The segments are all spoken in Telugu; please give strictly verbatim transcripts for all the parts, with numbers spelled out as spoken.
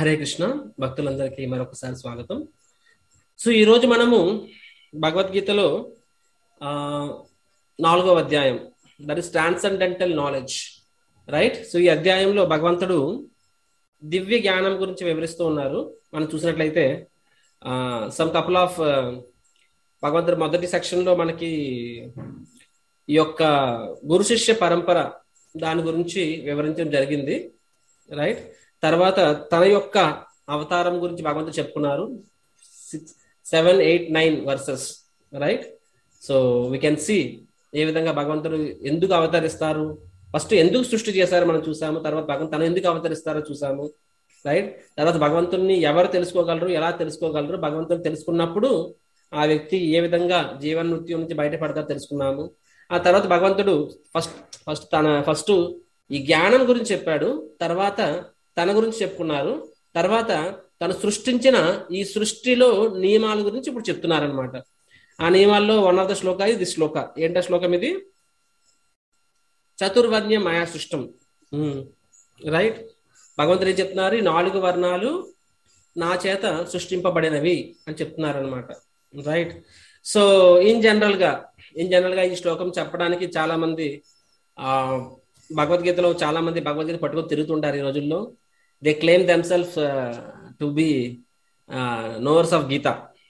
హరే కృష్ణ భక్తులందరికీ మరొకసారి స్వాగతం. సో ఈరోజు మనము భగవద్గీతలో ఆ నాలుగవ అధ్యాయం, that is transcendental knowledge, right. So ఈ అధ్యాయంలో భగవంతుడు దివ్య జ్ఞానం గురించి వివరిస్తూ ఉన్నారు. మనం చూసినట్లయితే సమ్ కపుల్ ఆఫ్ భగవంతుడు మొదటి సెక్షన్ లో మనకి ఈ యొక్క గురు శిష్య పరంపర దాని గురించి వివరించడం జరిగింది, రైట్. తర్వాత తన యొక్క అవతారం గురించి భగవంతుడు చెప్పుకున్నారు, six seven eight nine verses, right. So we can see ఏ విధంగా భగవంతుడు ఎందుకు అవతరిస్తారు, ఫస్ట్ ఎందుకు సృష్టి చేశారో మనం చూసాము, తర్వాత భగవంతు తను ఎందుకు అవతరిస్తారో చూసాము, రైట్. తర్వాత భగవంతుడిని ఎవరు తెలుసుకోగలరు, ఎలా తెలుసుకోగలరు, భగవంతుని తెలుసుకున్నప్పుడు ఆ వ్యక్తి ఏ విధంగా జీవన మృత్యు నుంచి బయటపడతారో తెలుసుకున్నాము. ఆ తర్వాత భగవంతుడు ఫస్ట్ ఫస్ట్ తన ఫస్ట్ ఈ జ్ఞానం గురించి చెప్పాడు, తర్వాత తన గురించి చెప్పుకున్నారు, తర్వాత తను సృష్టించిన ఈ సృష్టిలో నియమాల గురించి ఇప్పుడు చెప్తున్నారనమాట. ఆ నియమాల్లో వన్ ఆఫ్ ద శ్లోక ఇది శ్లోక ఏంట శ్లోకం ఇది చతుర్వర్ణ్య మాయా సృష్టం, రైట్. భగవంతుడు ఏం చెప్తున్నారు, ఈ నాలుగు వర్ణాలు నా చేత సృష్టింపబడినవి అని చెప్తున్నారు అనమాట, రైట్. సో ఇన్ జనరల్ గా ఇన్ జనరల్ గా ఈ శ్లోకం చెప్పడానికి చాలా మంది ఆ భగవద్గీతలో చాలా మంది భగవద్గీత పట్టుకొని తిరుగుతుంటారు ఈ రోజుల్లో. They claim themselves to be knowers of Gita,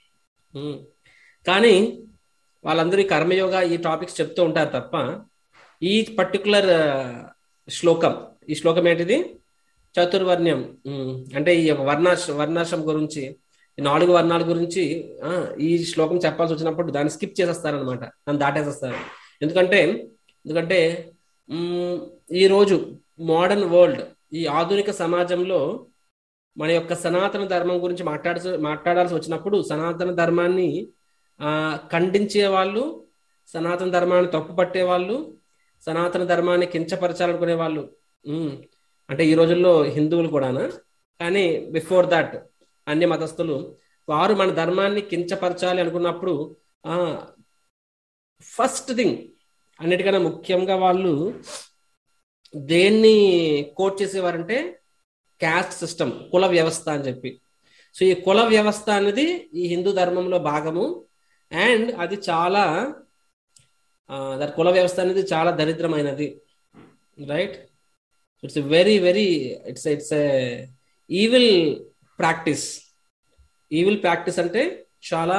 కానీ వాళ్ళందరూ ఈ కర్మయోగ ఈ టాపిక్స్ చెప్తూ ఉంటారు తప్ప ఈ పర్టికులర్ శ్లోకం ఈ శ్లోకం ఏంటిది చతుర్వర్ణ్యం, అంటే ఈ వర్ణాశ వర్ణాశ్రం గురించి, ఈ నాలుగు వర్ణాల గురించి ఈ శ్లోకం చెప్పాల్సి వచ్చినప్పుడు దాన్ని స్కిప్ చేసేస్తారనమాట, దాన్ని దాటేసేస్తారు. ఎందుకంటే ఎందుకంటే ఈరోజు మోడర్న్ వరల్డ్, ఈ ఆధునిక సమాజంలో మన యొక్క సనాతన ధర్మం గురించి మాట్లాడాల్సి మాట్లాడాల్సి వచ్చినప్పుడు సనాతన ధర్మాన్ని ఆ ఖండించే వాళ్ళు, సనాతన ధర్మాన్ని తప్పు పట్టే వాళ్ళు, సనాతన ధర్మాన్ని కించపరచాలనుకునే వాళ్ళు, అంటే ఈ రోజుల్లో హిందువులు కూడానా, కానీ బిఫోర్ దాట్ అన్య మతస్థులు, వారు మన ధర్మాన్ని కించపరచాలి అనుకున్నప్పుడు ఆ ఫస్ట్ థింగ్ అన్నిటికన్నా ముఖ్యంగా వాళ్ళు దేన్ని కోట్ చేసేవారంటే క్యాస్ట్ సిస్టమ్, కుల వ్యవస్థ అని చెప్పి. సో ఈ కుల వ్యవస్థ అనేది ఈ హిందూ ధర్మంలో భాగము, అండ్ అది చాలా దట్ కుల వ్యవస్థ అనేది చాలా దరిద్రమైనది, right. It's very very it's it's evil practice. Evil practice అంటే చాలా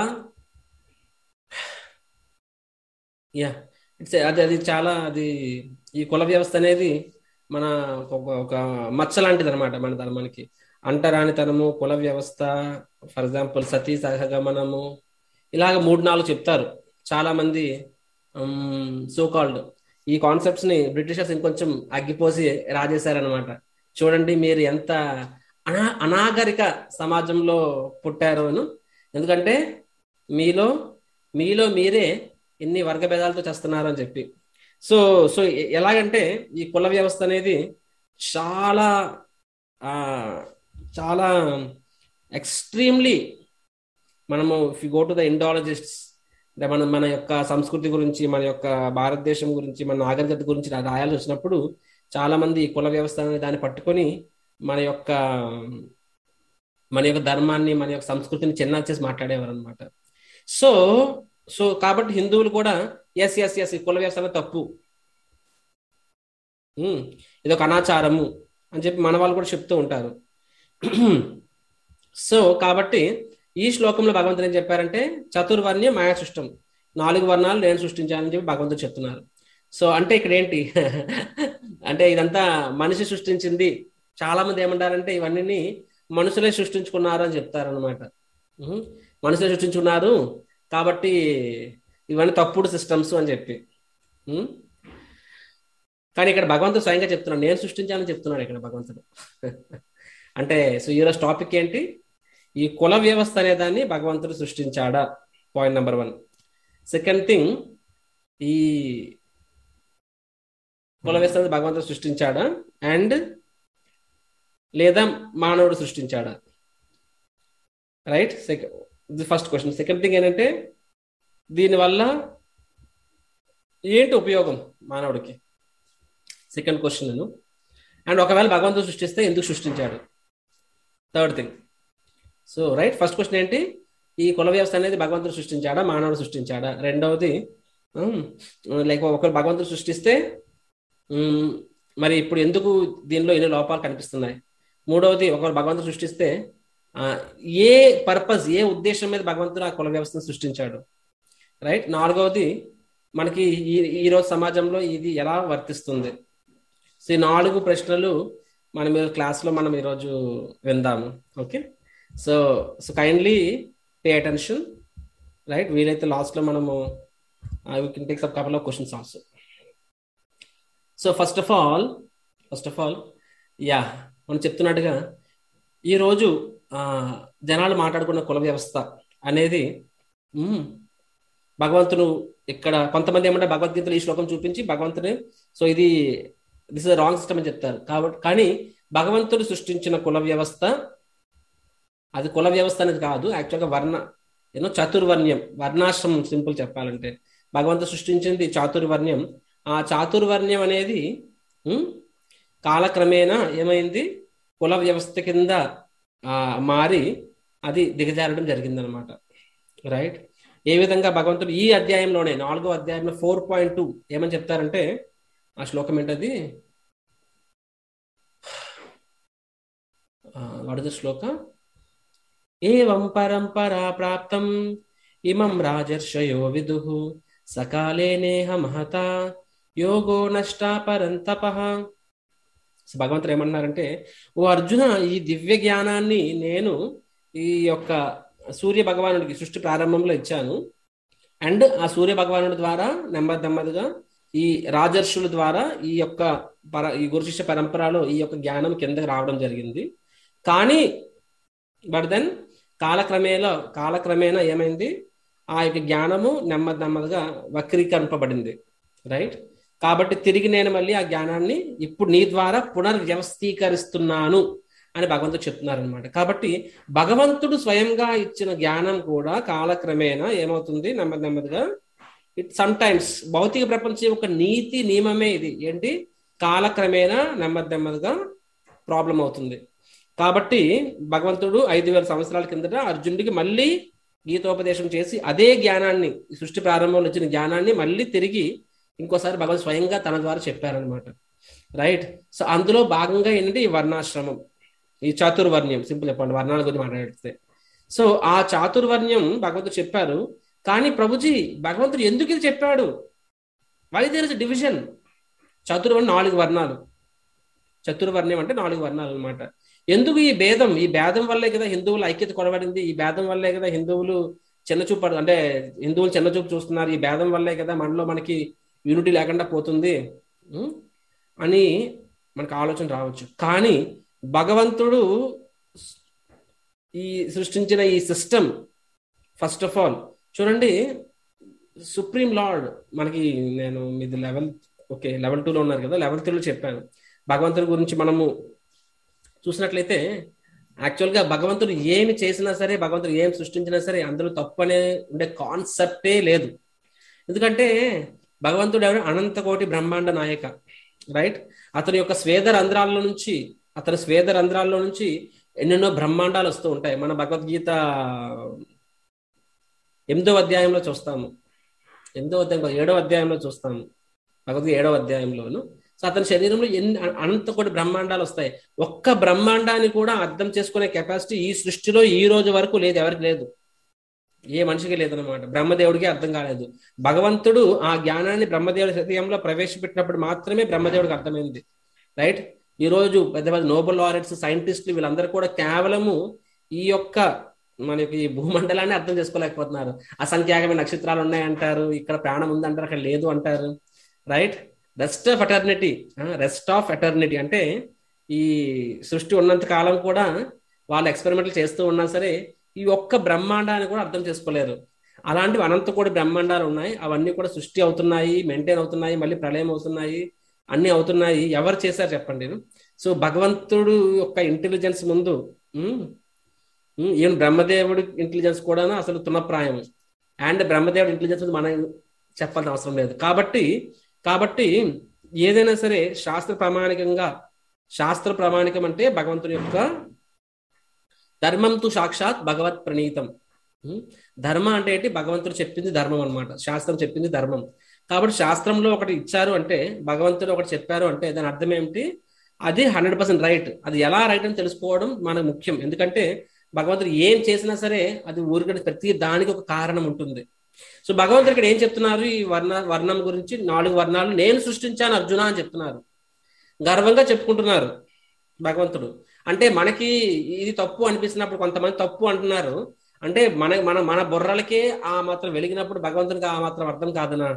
యా ఇట్స్ అది అది చాలా అది ఈ కుల వ్యవస్థ అనేది మన ఒక మచ్చ లాంటిది అనమాట మన ధర్మానికి. అంటరానితనము, కుల వ్యవస్థ, ఫర్ ఎగ్జాంపుల్ సతీ సహగమనము, ఇలాగ మూడు నాలుగు చెప్తారు చాలా మంది సో కాల్డ్. ఈ కాన్సెప్ట్స్ ని బ్రిటిషర్స్ ఇంకొంచెం అగ్గిపోసి రాజేశారనమాట. చూడండి మీరు ఎంత అనా అనాగరిక సమాజంలో పుట్టారు, ఎందుకంటే మీలో మీలో మీరే ఎన్ని వర్గ భేదాలతో చేస్తున్నారు అని చెప్పి. సో సో ఎలాగంటే ఈ కుల వ్యవస్థ అనేది చాలా చాలా ఎక్స్ట్రీమ్లీ, మనము if you go to the Indologists, అంటే మన మన యొక్క సంస్కృతి గురించి, మన యొక్క భారతదేశం గురించి, మన నాగరికత గురించి రాయాల్సి వచ్చినప్పుడు చాలా మంది ఈ కుల వ్యవస్థ అనే దాన్ని పట్టుకొని మన యొక్క మన యొక్క ధర్మాన్ని, మన యొక్క సంస్కృతిని చిన్న చేసి మాట్లాడేవారు అనమాట. సో సో కాబట్టి హిందువులు కూడా ఎస్ ఎస్ ఎస్ ఈ కుల వ్యవస్థ తప్పు, ఇది ఒక అనాచారము అని చెప్పి మన వాళ్ళు కూడా చెప్తూ ఉంటారు. సో కాబట్టి ఈ శ్లోకంలో భగవంతుడు ఏం చెప్పారంటే చతుర్వర్ణ్య మాయా సృష్టం, నాలుగు వర్ణాలు నేను సృష్టించాలని చెప్పి భగవంతుడు చెప్తున్నారు. సో అంటే ఇక్కడ ఏంటి అంటే ఇదంతా మనిషి సృష్టించింది. చాలా మంది ఏమంటారంటే ఇవన్నీ మనుషులే సృష్టించుకున్నారు అని చెప్తారు అనమాట. మనుషులే సృష్టించుకున్నారు కాబట్టి ఇవన్నీ తప్పుడు సిస్టమ్స్ అని చెప్పి. కానీ ఇక్కడ భగవంతుడు స్వయంగా చెప్తున్నాడు, నేను సృష్టించాలని చెప్తున్నాడు ఇక్కడ భగవంతుడు. అంటే సో ఈరోజు టాపిక్ ఏంటి, ఈ కుల వ్యవస్థ అనే దాన్ని భగవంతుడు సృష్టించాడా, point number one. Second thing, ఈ కుల వ్యవస్థ అనేది భగవంతుడు సృష్టించాడా అండ్ లేదా మానవుడు సృష్టించాడా, రైట్. సెకండ్ ఇది ఫస్ట్ క్వశ్చన్. సెకండ్ థింగ్ ఏంటంటే దీనివల్ల ఏంటి ఉపయోగం మానవుడికి, సెకండ్ క్వశ్చన్. అండ్ ఒకవేళ భగవంతుడు సృష్టిస్తే ఎందుకు సృష్టించాడు, third thing. So right, first question ఏంటి, ఈ కుల వ్యవస్థ అనేది భగవంతుడు సృష్టించాడా, మానవుడు సృష్టించాడా? రెండవది, లైక్ ఒకరు భగవంతుడు సృష్టిస్తే మరి ఇప్పుడు ఎందుకు దీనిలో ఎన్ని లోపాలు కనిపిస్తున్నాయి? మూడవది, ఒకరు భగవంతుడు సృష్టిస్తే ఏ పర్పస్, ఏ ఉద్దేశం మీద భగవంతుడు ఆ కుల వ్యవస్థను సృష్టించాడు? రైట్. నాలుగవది, మనకి ఈ ఈరోజు సమాజంలో ఇది ఎలా వర్తిస్తుంది? సో ఈ నాలుగు ప్రశ్నలు మనం క్లాస్లో మనం ఈరోజు విందాము. Okay, so so kindly pay attention. Right, వీలైతే లాస్ట్లో మనము I can take some couple of questions also. So first of all first of all yeah మనం చెప్తున్నట్టుగా ఈరోజు జనాలు మాట్లాడుకున్న కుల వ్యవస్థ అనేది భగవంతుడు ఇక్కడ కొంతమంది ఏమంటే భగవద్గీతలో ఈ శ్లోకం చూపించి భగవంతుని సో ఇది దిస్ ఇస్ రాంగ్ సిస్టమ్ అని చెప్తారు. కాబట్టి కానీ భగవంతుడు సృష్టించిన కుల వ్యవస్థ అది కుల వ్యవస్థ అనేది కాదు, యాక్చువల్గా వర్ణ ఏదో చతుర్వర్ణ్యం, వర్ణాశ్రమం. సింపుల్ చెప్పాలంటే భగవంతుడు సృష్టించింది చాతుర్వర్ణ్యం. ఆ చాతుర్వర్ణ్యం అనేది కాలక్రమేణా ఏమైంది, కుల వ్యవస్థ కింద మారి అది దిగజారడం జరిగిందనమాట. రైట్. ఏ విధంగా భగవంతుడు ఈ అధ్యాయంలోనే నాలుగో అధ్యాయంలో ఫోర్ పాయింట్ టూ ఏమని చెప్తారంటే, ఆ శ్లోకం ఏంటది, వాడు శ్లోక ఏవం పరంపరా ప్రాప్తం ఇమం రాజర్షయో విదుః సకాలే నేహ మహత యోగో నష్టా పరంతపః. భగవంతుడు ఏమన్నారంటే, ఓ అర్జున, ఈ దివ్య జ్ఞానాన్ని నేను ఈ యొక్క సూర్య భగవానుడికి సృష్టి ప్రారంభంలో ఇచ్చాను. అండ్ ఆ సూర్య భగవానుడి ద్వారా నెమ్మది నెమ్మదిగా ఈ రాజర్షుల ద్వారా ఈ యొక్క పర ఈ గురు శిష్య పరంపరలో ఈ యొక్క జ్ఞానం కిందకి రావడం జరిగింది. కానీ బట్ దెన్ కాలక్రమేణా కాలక్రమేణా ఏమైంది, ఆ యొక్క జ్ఞానము నెమ్మది నెమ్మదిగా వక్రీకరింపబడింది. రైట్. కాబట్టి తిరిగి నేను మళ్ళీ ఆ జ్ఞానాన్ని ఇప్పుడు నీ ద్వారా పునర్వ్యవస్థీకరిస్తున్నాను అని భగవంతుడు చెప్తున్నారనమాట. కాబట్టి భగవంతుడు స్వయంగా ఇచ్చిన జ్ఞానం కూడా కాలక్రమేణా ఏమవుతుంది, నెమ్మది నెమ్మదిగా ఇట్ సమ్ టైమ్స్ భౌతిక ప్రపంచం ఒక నీతి నియమమే ఇది ఏంటి, కాలక్రమేణా నెమ్మది నెమ్మదిగా ప్రాబ్లం అవుతుంది. కాబట్టి భగవంతుడు ఐదు వేల సంవత్సరాల కిందట అర్జునుడికి మళ్ళీ గీతోపదేశం చేసి అదే జ్ఞానాన్ని, సృష్టి ప్రారంభంలో వచ్చిన జ్ఞానాన్ని మళ్ళీ తిరిగి ఇంకోసారి భగవంతుడు స్వయంగా తన ద్వారా చెప్పారనమాట. రైట్. సో అందులో భాగంగా ఏంటంటే ఈ వర్ణాశ్రమం, ఈ చాతుర్వర్ణ్యం. సింపుల్ చెప్పండి, వర్ణాల గురించి మాట్లాడితే. సో ఆ చాతుర్వర్ణ్యం భగవంతుడు చెప్పారు. కానీ ప్రభుజీ భగవంతుడు ఎందుకు ఇది చెప్పాడు? Why there is division? చతుర్వర్ణం నాలుగు వర్ణాలు, చతుర్వర్ణ్యం అంటే నాలుగు వర్ణాలు అనమాట. ఎందుకు ఈ భేదం? ఈ భేదం వల్లే కదా హిందువులు ఐక్యత కొనబడింది. ఈ భేదం వల్లే కదా హిందువులు చిన్నచూపు అంటే హిందువులు చిన్నచూపు చూస్తున్నారు. ఈ భేదం వల్లే కదా మనలో మనకి యూనిటీ లేకుండా పోతుంది అని మనకు ఆలోచన రావచ్చు. కానీ భగవంతుడు ఈ సృష్టించిన ఈ సిస్టమ్ ఫస్ట్ ఆఫ్ ఆల్ చూడండి, సుప్రీం లార్డ్ మనకి, నేను మీది లెవెల్ ఓకే లెవెల్ టూలో ఉన్నారు కదా, లెవెల్ త్రీలో చెప్పాను భగవంతుడి గురించి. మనము చూసినట్లయితే యాక్చువల్గా భగవంతుడు ఏమి చేసినా సరే, భగవంతుడు ఏం సృష్టించినా సరే అందులో తప్పు అనే ఉండే కాన్సెప్టే లేదు. ఎందుకంటే భగవంతుడు ఎవరు, అనంత కోటి బ్రహ్మాండ నాయక. రైట్. అతని యొక్క స్వేద రంధ్రాల్లో నుంచి అతని స్వేద రంధ్రాల్లో నుంచి ఎన్నెన్నో బ్రహ్మాండాలు వస్తూ ఉంటాయి. మన భగవద్గీత ఎనిమిదో అధ్యాయంలో చూస్తాము, ఎనిమిదో అధ్యాయం ఏడో అధ్యాయంలో చూస్తాము, భగవద్గీత ఏడవ అధ్యాయంలోను. సో అతని శరీరంలో ఎన్ని అనంత కోటి బ్రహ్మాండాలు వస్తాయి. ఒక్క బ్రహ్మాండాన్ని కూడా అర్థం చేసుకునే కెపాసిటీ ఈ సృష్టిలో ఈ రోజు వరకు లేదు, ఎవరికి లేదు, ఏ మనిషికి లేదనమాట. బ్రహ్మదేవుడికి అర్థం కాలేదు. భగవంతుడు ఆ జ్ఞానాన్ని బ్రహ్మదేవుడి హృదయంలో ప్రవేశపెట్టినప్పుడు మాత్రమే బ్రహ్మదేవుడికి అర్థమైంది. రైట్. ఈ రోజు పెద్ద పెద్ద నోబెల్ లారెట్స్, సైంటిస్టులు వీళ్ళందరూ కూడా కేవలము ఈ యొక్క మనకి భూమండలాన్ని అర్థం చేసుకోలేకపోతున్నారు. అసంఖ్యాకమైన నక్షత్రాలు ఉన్నాయంటారు, ఇక్కడ ప్రాణం ఉందంటారు, అక్కడ లేదు అంటారు. Right. Rest of eternity, rest of eternity అంటే ఈ సృష్టి ఉన్నంత కాలం కూడా వాళ్ళు ఎక్స్పెరిమెంట్లు చేస్తూ ఉన్నా సరే ఈ ఒక్క బ్రహ్మాండాన్ని కూడా అర్థం చేసుకోలేరు. అలాంటివి అనంత కోటి బ్రహ్మాండాలు ఉన్నాయి, అవన్నీ కూడా సృష్టి అవుతున్నాయి, మెయింటైన్ అవుతున్నాయి, మళ్ళీ ప్రళయం అవుతున్నాయి, అన్ని అవుతున్నాయి. ఎవరు చేశారు చెప్పండి? సో భగవంతుడు యొక్క ఇంటెలిజెన్స్ ముందు ఈయన బ్రహ్మదేవుడి ఇంటెలిజెన్స్ కూడా అసలు తునప్రాయం. అండ్ బ్రహ్మదేవుడి ఇంటెలిజెన్స్ మనం చెప్పాల్సిన అవసరం లేదు. కాబట్టి కాబట్టి ఏదైనా సరే శాస్త్ర ప్రామాణికంగా, శాస్త్ర ప్రామాణికం అంటే భగవంతుని యొక్క ధర్మం తు సాక్షాత్ భగవత్ ప్రణీతం. ధర్మ అంటే ఏంటి? భగవంతుడు చెప్పింది ధర్మం అనమాట. శాస్త్రం చెప్పింది ధర్మం. కాబట్టి శాస్త్రంలో ఒకటి ఇచ్చారు అంటే, భగవంతుడు ఒకటి చెప్పారు అంటే దాని అర్థం ఏమిటి? అది హండ్రెడ్ పర్సెంట్ రైట్. అది ఎలా రైట్ అని తెలుసుకోవడం మనకు ముఖ్యం. ఎందుకంటే భగవంతుడు ఏం చేసినా సరే అది ఊరికనే ప్రతి దానికి ఒక కారణం ఉంటుంది. సో భగవంతుడు ఇక్కడ ఏం చెప్తున్నారు? ఈ వర్ణ వర్ణం గురించి, నాలుగు వర్ణాలు నేను సృష్టించాను అర్జున అని చెప్తున్నారు. గర్వంగా చెప్పుకుంటున్నారు భగవంతుడు. అంటే మనకి ఇది తప్పు అనిపిస్తున్నప్పుడు కొంతమంది తప్పు అంటున్నారు అంటే మన మన మన బుర్రలకే ఆ మాత్రం వెలిగినప్పుడు భగవంతునికి ఆ మాత్రం అర్థం కాదనా?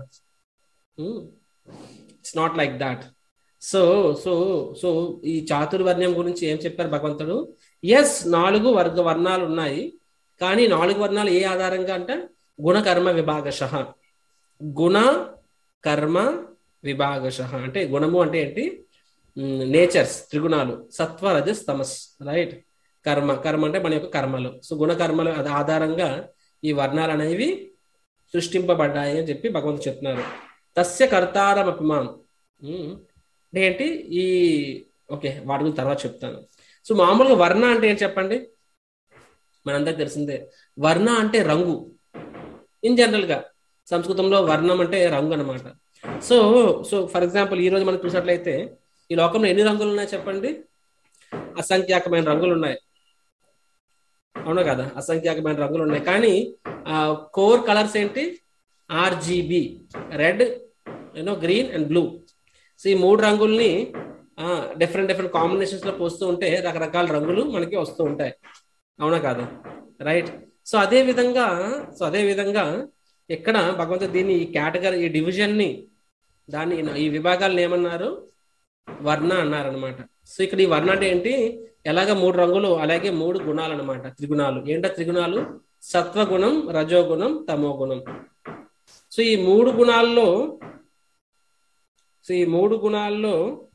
It's not like that. So so so ఈ చాతుర్వర్ణ్యం గురించి ఏం చెప్పారు భగవంతుడు? ఎస్, నాలుగు వర్గ వర్ణాలు ఉన్నాయి. కానీ నాలుగు వర్ణాలు ఏ ఆధారంగా అంటే గుణ కర్మ విభాగశ. గుణ కర్మ విభాగశ అంటే గుణము అంటే ఏంటి? నేచర్స్, త్రిగుణాలు, సత్వ రజస్ తమస్, రైట్. కర్మ, కర్మ అంటే మన యొక్క కర్మలు. సో గుణ కర్మలు అది ఆధారంగా ఈ వర్ణాలు అనేవి సృష్టింపబడ్డాయి అని చెప్పి భగవంతుడు చెప్తున్నారు. తస్య కర్తారమపిమాం అంటే ఏంటి? ఈ ఓకే, వాటి గురించి తర్వాత చెప్తాను. సో మామూలుగా వర్ణ అంటే ఏంటి చెప్పండి? మనందరికి తెలిసిందే. వర్ణ అంటే రంగు. ఇన్ జనరల్ గా సంస్కృతంలో వర్ణం అంటే రంగు అనమాట. సో సో ఫర్ ఎగ్జాంపుల్ ఈ రోజు మనం చూసినట్లయితే ఈ లోకంలో ఎన్ని రంగులు ఉన్నాయి చెప్పండి? అసంఖ్యాకమైన రంగులు ఉన్నాయి, అవునా కదా? అసంఖ్యాకమైన రంగులు ఉన్నాయి. కానీ ఆ కోర్ కలర్స్ ఏంటి? RGB, red, you know green and blue. So ఈ మూడు రంగుల్ని డిఫరెంట్ డిఫరెంట్ కాంబినేషన్స్ లో పోస్తూ ఉంటే రకరకాల రంగులు మనకి వస్తూ ఉంటాయి, అవునా కాదు? రైట్. సో అదే విధంగా సో అదే విధంగా ఇక్కడ భగవంతుడు దీన్ని ఈ కేటగిరీ, ఈ డివిజన్ ని, దాన్ని ఈ విభాగాలను ఏమన్నారు? వర్ణ అన్నారనమాట. సో ఇక్కడ ఈ వర్ణ అంటే ఏంటి? ఎలాగ మూడు రంగులు అలాగే మూడు గుణాలు అనమాట, త్రిగుణాలు. ఏంటో త్రిగుణాలు? సత్వగుణం, రజోగుణం, తమోగుణం. సో ఈ మూడు గుణాల్లో సో ఈ మూడు గుణాల్లో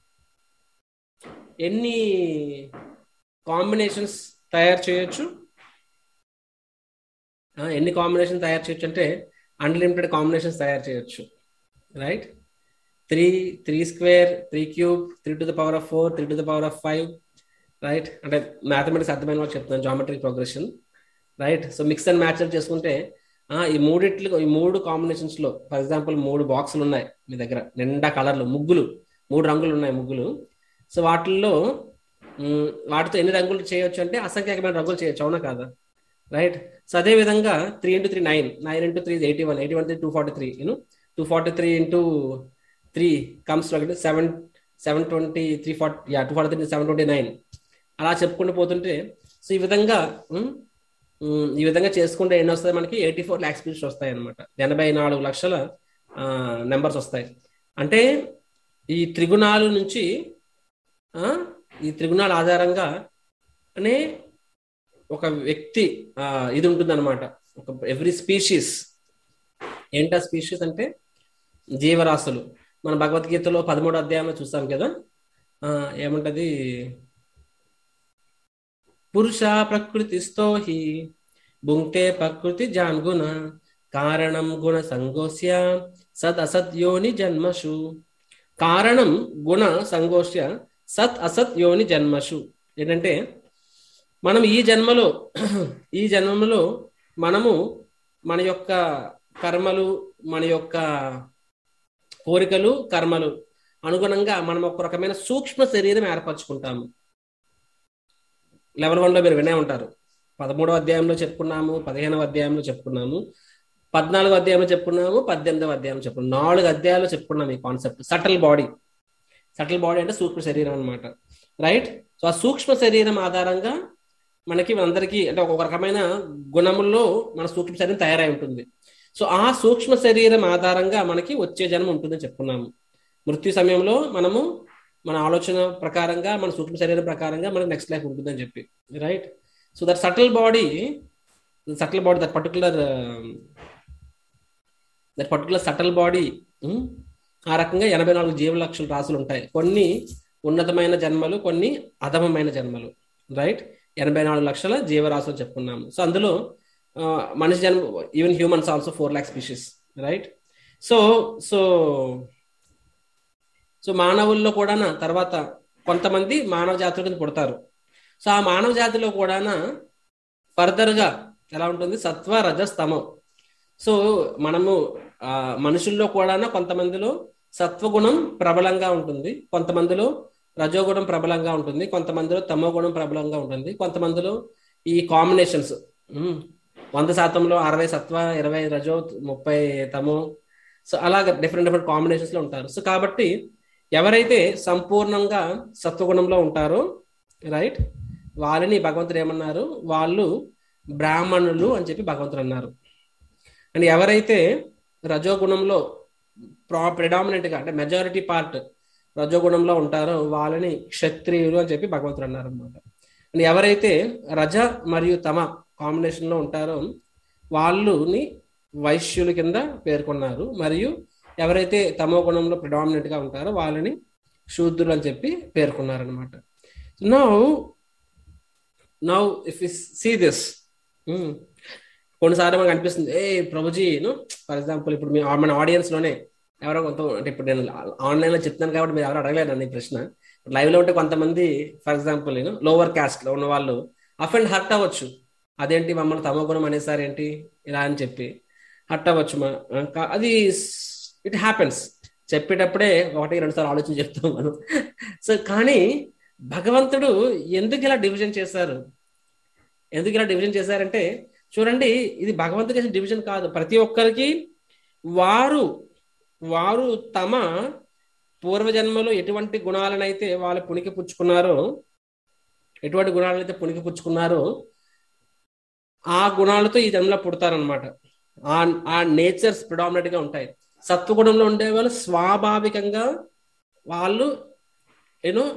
ఎన్ని కాంబినేషన్స్ తయారు చేయొచ్చు? ఎన్ని కాంబినేషన్ తయారు చేయొచ్చు అంటే అన్లిమిటెడ్ కాంబినేషన్స్ తయారు చేయొచ్చు, right. Three three square, three cube, three to the power of four, three to the power of five, right. అంటే మ్యాథమెటిక్స్ అర్థమైన వాళ్ళు చెప్తున్నాను, geometric progression, right. So mix and match చేసుకుంటే ఈ మూడిట్లు, ఈ మూడు కాంబినేషన్స్ లో ఫర్ ఎగ్జాంపుల్ మూడు బాక్సులు ఉన్నాయి మీ దగ్గర, నిండా కలర్లు, ముగ్గులు, మూడు రంగులు ఉన్నాయి ముగ్గులు. సో వాటిల్లో వాటితో ఎన్ని రంగులు చేయొచ్చు అంటే అసంఖ్యాకమైన రంగులు చేయొచ్చు, అవునా కాదా? రైట్. సో అదే విధంగా three into three nine, nine into three eighty one, eighty one three two forty three, you know two forty three into three comes seven seven twenty three forty yeah two forty three seven twenty nine అలా చెప్పుకుంటూ పోతుంటే సో ఈ విధంగా ఈ విధంగా చేసుకుంటే ఎన్ని వస్తాయి మనకి? ఎయిటీ ఫోర్ ల్యాక్స్ స్పీచ్ వస్తాయి అనమాట. ఎనభై నాలుగు లక్షల నెంబర్స్ వస్తాయి. అంటే ఈ త్రిగుణాల నుంచి ఈ త్రిగుణాల ఆధారంగా అనే ఒక వ్యక్తి ఇది ఉంటుంది అనమాట. ఒక ఎవ్రీ స్పీషీస్. ఏంటా స్పీషీస్ అంటే? జీవరాశులు. మన భగవద్గీతలో పదమూడో అధ్యాయంలో చూస్తాం కదా, ఏముంటది? పురుష ప్రకృతిస్థో హి భుంక్తే ప్రకృతి జాన్గుణ కారణం గుణ సంగోస్య సద్ అసత్ యోని జన్మషు. కారణం గుణ సంగోస్య సత్ అసత్ యోని జన్మషు. ఏంటంటే మనం ఈ జన్మలో ఈ జన్మలో మనము మన యొక్క కర్మలు, మన యొక్క కోరికలు, కర్మలు అనుగుణంగా మనం ఒక రకమైన సూక్ష్మ శరీరం ఏర్పరచుకుంటాము. లెవెల్ వన్ లో మీరు వినే ఉంటారు. పదమూడవ అధ్యాయంలో చెప్పుకున్నాము, పదిహేనవ అధ్యాయంలో చెప్పుకున్నాము, పద్నాలుగో అధ్యాయంలో చెప్పుకున్నాము, పద్దెనిమిదవ అధ్యాయంలో చెప్పుకున్నాము. నాలుగు అధ్యాయాల్లో చెప్పుకున్నాము ఈ concept. Subtle body. Subtle body అంటే సూక్ష్మ శరీరం అనమాట, రైట్. సో ఆ సూక్ష్మ శరీరం ఆధారంగా మనకి అందరికీ అంటే ఒక రకమైన గుణముల్లో మన సూక్ష్మ శరీరం తయారై ఉంటుంది. సో ఆ సూక్ష్మ శరీరం ఆధారంగా మనకి వచ్చే జన్మ ఉంటుందని చెప్పుకున్నాము. మృత్యు సమయంలో మనము మన ఆలోచన ప్రకారంగా, మన సూక్ష్మ శరీరం ప్రకారంగా మనకి నెక్స్ట్ లైఫ్ ఉంటుందని చెప్పి, right. So that subtle body subtle body that particular that particular subtle body ఆ రకంగా ఎనభై నాలుగు జీవ లక్షల రాసులు ఉంటాయి. కొన్ని ఉన్నతమైన జన్మలు, కొన్ని అధమమైన జన్మలు, రైట్. ఎనభై నాలుగు లక్షల జీవరాశులు చెప్పుకున్నాము. సో అందులో మనిషి జన్మ, even humans also four lakh species, right. So so so మానవుల్లో కూడా తర్వాత కొంతమంది మానవ జాతుల కింద పుడతారు. సో ఆ మానవ జాతిలో కూడా ఫర్దర్ గా ఎలా ఉంటుంది, సత్వ రజస్తమం. సో మనము ఆ మనుషుల్లో కూడా కొంతమందిలో సత్వగుణం ప్రబలంగా ఉంటుంది, కొంతమందిలో రజోగుణం ప్రబలంగా ఉంటుంది, కొంతమందిలో తమో గుణం ప్రబలంగా ఉంటుంది, కొంతమందిలో ఈ కాంబినేషన్స్ వంద శాతంలో అరవై సత్వ, ఇరవై రజో, ముప్పై తమో, సో అలాగ డిఫరెంట్ డిఫరెంట్ కాంబినేషన్స్ లో ఉంటారు. సో కాబట్టి ఎవరైతే సంపూర్ణంగా సత్వగుణంలో ఉంటారో రైట్, వాళ్ళని భగవంతుడు ఏమన్నారు, వాళ్ళు బ్రాహ్మణులు అని చెప్పి భగవంతుడు అన్నారు. అండ్ ఎవరైతే రజోగుణంలో ప్రా ప్రిడామినెంట్ గా అంటే మెజారిటీ పార్ట్ రజోగుణంలో ఉంటారో వాళ్ళని క్షత్రియులు అని చెప్పి భగవంతుడు అన్నారు అనమాట. అండ్ ఎవరైతే రజ మరియు తమ కాంబినేషన్ లో ఉంటారో వాళ్ళని వైశ్యుల కింద పేర్కొన్నారు, మరియు ఎవరైతే తమో గుణంలో ప్రిడామినెంట్ గా ఉంటారో వాళ్ళని శూద్రులు అని చెప్పి పేర్కొన్నారు అనమాట. Now now if you see this, కొన్నిసార్లు మనకు అనిపిస్తుంది, ఏ ప్రభుజీ, ఫర్ ఎగ్జాంపుల్ ఇప్పుడు మీ మన ఆడియన్స్ లోనే ఎవరో కొంత, అంటే ఇప్పుడు నేను ఆన్లైన్ లో చెప్తాను కాబట్టి మీరు ఎవరు అడగలేదు నన్ను ఈ ప్రశ్న. లైవ్ లో ఉంటే కొంతమంది ఫర్ ఎగ్జాంపుల్ నేను లోవర్ క్యాస్ట్ లో ఉన్న వాళ్ళు అఫ్ అండ్ హర్ట్ అవ్వచ్చు, అదేంటి మమ్మల్ని తమో గుణం అనేసారి ఏంటి ఇలా అని చెప్పి హర్ట్ అవ్వచ్చు. అది ఇట్ హ్యాపెన్స్, చెప్పేటప్పుడే ఒకటి రెండు సార్లు ఆలోచన చెప్తాం మనం. సో కానీ భగవంతుడు ఎందుకు ఇలా డివిజన్ చేశారు, ఎందుకు ఇలా డివిజన్ చేశారంటే చూడండి, ఇది భగవంతుడు చేసిన డివిజన్ కాదు. ప్రతి ఒక్కరికి వారు వారు తమ పూర్వజన్మలో ఎటువంటి గుణాలనైతే వాళ్ళు పుణికి పుచ్చుకున్నారో, ఎటువంటి గుణాలనైతే పుణికి పుచ్చుకున్నారో ఆ గుణాలతో ఈ జన్మలో పుడతారనమాట. ఆ ఆ నేచర్స్ ప్రిడామినెంట్ గా ఉంటాయి. సత్వగుణంలో ఉండే వాళ్ళు స్వాభావికంగా వాళ్ళు యూనో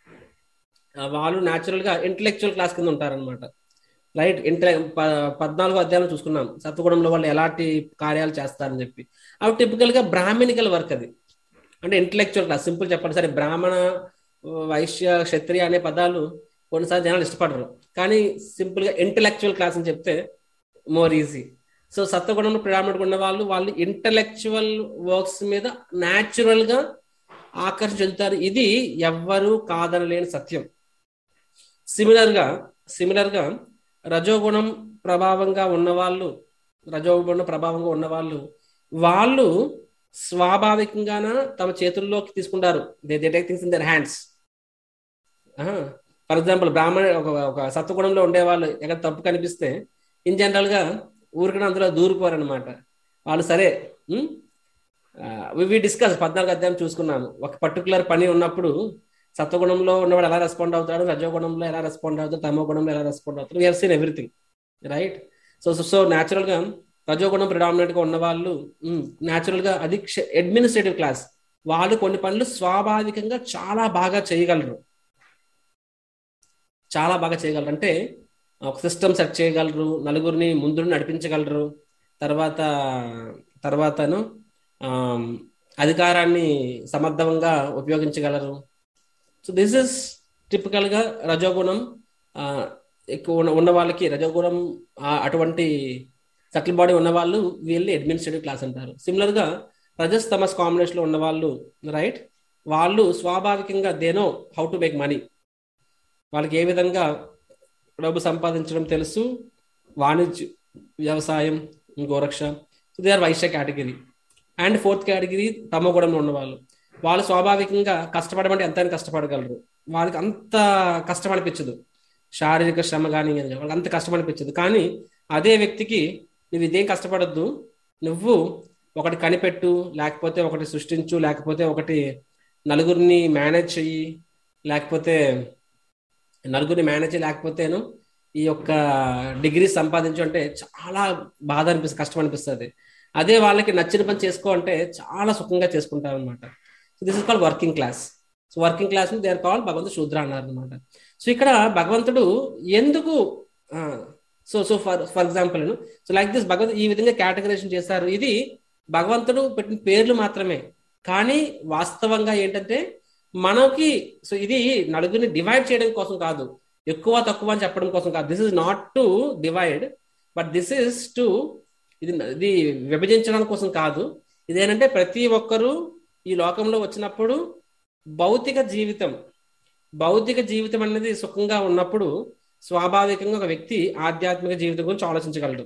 వాళ్ళు న్యాచురల్ గా ఇంటలెక్చువల్ క్లాస్ కింద ఉంటారనమాట. రైట్, ఇంటలె పద్నాలుగో అధ్యాయంలో చూసుకున్నాం సత్వగుణంలో వాళ్ళు ఎలాంటి కార్యాలు చేస్తారని చెప్పి. అవి టిపికల్ గా బ్రాహ్మణికల్ వర్క్, అది అంటే ఇంటలెక్చువల్ క్లాస్. సింపుల్ చెప్పండి, సరే బ్రాహ్మణ, వైశ్య, క్షత్రియ అనే పదాలు కొన్నిసార్లు జనాలు ఇష్టపడరు, కానీ సింపుల్ గా ఇంటలెక్చువల్ క్లాస్ అని చెప్తే మోర్ ఈజీ. సో సత్వగుణంలో ప్రిడామినెంట్ ఉన్న వాళ్ళు వాళ్ళు ఇంటలెక్చువల్ వర్క్స్ మీద న్యాచురల్ గా ఆకర్షణ చెందుతారు. ఇది ఎవ్వరూ కాదనలేని సత్యం. సిమిలర్ గా సిమిలర్ గా రజోగుణం ప్రభావంగా ఉన్నవాళ్ళు రజోగుణ ప్రభావంగా ఉన్నవాళ్ళు వాళ్ళు స్వాభావికంగాన తమ చేతుల్లోకి తీసుకుంటారు. They they take things in their hands. For example బ్రాహ్మణ ఒక ఒక సత్వగుణంలో ఉండేవాళ్ళు ఎక్కడ తప్పు కనిపిస్తే ఇన్ జనరల్ గా ఊరికనే అందులో దూరిపోరనమాట వాళ్ళు. సరే, వి డిస్కస్ పద్నాలుగు అధ్యాయం చూసుకున్నాము. ఒక పర్టికులర్ పని ఉన్నప్పుడు సత్వగుణంలో ఉన్నవాడు ఎలా రెస్పాండ్ అవుతాడు, రజోగుణంలో ఎలా రెస్పాండ్ అవుతాడు, తమో గుణంలో ఎలా రెస్పాండ్ అవుతాడు. We have seen everything right. So so natural గా రజోగుణం ప్రిడామినెంట్ గా ఉన్న వాళ్ళు న్యాచురల్ గా అది అడ్మినిస్ట్రేటివ్ క్లాస్. వాళ్ళు కొన్ని పనులు స్వాభావికంగా చాలా బాగా చేయగలరు, చాలా బాగా చేయగలరు. అంటే ఒక సిస్టమ్ సెట్ చేయగలరు, నలుగురిని ముందు నడిపించగలరు, తర్వాత తర్వాతను అధికారాన్ని సమర్థంగా ఉపయోగించగలరు. సో దిస్ ఇస్ టిపికల్ గా రజోగుణం ఎక్కువ ఉన్న వాళ్ళకి, రజోగుణం అటువంటి సటిల్ బాడీ ఉన్న వాళ్ళు వీళ్ళని అడ్మినిస్ట్రేటివ్ క్లాస్ అంటారు. సిమిలర్ గా రజస్ తమస్ కాంబినేషన్ లో ఉన్న వాళ్ళు రైట్, వాళ్ళు స్వాభావికంగా they know how to make money. వాళ్ళకి ఏ విధంగా డబ్బు సంపాదించడం తెలుసు, వాణిజ్య, వ్యవసాయం, గోరక్ష. సో దే ఆర్ వైశ్య కేటగిరీ. అండ్ ఫోర్త్ కేటగిరీ తమో గుణంలో ఉన్నవాళ్ళు. వాళ్ళు స్వాభావికంగా కష్టపడమంటే ఎంతైనా కష్టపడగలరు, వాళ్ళకి అంత కష్టం అనిపించదు, శారీరక శ్రమ కానీ వాళ్ళకి అంత కష్టం అనిపించదు. కానీ అదే వ్యక్తికి నువ్వు ఇదేం కష్టపడద్దు, నువ్వు ఒకటి కనిపెట్టు, లేకపోతే ఒకటి సృష్టించు, లేకపోతే ఒకటి నలుగురిని మేనేజ్ చెయ్యి, లేకపోతే నలుగురిని మేనేజ్ లేకపోతేను ఈ యొక్క డిగ్రీ సంపాదించు అంటే చాలా బాధ అనిపిస్తుంది, కష్టం అనిపిస్తుంది. అదే వాళ్ళకి నచ్చిన పని చేసుకో అంటే చాలా సుఖంగా చేసుకుంటారు అనమాట. So this is called working class. So working class they are called భగవంతుడు శూద్ర అన్నారు అనమాట. సో ఇక్కడ భగవంతుడు ఎందుకు so so for for example so like this భగవంతుడు ఈ విధంగా కేటగరైజేషన్ చేశారు. ఇది భగవంతుడు పెట్టిన పేర్లు మాత్రమే, కానీ వాస్తవంగా ఏంటంటే మనకి సో ఇది నలుగురిని డివైడ్ చేయడం కోసం కాదు, ఎక్కువ తక్కువ అని చెప్పడం కోసం కాదు. This is not to divide, but this is to ఇది ఇది విభజించడం కోసం కాదు. ఇదేంటంటే ప్రతి ఒక్కరూ ఈ లోకంలో వచ్చినప్పుడు భౌతిక జీవితం భౌతిక జీవితం అనేది సుఖంగా ఉన్నప్పుడు స్వాభావికంగా ఒక వ్యక్తి ఆధ్యాత్మిక జీవితం గురించి ఆలోచించగలడు.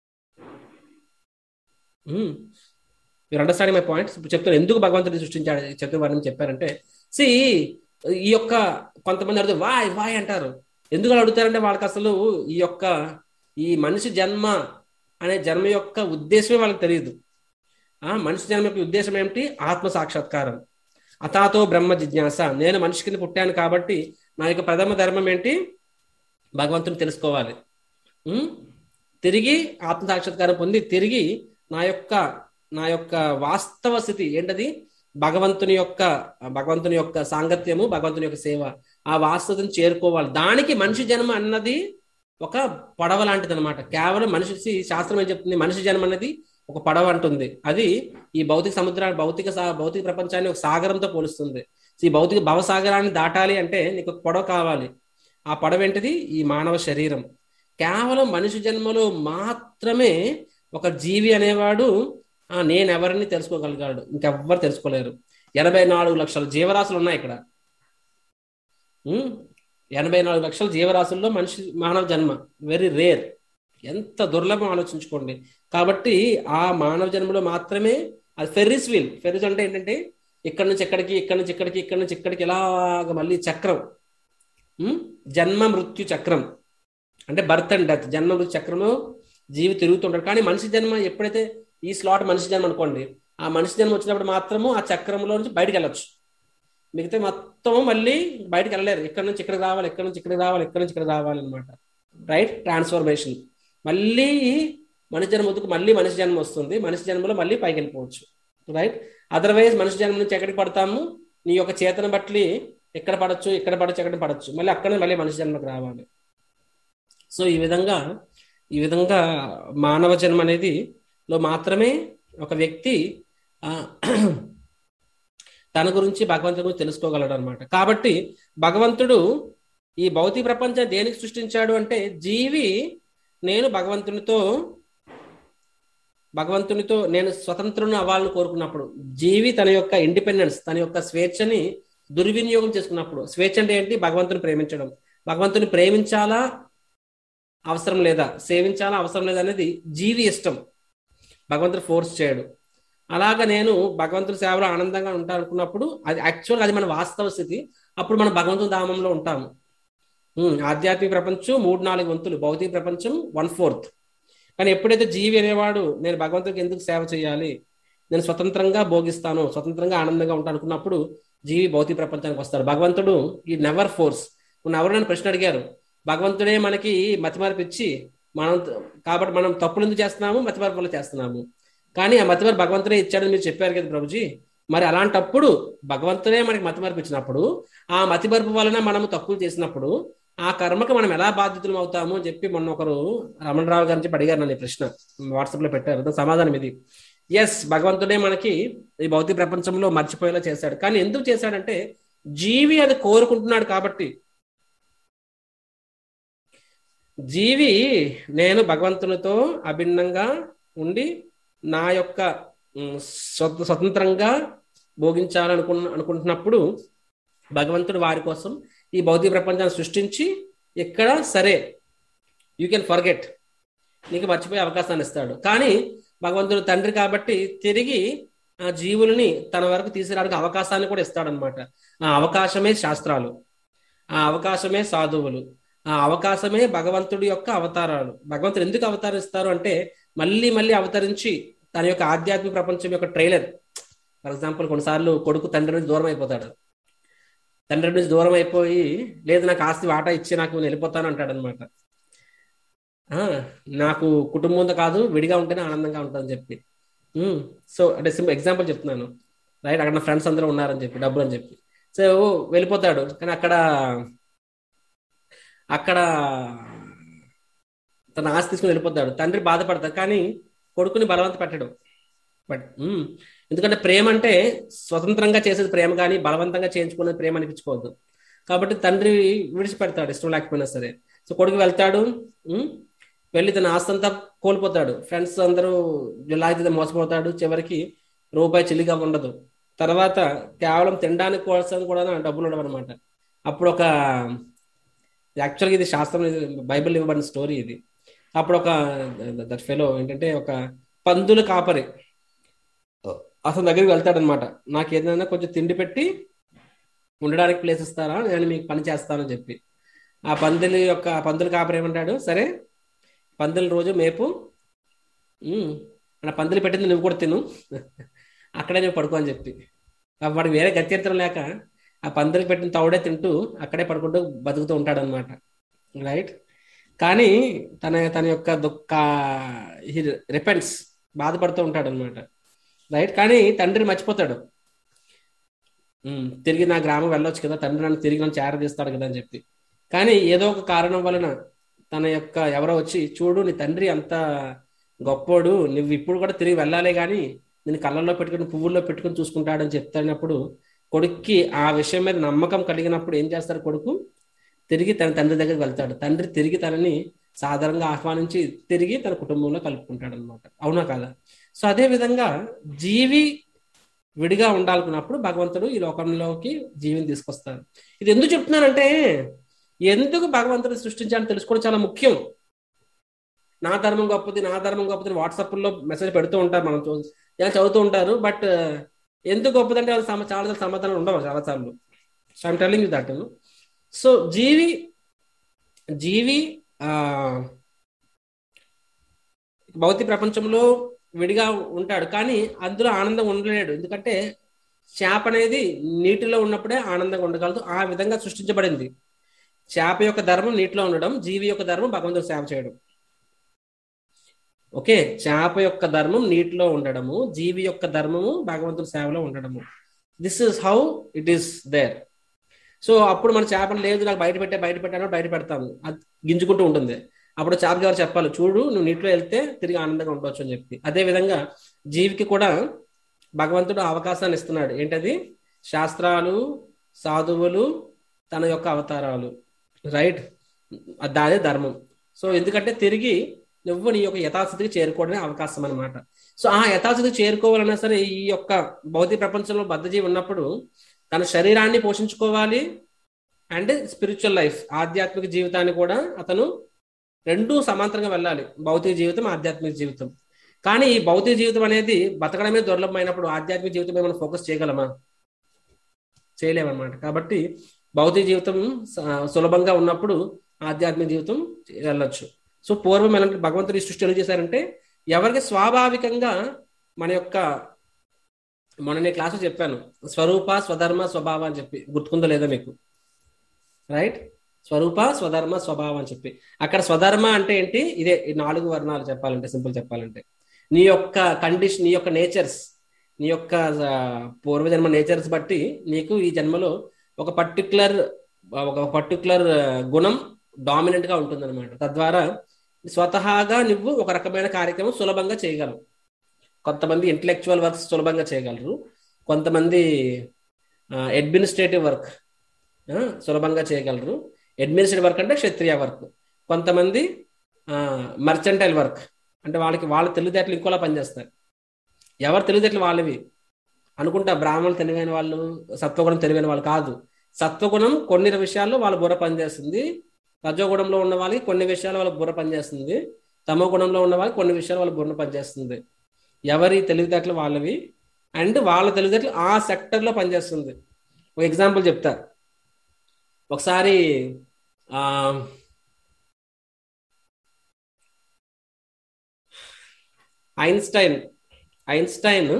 మీరు అండర్స్టాండింగ్ మై పాయింట్స్. ఇప్పుడు చెప్తాను ఎందుకు భగవంతుడిని సృష్టించాడు చతుర్వర్ణం చెప్పారంటే, సి ఈ యొక్క కొంతమంది అడుగుతారు వాయ్ వాయ్ అంటారు. ఎందుకు అడుగుతారంటే వాళ్ళకి అసలు ఈ యొక్క ఈ మనిషి జన్మ అనే జన్మ యొక్క ఉద్దేశమే వాళ్ళకి తెలియదు. ఆ మనిషి జన్మ యొక్క ఉద్దేశం ఏమిటి? ఆత్మ సాక్షాత్కారం. అతాతో బ్రహ్మ జిజ్ఞాస. నేను మనిషి కింద పుట్టాను కాబట్టి నా యొక్క ప్రథమ ధర్మం ఏంటి? భగవంతుని తెలుసుకోవాలి. తిరిగి ఆత్మ సాక్షాత్కారం పొంది తిరిగి నా యొక్క నా యొక్క వాస్తవ స్థితి ఏంటది? భగవంతుని యొక్క భగవంతుని యొక్క సాంగత్యము, భగవంతుని యొక్క సేవ, ఆ వాస్తవతను చేరుకోవాలి. దానికి మనిషి జన్మ అన్నది ఒక పడవ లాంటిది అనమాట. కేవలం మనిషి శాస్త్రం ఏం చెప్తుంది? మనిషి జన్మ అనేది ఒక పడవ అంటుంది. అది ఈ భౌతిక సముద్రాన్ని భౌతిక భౌతిక ప్రపంచాన్ని ఒక సాగరంతో పోలుస్తుంది. ఈ భౌతిక భవసాగరాన్ని దాటాలి అంటే నీకు ఒక పడవ కావాలి. ఆ పడవ ఏంటిది? ఈ మానవ శరీరం. కేవలం మనిషి జన్మలో మాత్రమే ఒక జీవి అనేవాడు నేనెవరిని తెలుసుకోగలిగాడు. ఇంకెవ్వరు తెలుసుకోలేరు. ఎనభై నాలుగు లక్షల జీవరాశులు ఉన్నాయి ఇక్కడ. ఎనభై నాలుగు లక్షల జీవరాశుల్లో మనిషి మానవ జన్మ వెరీ రేర్. ఎంత దుర్లభం ఆలోచించుకోండి. కాబట్టి ఆ మానవ జన్మలో మాత్రమే అది ఫెర్రిస్ వీల్. ఫెర్రిస్ అంటే ఏంటంటే ఇక్కడ నుంచి ఎక్కడికి, ఇక్కడ నుంచి ఇక్కడికి, ఇక్కడ నుంచి ఇక్కడికి ఇలాగ మళ్ళీ చక్రం, జన్మ మృత్యు చక్రం అంటే బర్త్ అండ్ డెత్. జన్మ మృత్యు చక్రంలో జీవి తిరుగుతుంటాడు. కానీ మనిషి జన్మ ఎప్పుడైతే ఈ స్లాట్ మనిషి జన్మ అనుకోండి, ఆ మనిషి జన్మ వచ్చినప్పుడు మాత్రము ఆ చక్రంలో నుంచి బయటకు వెళ్ళొచ్చు. మిగతా మొత్తం మళ్ళీ బయటకు వెళ్ళలేరు. ఇక్కడ నుంచి ఇక్కడికి రావాలి, ఇక్కడ నుంచి ఇక్కడికి రావాలి, ఇక్కడ నుంచి ఇక్కడికి రావాలి అనమాట. రైట్? ట్రాన్స్ఫర్మేషన్. మళ్ళీ మనిషి జన్మ వద్దుకు మళ్ళీ మనిషి జన్మ వస్తుంది. మనిషి జన్మలో మళ్ళీ పైకి వెళ్ళిపోవచ్చు. రైట్? అదర్వైజ్ మనిషి జన్మ నుంచి ఎక్కడికి పడతాము? నీ యొక్క చేతన బట్టి ఎక్కడ పడచ్చు, ఇక్కడ పడచ్చు, ఎక్కడ పడచ్చు, మళ్ళీ అక్కడే మళ్ళీ మనిషి జన్మకు రావాలి. సో ఈ విధంగా ఈ విధంగా మానవ జన్మ అనేది లో మాత్రమే ఒక వ్యక్తి తన గురించి భగవంతుడి గురించి తెలుసుకోగలడు అనమాట. కాబట్టి భగవంతుడు ఈ భౌతిక ప్రపంచం దేనికి సృష్టించాడు అంటే, జీవి నేను భగవంతునితో భగవంతునితో నేను స్వతంత్రుని అవ్వాలని కోరుకున్నప్పుడు, జీవి తన యొక్క ఇండిపెండెన్స్, తన యొక్క స్వేచ్ఛని దుర్వినియోగం చేసుకున్నప్పుడు. స్వేచ్ఛ అంటే ఏంటి? భగవంతుని ప్రేమించడం. భగవంతుని ప్రేమించాలా అవసరం లేదా, సేవించాలా అవసరం లేదా అనేది జీవి ఇష్టం. భగవంతుడు ఫోర్స్ చేయడు. అలాగా నేను భగవంతుడి సేవలో ఆనందంగా ఉంటాను అనుకున్నప్పుడు అది యాక్చువల్గా అది మన వాస్తవ స్థితి. అప్పుడు మనం భగవంతుని ధామంలో ఉంటాము. ఆధ్యాత్మిక ప్రపంచం మూడు నాలుగు వంతులు, భౌతిక ప్రపంచం వన్ ఫోర్త్. కానీ ఎప్పుడైతే జీవి అనేవాడు నేను భగవంతుడికి ఎందుకు సేవ చేయాలి, నేను స్వతంత్రంగా భోగిస్తాను, స్వతంత్రంగా ఆనందంగా ఉంటాను అనుకున్నప్పుడు జీవి భౌతిక ప్రపంచానికి వస్తాడు. భగవంతుడు ఈ నెవర్ ఫోర్స్. నువ్వు ఎవరు నన్ను ప్రశ్న అడిగారు, భగవంతుడే మనకి మతిమార్పు ఇచ్చి మనం కాబట్టి మనం తప్పులు ఎందుకు చేస్తున్నాము? మతిమార్పు వల్ల చేస్తున్నాము. కానీ ఆ మతిమార్పు భగవంతుడే ఇచ్చాడని మీరు చెప్పారు కదా ప్రభుజీ. మరి అలాంటప్పుడు భగవంతుడే మనకి మతిమార్పు ఇచ్చినప్పుడు, ఆ మతిమరుపు వలన మనము తప్పులు చేసినప్పుడు ఆ కర్మకు మనం ఎలా బాధ్యతలు అవుతాము అని చెప్పి మొన్న ఒకరు రమణరావు గారి నుంచి అడిగారు నన్ను. ప్రశ్న వాట్సాప్ లో పెట్టారు. సమాధానం ఇది, ఎస్, భగవంతుడే మనకి ఈ భౌతిక ప్రపంచంలో మర్చిపోయేలా చేశాడు. కానీ ఎందుకు చేశాడంటే జీవి అది కోరుకుంటున్నాడు కాబట్టి. జీవి నేను భగవంతునితో అభిన్నంగా ఉండి నా యొక్క స్వతంత్రంగా భోగించాలనుకున్న అనుకుంటున్నప్పుడు భగవంతుడు వారి కోసం ఈ భౌతిక ప్రపంచాన్ని సృష్టించి ఇక్కడ సరే యూ కెన్ ఫర్గెట్, నీకు మర్చిపోయే అవకాశాన్ని ఇస్తాడు. కానీ భగవంతుడు తండ్రి కాబట్టి తిరిగి ఆ జీవుల్ని తన వరకు తీసుకురావడానికి అవకాశాన్ని కూడా ఇస్తాడనమాట. ఆ అవకాశమే శాస్త్రాలు, ఆ అవకాశమే సాధువులు, ఆ అవకాశమే భగవంతుడి యొక్క అవతారాలు. భగవంతుడు ఎందుకు అవతరిస్తారు అంటే మళ్ళీ మళ్ళీ అవతరించి తన యొక్క ఆధ్యాత్మిక ప్రపంచం యొక్క ట్రైలర్. ఫర్ ఎగ్జాంపుల్ కొన్నిసార్లు కొడుకు తండ్రి నుంచి దూరం అయిపోతాడు. తండ్రి నుంచి దూరం అయిపోయి లేదు నాకు ఆస్తి వాటా ఇచ్చి నాకు నేను వెళ్ళిపోతాను అంటాడు అనమాట. నాకు కుటుంబంతో కాదు విడిగా ఉంటేనే ఆనందంగా ఉంటుందని చెప్పి. సో అంటే సింపుల్ ఎగ్జాంపుల్ చెప్తున్నాను, రైట్? అక్కడ నా ఫ్రెండ్స్ అందరూ ఉన్నారని చెప్పి డబ్బులు అని చెప్పి సో వెళ్ళిపోతాడు. కానీ అక్కడ అక్కడ తన ఆస్తి తీసుకుని వెళ్ళిపోతాడు. తండ్రి బాధపడతాడు కానీ కొడుకుని బలవంత పెట్టడం. బట్ ఎందుకంటే ప్రేమ అంటే స్వతంత్రంగా చేసేది ప్రేమ, కానీ బలవంతంగా చేయించుకునేది ప్రేమ అనిపించుకోవద్దు. కాబట్టి తండ్రి విడిచిపెడతాడు ఇష్టం లేకపోయినా సరే. సో కొడుకు వెళ్తాడు, వెళ్ళి తన ఆస్తి అంతా కోల్పోతాడు. ఫ్రెండ్స్ అందరూ జులాయితీ మోసపోతాడు. చివరికి రూపాయి చెల్లిగా ఉండదు. తర్వాత కేవలం తినడానికి కోసం కూడా డబ్బులు ఉండవు అనమాట. అప్పుడు ఒక యాక్చువల్గా ఇది శాస్త్రం, బైబిల్ ఇవ్వబడిన స్టోరీ ఇది. అప్పుడు ఒక దట్ ఫెలో ఏంటంటే ఒక పందుల కాపరి అతని దగ్గరికి వెళ్తాడనమాట. నాకు ఏదైనా కొంచెం తిండి పెట్టి ఉండడానికి ప్లేస్ ఇస్తారా, నేను మీకు పని చేస్తానని చెప్పి. ఆ పందుల యొక్క పందుల కాపరి ఏమంటాడు, సరే పందుల రోజు మేపు, నా పందులు పెట్టింది నువ్వు కూడా తిను, అక్కడే నువ్వు పడుకో అని చెప్పి. వాడికి వేరే గత్యంతరం లేక ఆ పందులకు పెట్టిన తౌడే తింటూ అక్కడే పడుకుంటూ బతుకుతూ ఉంటాడు అనమాట. రైట్. కానీ తన తన యొక్క దుఃఖ రిపెంట్స్ బాధపడుతూ ఉంటాడు అనమాట. రైట్. కానీ తండ్రి మర్చిపోతాడు, తిరిగి నా గ్రామం వెళ్ళొచ్చు కదా, తండ్రి నన్ను తిరిగి నన్ను చేరదీస్తాడు కదా అని చెప్పి. కానీ ఏదో ఒక కారణం వలన తన యొక్క ఎవరో వచ్చి, చూడు నీ తండ్రి అంత గొప్పోడు, నువ్వు ఇప్పుడు కూడా తిరిగి వెళ్ళాలి కానీ నేను కళ్ళల్లో పెట్టుకుని పువ్వుల్లో పెట్టుకుని చూసుకుంటాడని చెప్తానప్పుడు కొడుక్కి ఆ విషయం మీద నమ్మకం కలిగినప్పుడు ఏం చేస్తాడు, కొడుకు తిరిగి తన తండ్రి దగ్గరికి వెళ్తాడు. తండ్రి తిరిగి తనని సాధారణంగా ఆహ్వానించి తిరిగి తన కుటుంబంలో కలుపుకుంటాడు అనమాట. అవునా కాదా? సో అదే విధంగా జీవి విడిగా ఉండాలనుకున్నప్పుడు భగవంతుడు ఈ లోకంలోకి జీవిని తీసుకొస్తాడు. ఇది ఎందుకు చెప్తున్నానంటే, ఎందుకు భగవంతుడు సృష్టించాలని తెలుసుకోవడం చాలా ముఖ్యం. నా ధర్మం గొప్పది, నా ధర్మం గొప్పది వాట్సాప్లో మెసేజ్ పెడుతూ ఉంటారు, మనం చూ చదువుతూ ఉంటారు. బట్ ఎందుకు గొప్పదంటే వాళ్ళు సమ చాలా సమాధానం ఉండవు చాలా సార్లు. So I'm telling you that. So జీవి జీవి ఆ భౌతిక ప్రపంచంలో విడిగా ఉంటాడు, కానీ అందులో ఆనందం ఉండలేడు. ఎందుకంటే చేప అనేది నీటిలో ఉన్నప్పుడే ఆనందంగా ఉండగలదు. ఆ విధంగా సృష్టించబడింది. చేప యొక్క ధర్మం నీటిలో ఉండడం, జీవి యొక్క ధర్మం భగవంతుడు సేవ చేయడం. ఓకే, చేప యొక్క ధర్మం నీటిలో ఉండడము, జీవి యొక్క ధర్మము భగవంతుడి సేవలో ఉండడము. This is how it is there. So అప్పుడు మన చేపను లేదు నాకు బయట పెట్టే బయట పెట్టాను బయట పెడతాము, అది గింజుకుంటూ ఉంటుంది. అప్పుడు చేపకి ఎవరు చెప్పాలి, చూడు నువ్వు నీటిలో వెళ్తే తిరిగి ఆనందంగా ఉండవచ్చు అని చెప్పి. అదే విధంగా జీవికి కూడా భగవంతుడు అవకాశాన్ని ఇస్తున్నాడు. ఏంటది? శాస్త్రాలు, సాధువులు, తన యొక్క అవతారాలు. రైట్. అదే ధర్మం. సో ఎందుకంటే తిరిగి నువ్వు నీ యొక్క యథాస్థితికి చేరుకోవడానికి అవకాశం అనమాట. సో ఆ యథాస్థితికి చేరుకోవాలన్నా సరే ఈ యొక్క భౌతిక ప్రపంచంలో బద్ధజీవి ఉన్నప్పుడు తన శరీరాన్ని పోషించుకోవాలి అండ్ స్పిరిచువల్ లైఫ్, ఆధ్యాత్మిక జీవితాన్ని కూడా అతను రెండూ సమాంతరంగా వెళ్ళాలి. భౌతిక జీవితం, ఆధ్యాత్మిక జీవితం. కానీ ఈ భౌతిక జీవితం అనేది బతకడమే దుర్లభమైనప్పుడు ఆధ్యాత్మిక జీవితం మీద మనం ఫోకస్ చేయగలమా? చేయలేమన్నమాట. కాబట్టి భౌతిక జీవితం సులభంగా ఉన్నప్పుడు ఆధ్యాత్మిక జీవితం వెళ్ళొచ్చు. సో పూర్వం ఎలాంటి భగవంతుడు ఈ సృష్టి ఎలా చేశారంటే, ఎవరికి స్వాభావికంగా మన యొక్క మొన్న నేను క్లాసులో చెప్పాను స్వరూప స్వధర్మ స్వభావం అని చెప్పి, గుర్తుకుందో లేదో మీకు? రైట్. స్వరూప స్వధర్మ స్వభావం అని చెప్పి, అక్కడ స్వధర్మ అంటే ఏంటి? ఇదే ఈ నాలుగు వర్ణాలు చెప్పాలంటే, సింపుల్ చెప్పాలంటే నీ యొక్క కండిషన్, నీ యొక్క నేచర్స్, నీ యొక్క పూర్వజన్మ నేచర్స్ బట్టి నీకు ఈ జన్మలో ఒక పర్టికులర్ ఒక పర్టికులర్ గుణం డామినెంట్ గా ఉంటుంది అనమాట. తద్వారా స్వతహాగా నువ్వు ఒక రకమైన కార్యక్రమం సులభంగా చేయగలవు. కొంతమంది ఇంటలెక్చువల్ వర్క్స్ సులభంగా చేయగలరు, కొంతమంది అడ్మినిస్ట్రేటివ్ వర్క్ సులభంగా చేయగలరు. అడ్మినిస్ట్రేటివ్ వర్క్ అంటే క్షత్రియ వర్క్. కొంతమంది మర్చెంటైల్ వర్క్ అంటే వాళ్ళకి వాళ్ళ తెలివితేటలు ఇంకోలా పనిచేస్తారు. ఎవరు తెలివితేటలు వాళ్ళవి అనుకుంటా. బ్రాహ్మణులు తెలివైన వాళ్ళు, సత్వగుణం తెలివైన వాళ్ళు కాదు. సత్వగుణం కొన్ని విషయాల్లో వాళ్ళ బుర్ర పనిచేస్తుంది, రజోగుణంలో ఉన్న వాళ్ళకి కొన్ని విషయాలు వాళ్ళ బుర్ర పనిచేస్తుంది, తమో గుణంలో ఉన్న వాళ్ళకి కొన్ని విషయాలు వాళ్ళ బుర్ర పనిచేస్తుంది. ఎవరి తెలివితేటలు వాళ్ళవి అండ్ వాళ్ళ తెలివితేటలు ఆ సెక్టర్లో పనిచేస్తుంది. ఒక ఎగ్జాంపుల్ చెప్తా. ఒకసారి ఆ ఐన్స్టైన్ ఐన్స్టైన్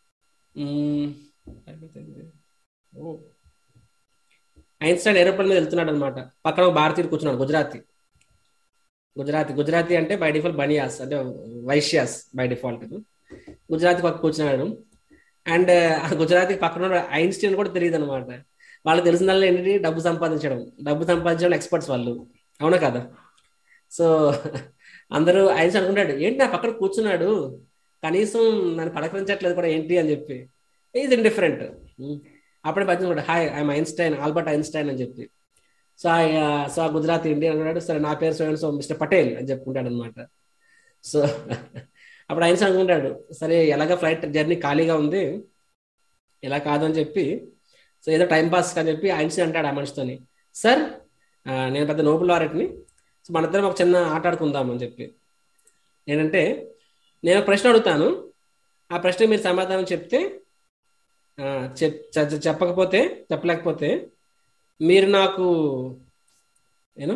ఐన్స్టైన్ ఏరోప్లేన్ మీద వెళ్తున్నాడు అనమాట. పక్కన ఒక భారతీయుడు కూర్చున్నాడు, గుజరాతీ గుజరాతీ గుజరాతీ అంటే బై డిఫాల్ట్ బనియాస్ అంటే వైశ్యాస్ బై డిఫాల్ట్. గుజరాతీ పక్క కూర్చున్నాడు. అండ్ ఆ గుజరాతీ పక్కన ఐన్స్టైన్ కూడా తెలియదు అనమాట. వాళ్ళకి తెలిసిందల్లా ఏంటి? డబ్బు సంపాదించడం. డబ్బు సంపాదించడం ఎక్స్పర్ట్స్ వాళ్ళు, అవునా కదా? సో అందరూ ఐన్స్టైన్ అనుకుంటాడు, ఏంటి నా పక్కన కూర్చున్నాడు, కనీసం నన్ను పలకరించట్లేదు కూడా ఏంటి అని చెప్పి. Is indifferent. అప్పుడే పద్యం కూడా, hi I'm Einstein, Albert Einstein అని చెప్పి. సో సో ఆ గుజరాతీ ఇండి అన్నాడు, సరే నా పేరు సో సో మిస్టర్ పటేల్ అని చెప్పుకుంటాడు అనమాట. సో అప్పుడు ఐన్స్టైన్ అనుకుంటాడు, సరే ఎలాగ ఫ్లైట్ జర్నీ ఖాళీగా ఉంది, ఇలా కాదని చెప్పి, సో ఏదో టైం పాస్ అని చెప్పి ఐన్స్టైన్ అంటాడు ఆ మనిషితోని, సార్ నేను పెద్ద నోబుల్ లారెట్ని. సో మన ఇద్దరం ఒక చిన్న ఆట ఆడుకుందాం అని చెప్పి. ఏంటంటే నేను ఒక ప్రశ్న అడుగుతాను, ఆ ప్రశ్న మీరు సమాధానం చెప్తే ఆ, చెప్ చె- చెప్పకపోతే చెప్పలేకపోతే మీరు నాకు నేను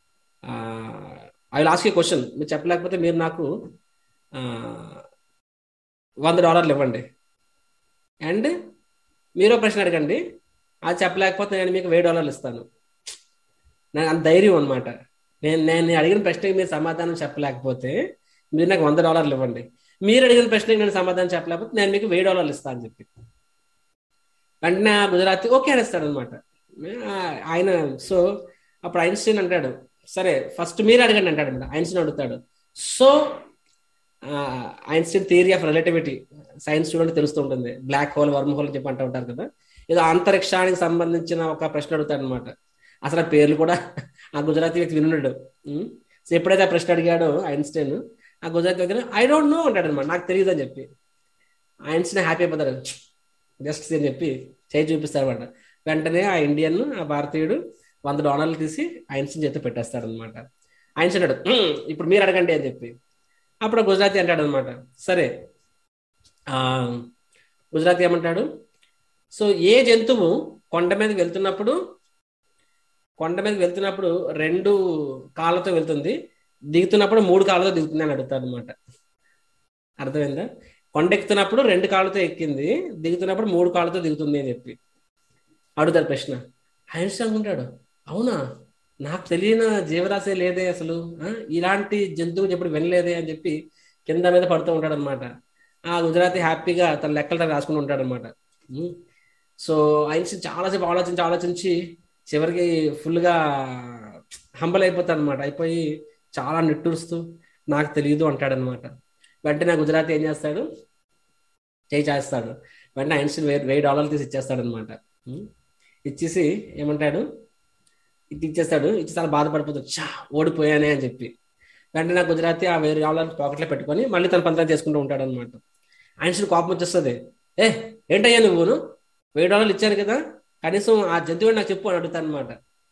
I will ask a question. మీరు చెప్పలేకపోతే మీరు నాకు ఆ, వంద డాలర్లు ఇవ్వండి. అండ్ మీరు ప్రశ్న అడగండి, అది చెప్పలేకపోతే నేను మీకు వెయ్యి డాలర్లు ఇస్తాను. నాకు అంత ధైర్యం అనమాట. నేను నేను అడిగిన ప్రశ్నకి మీరు సమాధానం చెప్పలేకపోతే మీరు నాకు వంద డాలర్లు ఇవ్వండి. మీరు అడిగిన ప్రశ్నకి నేను సమాధానం చెప్పలేకపోతే నేను మీకు వెయ్యి డాలర్లు ఇస్తాను అని చెప్పి వెంటనే ఆ గుజరాతీ ఓకే అనేస్తాడు అనమాట. ఆయన సో అప్పుడు ఐన్స్టీన్ అంటాడు, సరే ఫస్ట్ మీరు అడగండి అంటాడు అనమాట. ఐన్స్టీన్ అడుగుతాడు. So Einstein theory of relativity science student తెలుస్తూ ఉంటుంది, బ్లాక్ హోల్ వర్మ్ హోల్ అని చెప్పి అంటూ ఉంటారు కదా. ఏదో అంతరిక్షానికి సంబంధించిన ఒక ప్రశ్న అడుగుతాడు అనమాట. అసలు ఆ పేర్లు కూడా ఆ గుజరాతీ వ్యక్తి వినున్నాడు. సో ఎప్పుడైతే ఆ ప్రశ్న అడిగాడో ఐన్స్టీన్, ఆ గుజరాతీ వ్యక్తి ఐ డోంట్ నో అంటాడు అనమాట, నాకు తెలియదు అని చెప్పి. ఐన్స్టీన్ హ్యాపీ అయిపోతాడు, జస్ట్ అని చెప్పి చేయి చూపిస్తాడు అనమాట. వెంటనే ఆ ఇండియన్ ఆ భారతీయుడు వంద డాలర్లు తీసి ఐన్స్టీన్ చేతితో పెట్టేస్తాడు అనమాట. ఐన్స్టీన్ అన్నాడు, ఇప్పుడు మీరు అడగండి అని చెప్పి. అప్పుడు గుజరాతీ అంటాడు అనమాట, సరే ఆ గుజరాతీ ఏమంటాడు, సో ఏ జంతువు కొండ మీదకి వెళ్తున్నప్పుడు కొండ మీదకి వెళ్తున్నప్పుడు రెండు కాళ్ళతో వెళ్తుంది, దిగుతున్నప్పుడు మూడు కాళ్ళతో దిగుతుంది అని అడుగుతాడు అనమాట. అర్థమైందా? కొండ ఎక్కుతున్నప్పుడు రెండు కాళ్ళతో ఎక్కింది, దిగుతున్నప్పుడు మూడు కాళ్ళతో దిగుతుంది అని చెప్పి అడుగుతారు ప్రశ్న. ఐన్స్టీన్ అనుకుంటాడు, అవునా, నాకు తెలియని జీవరాశి లేదే అసలు, ఇలాంటి జంతువుని ఎప్పుడు వినలేదే అని చెప్పి కింద మీద పడుతూ ఉంటాడు అనమాట. ఆ గుజరాతీ హ్యాపీగా తన లెక్కలు రాసుకుని ఉంటాడు అనమాట. సో ఐన్స్టీన్ చాలాసేపు ఆలోచించి ఆలోచించి చివరికి ఫుల్గా హంబల్ అయిపోతాడు అనమాట. అయిపోయి చాలా నిట్టూరుస్తూ నాకు తెలియదు అంటాడనమాట. వెంటనే గుజరాతీ ఏం చేస్తాడు, చేయి చేస్తాడు. వెంటనే ఐన్స్టీన్ వెయ్యి వెయ్యి డాలర్లు తీసి ఇచ్చేస్తాడు అనమాట. ఇచ్చేసి ఏమంటాడు, ఇది ఇచ్చేస్తాడు. ఇచ్చి చాలా బాధపడిపోతాడు, చా ఓడిపోయానే అని చెప్పి. వెంటనే గుజరాతీ ఆ వెయ్యి డాలర్లు పాకెట్లో పెట్టుకొని మళ్ళీ తన పంతం చేసుకుంటూ ఉంటాడు అనమాట. ఐన్స్టీన్ కోపం వచ్చేస్తుంది, ఏ ఏంటయ్యా నువ్వును, వెయ్యి డాలర్లు ఇచ్చాను కదా, కనీసం ఆ జంతువుని నాకు చెప్పు అని అడుగుతాను అనమాట.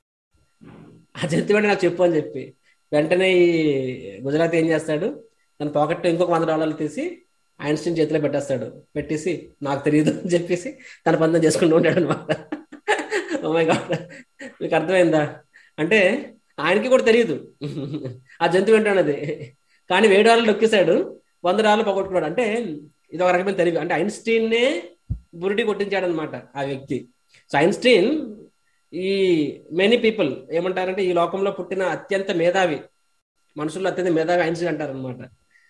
ఆ జంతువుని నాకు చెప్పు అని చెప్పి వెంటనే ఈ గుజరాతీ ఏం చేస్తాడు, తన పాకెట్లో ఇంకొక వంద డాలర్లు తీసి ఐన్స్టీన్ చేతిలో పెట్టేస్తాడు. పెట్టేసి నాకు తెలియదు అని చెప్పేసి తన పంతం చేసుకుంటూ ఉంటాడు అనమాట. ఓ మై గాడ్, మీకు అర్థమైందా? అంటే ఆయనకి కూడా తెలియదు ఆ జంతువు ఏంటన్నది, కానీ వెయ్యి డాలర్లు నొక్కేశాడు, వంద డాలర్లు పోగొట్టుకున్నాడు. అంటే ఇది ఒక రకమైన తెలివి. అంటే ఐన్స్టీన్నే బురిడి కొట్టించాడు అనమాట ఆ వ్యక్తి. సో ఐన్స్టీన్ ఈ మెనీ పీపుల్ ఏమంటారంటే ఈ లోకంలో పుట్టిన అత్యంత మేధావి, మనుషుల్లో అత్యంత మేధావి ఐన్స్టీన్ అంటారు అనమాట.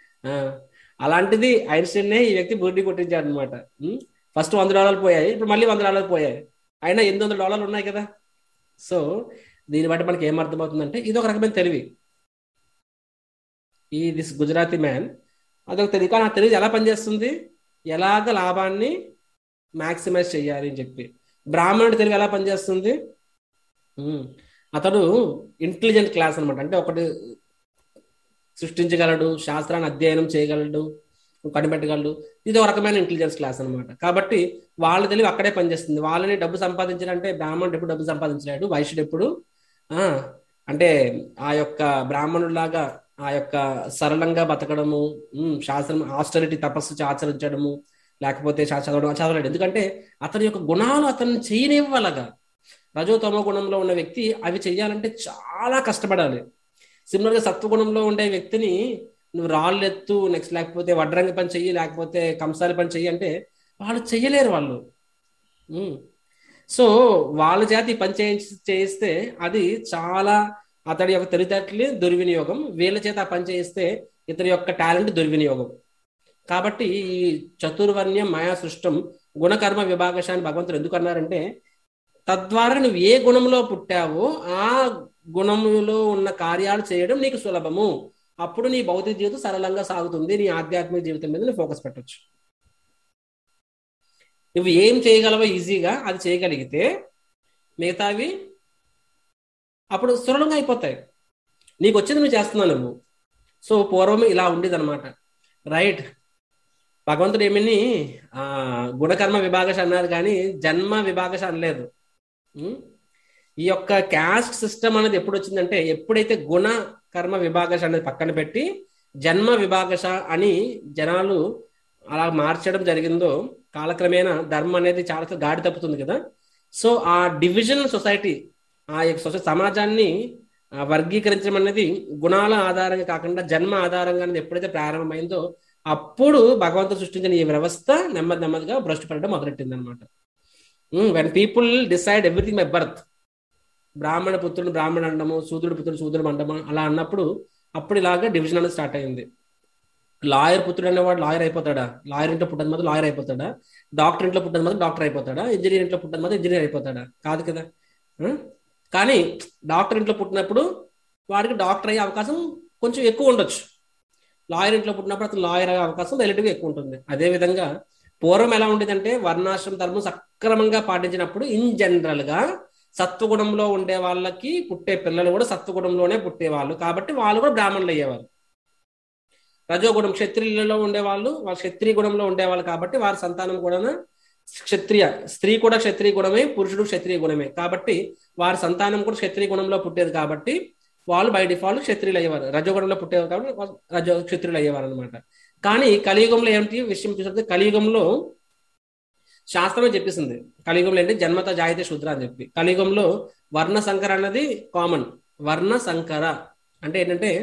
అలాంటిది ఐన్స్టీన్నే ఈ వ్యక్తి బురిడి కొట్టించాడు అనమాట. ఫస్ట్ వంద డాలర్లు పోయాయి, ఇప్పుడు మళ్ళీ వంద డాలర్లు పోయాయి, అయినా ఎనిమిది వందల డాలర్లు ఉన్నాయి కదా. సో దీన్ని బట్టి మనకి ఏం అర్థమవుతుందంటే ఇది ఒక రకమైన తెలివి. ఈ దిస్ గుజరాతీ మ్యాన్ అదొక తెలివి. కానీ ఆ తెలివి ఎలా పనిచేస్తుంది, ఎలాగ లాభాన్ని మ్యాక్సిమైజ్ చేయాలి అని చెప్పి. బ్రాహ్మణుడి తెలివి ఎలా పనిచేస్తుంది, అతడు ఇంటెలిజెంట్ క్లాస్ అనమాట. అంటే ఒకటి సృష్టించగలడు, శాస్త్రాన్ని అధ్యయనం చేయగలడు, కనిపెట్టగలడు. ఇది ఒక రకమైన ఇంటెలిజెన్స్ క్లాస్ అనమాట. కాబట్టి వాళ్ళ తెలివి అక్కడే పనిచేస్తుంది. వాళ్ళని డబ్బు సంపాదించాలంటే బ్రాహ్మణుడు ఎప్పుడు డబ్బు సంపాదించలేడు, వైశ్యుడు ఎప్పుడు ఆ అంటే ఆ యొక్క బ్రాహ్మణుడిలాగా ఆ యొక్క సరళంగా బతకడము, శాస్త్రం ఆస్టరిటీ తపస్సు ఆచరించడము, లేకపోతే చదవడం చదవలేడు. ఎందుకంటే అతని యొక్క గుణాలు అతన్ని చేయనివ్వలగా. రజో తమో గుణంలో ఉన్న వ్యక్తి అవి చెయ్యాలంటే చాలా కష్టపడాలి. సిమిలర్గా సత్వగుణంలో ఉండే వ్యక్తిని నువ్వు రాళ్ళు ఎత్తు, నెక్స్ట్ లేకపోతే వడ్రంగి పని చెయ్యి, లేకపోతే కంసాలి పని చెయ్యి అంటే వాళ్ళు చెయ్యలేరు వాళ్ళు. సో వాళ్ళ చేత ఈ పని చేయించి చేయిస్తే అది చాలా అతడి యొక్క తెలివితేటలు దుర్వినియోగం, వీళ్ళ చేత ఆ పని చేయిస్తే ఇతని యొక్క టాలెంట్ దుర్వినియోగం. కాబట్టి ఈ చతుర్వర్ణ్యం మాయా సృష్టం గుణకర్మ విభాగశాన్ని భగవంతుడు ఎందుకు అన్నారంటే, తద్వారా నువ్వు ఏ గుణంలో పుట్టావో ఆ గుణములో ఉన్న కార్యాలు చేయడం నీకు సులభము. అప్పుడు నీ భౌతిక జీవితం సరళంగా సాగుతుంది, నీ ఆధ్యాత్మిక జీవితం మీద నువ్వు ఫోకస్ పెట్టచ్చు. నువ్వు ఏం చేయగలవో ఈజీగా అది చేయగలిగితే మిగతావి అప్పుడు సులభంగా అయిపోతాయి. నీకు వచ్చింది నువ్వు చేస్తున్నావు నువ్వు. సో పూర్వం ఇలా ఉండేది అనమాట, రైట్? భగవంతుడు ఏమని ఆ గుణకర్మ విభాగశ అన్నారు కానీ జన్మ విభాగశ అనలేదు. ఈ యొక్క క్యాస్ట్ సిస్టమ్ అనేది ఎప్పుడు వచ్చిందంటే, ఎప్పుడైతే గుణ కర్మ విభాగశ అనేది పక్కన పెట్టి జన్మ విభాగశ అని జనాలు అలా మార్చడం జరిగిందో, కాలక్రమేణా ధర్మం అనేది చాలా గాడి తప్పుతుంది కదా. సో ఆ డివిజన్ సొసైటీ, ఆ యొక్క సొసైటీ సమాజాన్ని వర్గీకరించడం అనేది గుణాల ఆధారంగా కాకుండా జన్మ ఆధారంగా అనేది ఎప్పుడైతే ప్రారంభమైందో, అప్పుడు భగవంతుడు సృష్టించిన ఈ వ్యవస్థ నెమ్మది నెమ్మదిగా భ్రష్టు పడడం మొదలెట్టింది అనమాట. When people decide everything by birth, బ్రాహ్మణ పుత్రుడు బ్రాహ్మణ అండము, శూద్రుడు పుత్రుడు శూద్రుడు అండము అలా అన్నప్పుడు అప్పుడు ఇలాగా డివిజన్ అనేది స్టార్ట్ అయింది. లాయర్ పుత్రుడు అనేవాడు లాయర్ అయిపోతాడా? లాయర్ ఇంట్లో పుట్టని మాత్రం లాయర్ అయిపోతాడా? డాక్టర్ ఇంట్లో పుట్టని మాత్రం డాక్టర్ అయిపోతాడా? ఇంజనీర్ ఇంట్లో పుట్టని మాత్రం ఇంజనీర్ అయిపోతాడా? కాదు కదా. కానీ డాక్టర్ ఇంట్లో పుట్టినప్పుడు వాడికి డాక్టర్ అయ్యే అవకాశం కొంచెం ఎక్కువ ఉండొచ్చు. లాయర్ ఇంట్లో పుట్టినప్పుడు అతను లాయర్ అయ్యే అవకాశం రిలేటివ్గా ఎక్కువ ఉంటుంది. అదేవిధంగా పూర్వం ఎలా ఉండేదంటే, వర్ణాశ్రమ ధర్మం సక్రమంగా పాటించినప్పుడు ఇన్ జనరల్ గా సత్వగుణంలో ఉండే వాళ్ళకి పుట్టే పిల్లలు కూడా సత్వగుణంలోనే పుట్టేవాళ్ళు, కాబట్టి వాళ్ళు కూడా బ్రాహ్మణులు అయ్యేవారు. రజోగుణం క్షత్రియులలో ఉండేవాళ్ళు వాళ్ళు క్షత్రియ గుణంలో ఉండేవాళ్ళు, కాబట్టి వారి సంతానం కూడా క్షత్రియ, స్త్రీ కూడా క్షత్రియ గుణమే, పురుషుడు క్షత్రియ గుణమే, కాబట్టి వారి సంతానం కూడా క్షత్రియ గుణంలో పుట్టేది, కాబట్టి వాళ్ళు బై డిఫాల్ట్ క్షత్రియులు అయ్యేవారు. రజోగుణంలో పుట్టేవారు కాబట్టి రజో క్షత్రియులు అయ్యేవారు అనమాట. కానీ కలియుగంలో ఏమిటి విషయం చూస్తే, కలియుగంలో శాస్త్రమే చెప్పేసింది, కలియుగంలో ఏంటి జన్మత జాయితే శూద్ర అని చెప్పి. కలియుగంలో వర్ణ సంకర అన్నది కామన్. వర్ణ సంకర అంటే ఏంటంటే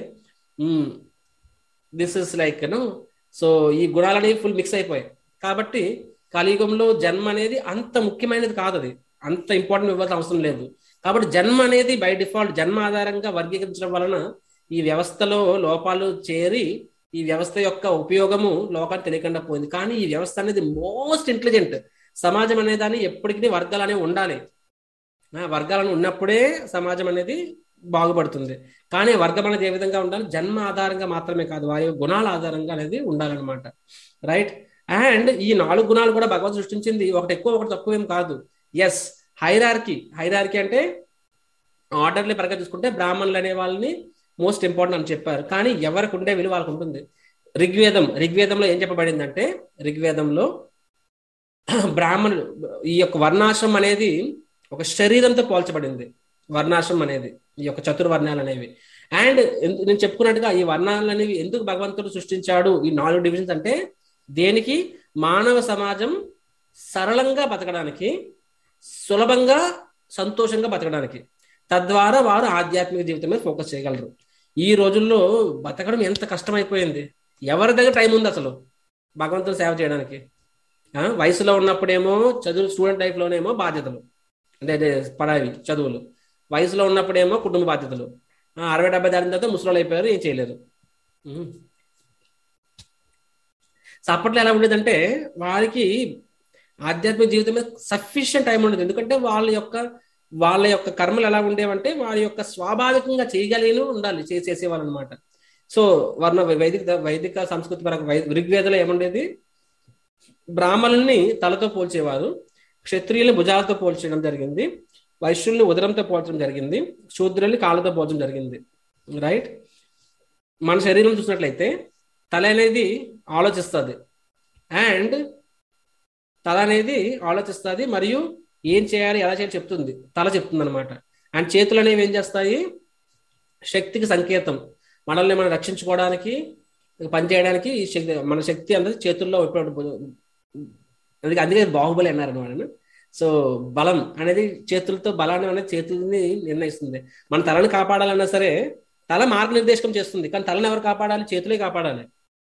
this is like you, know so గుణాలు అనేవి ఫుల్ మిక్స్ అయిపోయాయి. కాబట్టి కలియుగంలో జన్మ అనేది అంత ముఖ్యమైనది కాదు, అది అంత ఇంపార్టెంట్ ఇవ్వాల్సిన అవసరం లేదు. కాబట్టి జన్మ అనేది బై డిఫాల్ట్ జన్మ ఆధారంగా వర్గీకరించడం వలన ఈ వ్యవస్థలో లోపాలు చేరి ఈ వ్యవస్థ యొక్క ఉపయోగము లోకానికి తెలియకుండా పోయింది. కానీ ఈ వ్యవస్థ అనేది మోస్ట్ ఇంటెలిజెంట్. సమాజం అనే దాన్ని ఎప్పటికీ వర్గాలు అనేవి ఉండాలి. వర్గాలను ఉన్నప్పుడే సమాజం అనేది బాగుపడుతుంది. కానీ వర్గం అనేది ఏ విధంగా ఉండాలి? జన్మ ఆధారంగా మాత్రమే కాదు, వారి గుణాల ఆధారంగా అనేది ఉండాలన్నమాట. రైట్. అండ్ ఈ నాలుగు గుణాలు కూడా భగవంతుడు సృష్టించింది, ఒకటి ఎక్కువ ఒకటి తక్కువ ఏం కాదు. Yes, hierarchy. హైరార్కీ అంటే ఆర్డర్లీ పరంగా చూసుకుంటే బ్రాహ్మణులు అనే వాళ్ళని మోస్ట్ ఇంపార్టెంట్ అని చెప్పారు. కానీ ఎవరికి ఉండే విలువ వాళ్ళకు ఉంటుంది. ఋగ్వేదం ఋగ్వేదంలో ఏం చెప్పబడిందంటే, ఋగ్వేదంలో బ్రాహ్మణులు ఈ యొక్క వర్ణాశ్రమం అనేది ఒక శరీరంతో పోల్చబడింది. వర్ణాశ్రమం అనేది ఈ యొక్క చతుర్వర్ణాలు అనేవి. అండ్ నేను చెప్పుకున్నట్టుగా ఈ వర్ణాలు అనేవి ఎందుకు భగవంతుడు సృష్టించాడు ఈ నాలుగు డివిజన్స్ అంటే, దేనికి? మానవ సమాజం సరళంగా బతకడానికి, సులభంగా సంతోషంగా బతకడానికి, తద్వారా వారు ఆధ్యాత్మిక జీవితం మీద ఫోకస్ చేయగలరు. ఈ రోజుల్లో బతకడం ఎంత కష్టమైపోయింది. ఎవరి దగ్గర టైం ఉంది అసలు భగవంతుడు సేవ చేయడానికి? వయసులో ఉన్నప్పుడేమో చదువు, స్టూడెంట్ లైఫ్లోనేమో బాధ్యతలు అంటే పడావి చదువులు, వయసులో ఉన్నప్పుడేమో కుటుంబ బాధ్యతలు, అరవై డెబ్బై దాటిన తర్వాత ముసలోళ్ళు అయిపోయారు, ఏం చేయలేరు. సో అప్పట్లో ఎలా ఉండేదంటే వారికి ఆధ్యాత్మిక జీవితం మీద సఫిషియంట్ టైం ఉండదు. ఎందుకంటే వాళ్ళ యొక్క వాళ్ళ యొక్క కర్మలు ఎలా ఉండేవంటే వారి యొక్క స్వాభావికంగా చేయగలిగిన ఉండాలి, చేసేసేవాళ్ళు అనమాట. సో వర్ణ వైదిక వైదిక సంస్కృతి పరంగా ఋగ్వేదలో ఏముండేది? బ్రాహ్మణుల్ని తలతో పోల్చేవారు, క్షత్రియుల్ని భుజాలతో పోల్చడం జరిగింది, వైశ్యుల్ని ఉదరంతో పోల్చడం జరిగింది, శూద్రుల్ని కాళ్ళతో పోల్చడం జరిగింది. రైట్. మన శరీరం చూసినట్లయితే తల అనేది ఆలోచిస్తుంది, అండ్ తల అనేది ఆలోచిస్తుంది మరియు ఏం చేయాలి ఎలా చేయాలి చెప్తుంది, తల చెప్తుంది అనమాట. అండ్ చేతులు అనేవి ఏం చేస్తాయి? శక్తికి సంకేతం. మనల్ని మనం రక్షించుకోవడానికి, పనిచేయడానికి ఈ శక్తి, మన శక్తి అనేది చేతుల్లో అందుకే అందుకే బాహుబలి అన్నారు అనమాట. సో బలం అనేది చేతులతో, బలాన్ని అనేది చేతుల్ని నిర్ణయిస్తుంది. మన తలని కాపాడాలన్నా సరే తల మార్గనిర్దేశకం చేస్తుంది, కానీ తలని ఎవరు కాపాడాలి? చేతులే కాపాడాలి,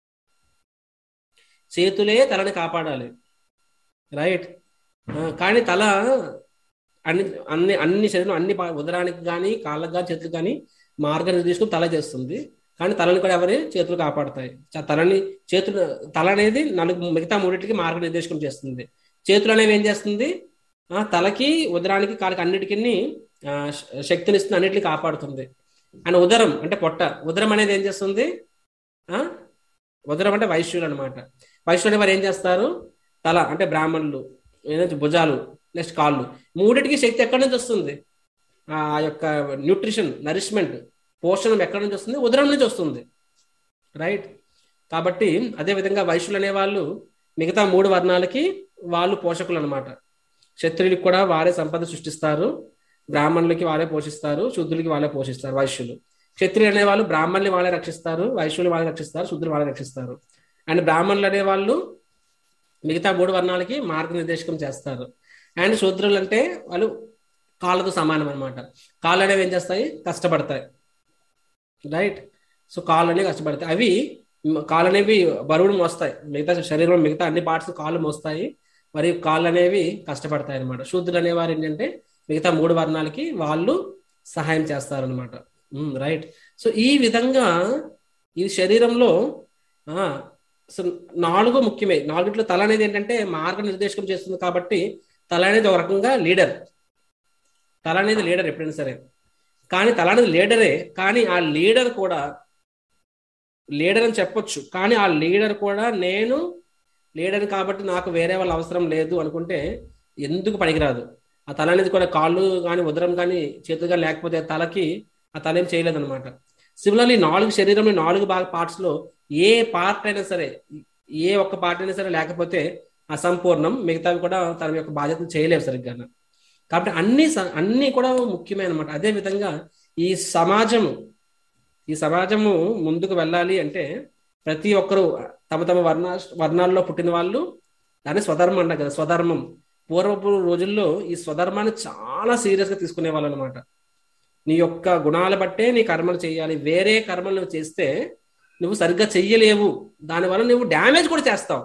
చేతులే తలని కాపాడాలి. రైట్. కానీ తల అన్ని అన్ని అన్ని శరీరం అన్ని ఉదరానికి కానీ కాళ్ళకు కానీ చేతులకు కానీ మార్గనిర్దేశకం తల చేస్తుంది, కానీ తలని కూడా ఎవరి చేతులు కాపాడుతాయి. తలని చేతులు తల అనేది నలుగు మిగతా మూడింటికి మార్గనిర్దేశకం చేస్తుంది. చేతులు అనేవి ఏం చేస్తుంది? తలకి ఉదరానికి కాళ్ళకి అన్నిటికీ శక్తిని ఇస్తుంది, అన్నిటికీ కాపాడుతుంది. అండ్ ఉదరం అంటే పొట్ట, ఉదరం అనేది ఏం చేస్తుంది? ఉదరం అంటే వైశ్యులు అనమాట. వైశ్యులు వారు ఏం చేస్తారు? తల అంటే బ్రాహ్మణులు, భుజాలు, నెక్స్ట్ కాళ్ళు, మూడింటికి శక్తి ఎక్కడి నుంచి వస్తుంది? ఆ యొక్క న్యూట్రిషన్, నరిష్మెంట్, పోషణం ఎక్కడి నుంచి వస్తుంది? ఉదరం నుంచి వస్తుంది. రైట్. కాబట్టి అదేవిధంగా వైశ్యులు అనేవాళ్ళు మిగతా మూడు వర్ణాలకి వాళ్ళు పోషకులు అనమాట. క్షత్రియులకు కూడా వారే సంపద సృష్టిస్తారు, బ్రాహ్మణులకి వాళ్ళే పోషిస్తారు, శూద్రులకి వాళ్ళే పోషిస్తారు వైశ్యులు. క్షత్రియులు అనేవాళ్ళు బ్రాహ్మణులు వాళ్ళే రక్షిస్తారు, వైశ్యులు వాళ్ళే రక్షిస్తారు, శూద్రులు వాళ్ళే రక్షిస్తారు. అండ్ బ్రాహ్మణులు అనేవాళ్ళు మిగతా మూడు వర్ణాలకి మార్గనిర్దేశకం చేస్తారు. అండ్ శూద్రులు అంటే వాళ్ళు కాళ్ళతో సమానం అనమాట. కాళ్ళు అనేవి ఏం చేస్తాయి, కష్టపడతాయి, రైట్. సో కాళ్ళు అనేవి కష్టపడతాయి, అవి కాళ్ళు అనేవి బరువును మోస్తాయి, మిగతా శరీరంలో మిగతా అన్ని పార్ట్స్ కాళ్ళు మోస్తాయి, మరి కాళ్ళు అనేవి కష్టపడతాయి అనమాట. శూద్రులు అనేవారు ఏంటంటే మిగతా మూడు వర్ణాలకి వాళ్ళు సహాయం చేస్తారు అనమాట, రైట్. సో ఈ విధంగా ఈ శరీరంలో సో నాలుగు ముఖ్యమే. నాలుగిట్లో తల అనేది ఏంటంటే మార్గనిర్దేశకం చేస్తుంది కాబట్టి తల అనేది ఒక రకంగా లీడర్. తల అనేది లీడర్ ఎప్పుడైనా సరే, కానీ తల అనేది లీడరే, కానీ ఆ లీడర్ కూడా లీడర్ అని చెప్పొచ్చు, కానీ ఆ లీడర్ కూడా నేను లీడర్ కాబట్టి నాకు వేరే వాళ్ళ అవసరం లేదు అనుకుంటే ఎందుకు పనికిరాదు. ఆ తల అనేది కూడా కాళ్ళు కానీ ఉదరం కానీ చేతులు కానీ లేకపోతే తలకి ఆ తల ఏం చేయలేదు అనమాట. సిమిలర్లీ నాలుగు శరీరంలో నాలుగు భాగ పార్ట్స్ లో ఏ పార్ట్ అయినా సరే, ఏ ఒక్క పార్ట్ అయినా సరే లేకపోతే అసంపూర్ణం, మిగతావి కూడా తన యొక్క బాధ్యతను చేయలేవు సరిగ్గా. కాబట్టి అన్ని అన్ని కూడా ముఖ్యమే అనమాట. అదే విధంగా ఈ సమాజము ఈ సమాజము ముందుకు వెళ్ళాలి అంటే ప్రతి ఒక్కరూ తమ తమ వర్ణ వర్ణాల్లో పుట్టిన వాళ్ళు, దాన్ని స్వధర్మం అంటారు కదా, స్వధర్మం. పూర్వపు రోజుల్లో ఈ స్వధర్మాన్ని చాలా సీరియస్ గా తీసుకునే వాళ్ళు అనమాట. నీ యొక్క గుణాల బట్టే నీ కర్మలు చేయాలి, వేరే కర్మలు నువ్వు చేస్తే నువ్వు సరిగ్గా చెయ్యలేవు, దానివల్ల నువ్వు డ్యామేజ్ కూడా చేస్తావు,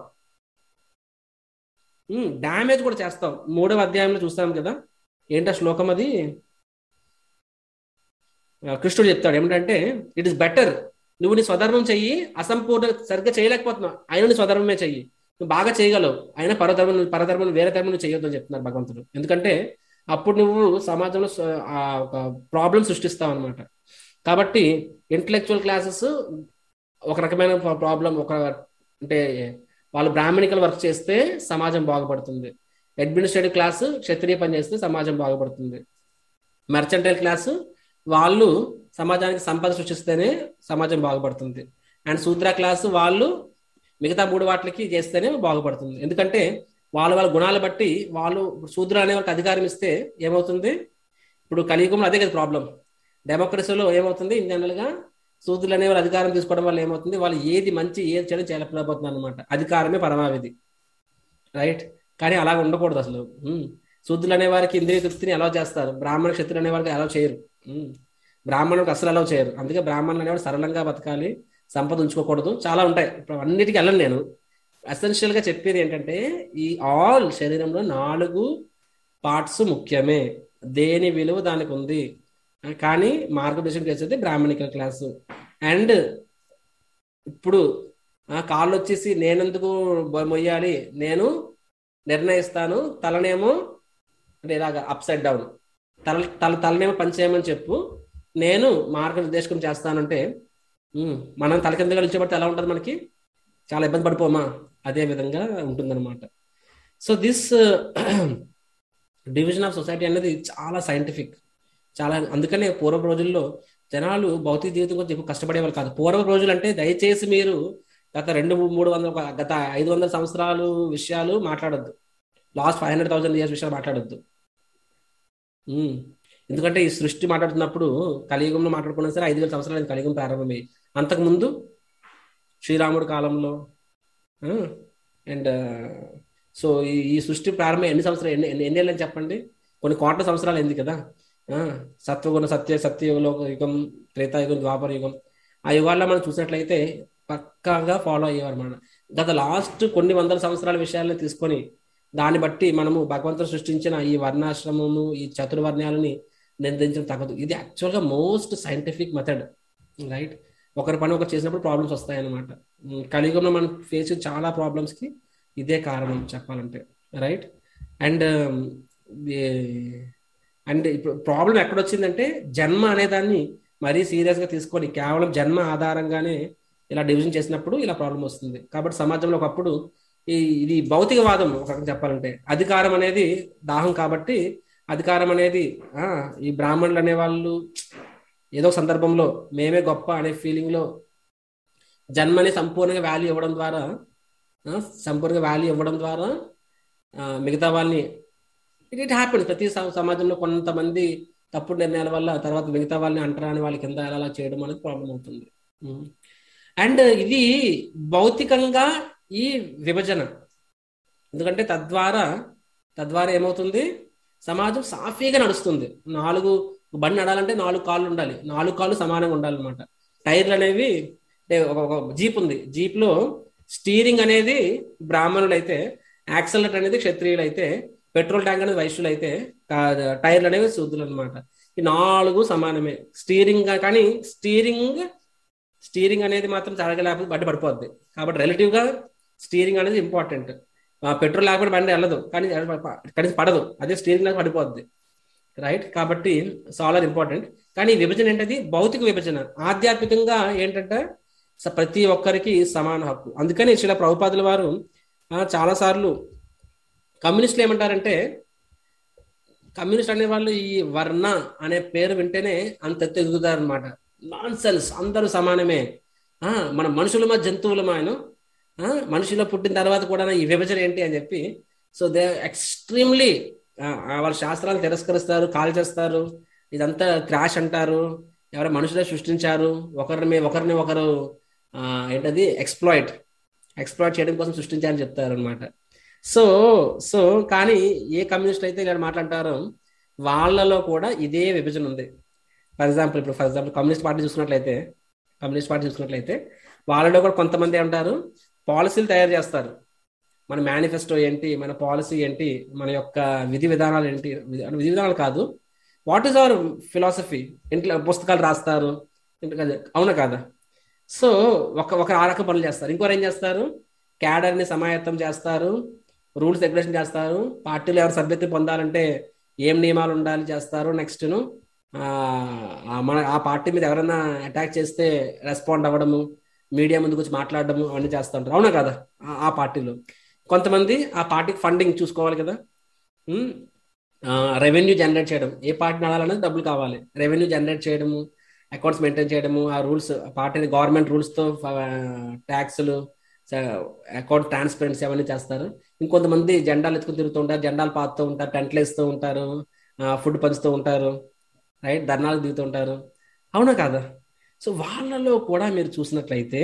డ్యామేజ్ కూడా చేస్తావు. మూడవ అధ్యాయంలో చూస్తాం కదా, ఏంటో శ్లోకం అది, కృష్ణుడు చెప్తాడు ఏమిటంటే, ఇట్ ఇస్ బెటర్ నువ్వు నీ స్వధర్మం చెయ్యి, అసంపూర్ణ సరిగ్గా చేయలేకపోతున్నావు అయినా నీ స్వధర్మమే చెయ్యి, నువ్వు బాగా చేయగలవు, అయినా పరధర్మం పరధర్మం వేరే ధర్మం నువ్వు చేయొద్దు అని చెప్తున్నారు భగవంతుడు. ఎందుకంటే అప్పుడు నువ్వు సమాజంలో ఒక ప్రాబ్లం సృష్టిస్తావు అనమాట. కాబట్టి ఇంటలెక్చువల్ క్లాసెస్ ఒక రకమైన ప్రాబ్లం, ఒక అంటే వాళ్ళు బ్రాహ్మణికల్ వర్క్ చేస్తే సమాజం బాగుపడుతుంది, అడ్మినిస్ట్రేటివ్ క్లాసు క్షత్రియ పని చేస్తే సమాజం బాగుపడుతుంది, మర్చెంటైల్ క్లాసు వాళ్ళు సమాజానికి సంపద సృష్టిస్తేనే సమాజం బాగుపడుతుంది, అండ్ శూద్ర క్లాసు వాళ్ళు మిగతా మూడు వాటికి చేస్తేనే బాగుపడుతుంది. ఎందుకంటే వాళ్ళ వాళ్ళ గుణాలు బట్టి వాళ్ళు శూద్ర అనే వాళ్ళకి అధికారం ఇస్తే ఏమవుతుంది, ఇప్పుడు కలియుగంలో అదే కదా ప్రాబ్లం. డెమోక్రసీలో ఏమవుతుంది, ఇన్ జనరల్ గా శూద్రులు అనే వాళ్ళు అధికారం తీసుకోవడం వల్ల ఏమవుతుంది, వాళ్ళు ఏది మంచి ఏది చేయడం చేయలేకపోతున్నారు అనమాట. అధికారమే పరమావిధి, రైట్. కానీ అలా ఉండకూడదు అసలు. శూద్రులు అనే వారికి ఇంద్రియ తృప్తిని అలౌ చేస్తారు, బ్రాహ్మణ క్షత్రులు అనే వారికి అలౌ చేయరు, బ్రాహ్మణులకు అసలు అలౌ చేయరు. అందుకే బ్రాహ్మణులు అనేవాడు సరళంగా బతకాలి, సంపద ఉంచుకోకూడదు, చాలా ఉంటాయి. ఇప్పుడు అన్నిటికీ వెళ్ళను నేను. ఎసెన్షియల్ గా చెప్పేది ఏంటంటే ఈ ఆల్ శరీరంలో నాలుగు పార్ట్స్ ముఖ్యమే, దేని విలువ దానికి ఉంది, కానీ మార్గదర్శనం చేసేది బ్రాహ్మణికల్ క్లాసు. అండ్ ఇప్పుడు కాళ్ళు వచ్చేసి నేనెందుకు మొయ్యాలి, నేను నిర్ణయిస్తాను, తలనేమో అంటే ఇలాగా అప్ సైడ్ డౌన్, తల తల తలనేమో పనిచేయమని చెప్పు, నేను మార్గనిర్దేశకం చేస్తానంటే మనం తల కిందగా నిల్చోబడితే ఎలా ఉంటుంది, మనకి చాలా ఇబ్బంది పడిపోమా, అదే విధంగా ఉంటుందన్నమాట. So this division of society అనేది చాలా సైంటిఫిక్, చాలా. అందుకనే పూర్వ రోజుల్లో జనాలు భౌతిక జీవితం గురించి ఎక్కువ కష్టపడేవాళ్ళు కాదు. పూర్వ రోజులు అంటే దయచేసి మీరు గత రెండు మూడు వందల గత ఐదు వందల సంవత్సరాలు విషయాలు మాట్లాడొద్దు, last five hundred thousand years విషయాలు మాట్లాడొద్దు. ఎందుకంటే ఈ సృష్టి మాట్లాడుతున్నప్పుడు కలియుగంలో మాట్లాడుకున్నా సరే ఐదు వేల సంవత్సరాలు కలియుగం ప్రారంభమయ్యి, అంతకుముందు శ్రీరాముడి కాలంలో అండ్ సో ఈ ఈ సృష్టి ప్రారంభం ఎన్ని సంవత్సరాలు ఎన్ని ఎన్ని ఎన్ని ఏళ్ళని చెప్పండి, కొన్ని కోట్ల సంవత్సరాలు అయింది కదా. సత్వగుణ సత్య సత్యయుగంలో యుగం, త్రేతాయుగం, ద్వాపర యుగం, ఆ యుగాల్లో మనం చూసినట్లయితే పక్కాగా ఫాలో అయ్యేవారు అన్నమాట. గత లాస్ట్ కొన్ని వందల సంవత్సరాల విషయాలను తీసుకొని దాన్ని బట్టి మనము భగవంతుడు సృష్టించిన ఈ వర్ణాశ్రమము, ఈ చతుర్వర్ణాలని నిర్ణయించడం తగ్గదు. ఇది యాక్చువల్గా మోస్ట్ సైంటిఫిక్ మెథడ్, రైట్. ఒకరి పని ఒకరు చేసినప్పుడు ప్రాబ్లమ్స్ వస్తాయి అన్నమాట. కలియుగంలో మనం ఫేస్ చాలా ప్రాబ్లమ్స్ కి ఇదే కారణం చెప్పాలంటే, రైట్. అండ్ అండ్ ఇప్పుడు ప్రాబ్లం ఎక్కడొచ్చిందంటే జన్మ అనేదాన్ని మరీ సీరియస్ గా తీసుకొని కేవలం జన్మ ఆధారంగానే ఇలా డివిజన్ చేసినప్పుడు ఇలా ప్రాబ్లం వస్తుంది. కాబట్టి సమాజంలో ఒకప్పుడు ఈ ఇది భౌతికవాదం ఒక చెప్పాలంటే, అధికారం అనేది దాహం, కాబట్టి అధికారం అనేది ఆ ఈ బ్రాహ్మణులు అనేవాళ్ళు ఏదో సందర్భంలో మేమే గొప్ప అనే ఫీలింగ్ లో జన్మని సంపూర్ణంగా వాల్యూ ఇవ్వడం ద్వారా సంపూర్ణంగా వాల్యూ ఇవ్వడం ద్వారా మిగతా వాళ్ళని ఇట్ ఇట్ హ్యాపెన్ ప్రతి స- సమాజంలో కొంతమంది తప్పుడు నిర్ణయాల వల్ల తర్వాత మిగతా వాళ్ళని అంటరాని వాళ్ళ కింద అలా చేయడం అనేది ప్రాబ్లం అవుతుంది. అండ్ ఇది భౌతికంగా ఈ విభజన, ఎందుకంటే తద్వారా తద్వారా ఏమవుతుంది, సమాజం సాఫీగా నడుస్తుంది. నాలుగు బండి నడాలంటే నాలుగు కాళ్ళు ఉండాలి, నాలుగు కాళ్ళు సమానంగా ఉండాలన్నమాట. టైర్లు అనేవి, అంటే ఒక ఒక జీప్ ఉంది, జీప్ లో స్టీరింగ్ అనేది బ్రాహ్మణులు అయితే, యాక్సలరేటర్ అనేది క్షత్రియులు అయితే, పెట్రోల్ ట్యాంక్ అనేది వైశ్యులు అయితే, కా- టైర్లు అనేవి శూద్రులు అనమాట. ఈ నాలుగు సమానమే. స్టీరింగ్ కానీ స్టీరింగ్ స్టీరింగ్ అనేది మాత్రం జరగలేకపోతే బండి పడిపోద్ది. కాబట్టి రిలేటివ్ గా స్టీరింగ్ అనేది ఇంపార్టెంట్. పెట్రోల్ లేకపోతే బండి వెళ్ళదు, కానీ కనీసం పడదు. అదే స్టీరింగ్ లాగా పడిపోద్ది, రైట్? కాబట్టి చాలా ఇంపార్టెంట్. కానీ ఈ విభజన ఏంటది? భౌతిక విభజన. ఆధ్యాత్మికంగా ఏంటంటే స- ప్రతి ఒక్కరికి సమాన హక్కు. అందుకని శిలా ప్రభుపాదుల వారు ఆ, చాలా సార్లు కమ్యూనిస్టులు ఏమంటారంటే, కమ్యూనిస్ట్ అనే వాళ్ళు ఈ వర్ణ అనే పేరు వింటేనే అంత ఎదుగుతారు అనమాట. నాన్ సెన్స్, అందరూ సమానమే, ఆ మన మనుషులమా జంతువులమా ఆయన, ఆ, మనుషులు పుట్టిన తర్వాత కూడా ఈ విభజన ఏంటి అని చెప్పి. సో దే ఎక్స్ట్రీమ్లీ వాళ్ళ శాస్త్రాలు తిరస్కరిస్తారు, కాల్ చేస్తారు, ఇదంతా క్రాష్ అంటారు, ఎవరో మనుషులే సృష్టించారు, ఒకరిని ఒకరిని ఒకరు ఆ, ఏంటది ఎక్స్ప్లాయిట్ ఎక్స్ప్లాయిట్ చేయడం కోసం సృష్టించారని చెప్తారు అనమాట. సో సో కానీ ఏ కమ్యూనిస్ట్ అయితే ఇలా మాట్లాడతారో వాళ్ళలో కూడా ఇదే విభజన ఉంది. ఫర్ ఎగ్జాంపుల్ ఇప్పుడు ఫర్ ఎగ్జాంపుల్ కమ్యూనిస్ట్ పార్టీ చూసుకున్నట్లయితే కమ్యూనిస్ట్ పార్టీ చూసుకున్నట్లయితే వాళ్ళలో కూడా కొంతమంది ఏమంటారు, పాలసీలు తయారు చేస్తారు. మన మేనిఫెస్టో ఏంటి, మన పాలసీ ఏంటి, మన యొక్క విధి విధానాలు ఏంటి, విధి విధి విధానాలు కాదు, వాట్ ఈస్ అవర్ ఫిలాసఫీ, ఇంట్లో పుస్తకాలు రాస్తారు. ఇంట్లో కాదు, అవునా కాదా? సో ఒక ఒక ఆ రకం పనులు చేస్తారు. ఇంకోరు ఏం చేస్తారు, క్యాడర్ని సమాయత్తం చేస్తారు, రూల్స్ రెగ్యులేషన్ చేస్తారు, పార్టీలో ఎవరు సభ్యత్వం పొందాలంటే ఏం నియమాలు ఉండాలి చేస్తారు. నెక్స్ట్ మన ఆ పార్టీ మీద ఎవరైనా అటాక్ చేస్తే రెస్పాండ్ అవ్వడము, మీడియా ముందుకు వచ్చి మాట్లాడడము అవన్నీ చేస్తూ ఉంటారు, అవునా కదా? ఆ ఆ పార్టీలో కొంతమంది ఆ పార్టీకి ఫండింగ్ చూసుకోవాలి కదా, రెవెన్యూ జనరేట్ చేయడం. ఏ పార్టీ నడాలనేది డబ్బులు కావాలి, రెవెన్యూ జనరేట్ చేయడము, అకౌంట్స్ మెయింటైన్ చేయడము, ఆ రూల్స్ పార్టీ గవర్నమెంట్ రూల్స్తో ట్యాక్స్లు, అకౌంట్ ట్రాన్స్పరెన్సీ అవన్నీ చేస్తారు. ఇంకొంతమంది జెండాలు ఎత్తుకుని తిరుగుతూ ఉంటారు, జెండాలు పాతుతూ ఉంటారు, టెంట్లు వేస్తూ ఉంటారు, ఫుడ్ పంచుతూ ఉంటారు, రైట్? ధర్నాలు దిగుతూ ఉంటారు, అవునా కాదా? సో వాళ్ళలో కూడా మీరు చూసినట్లయితే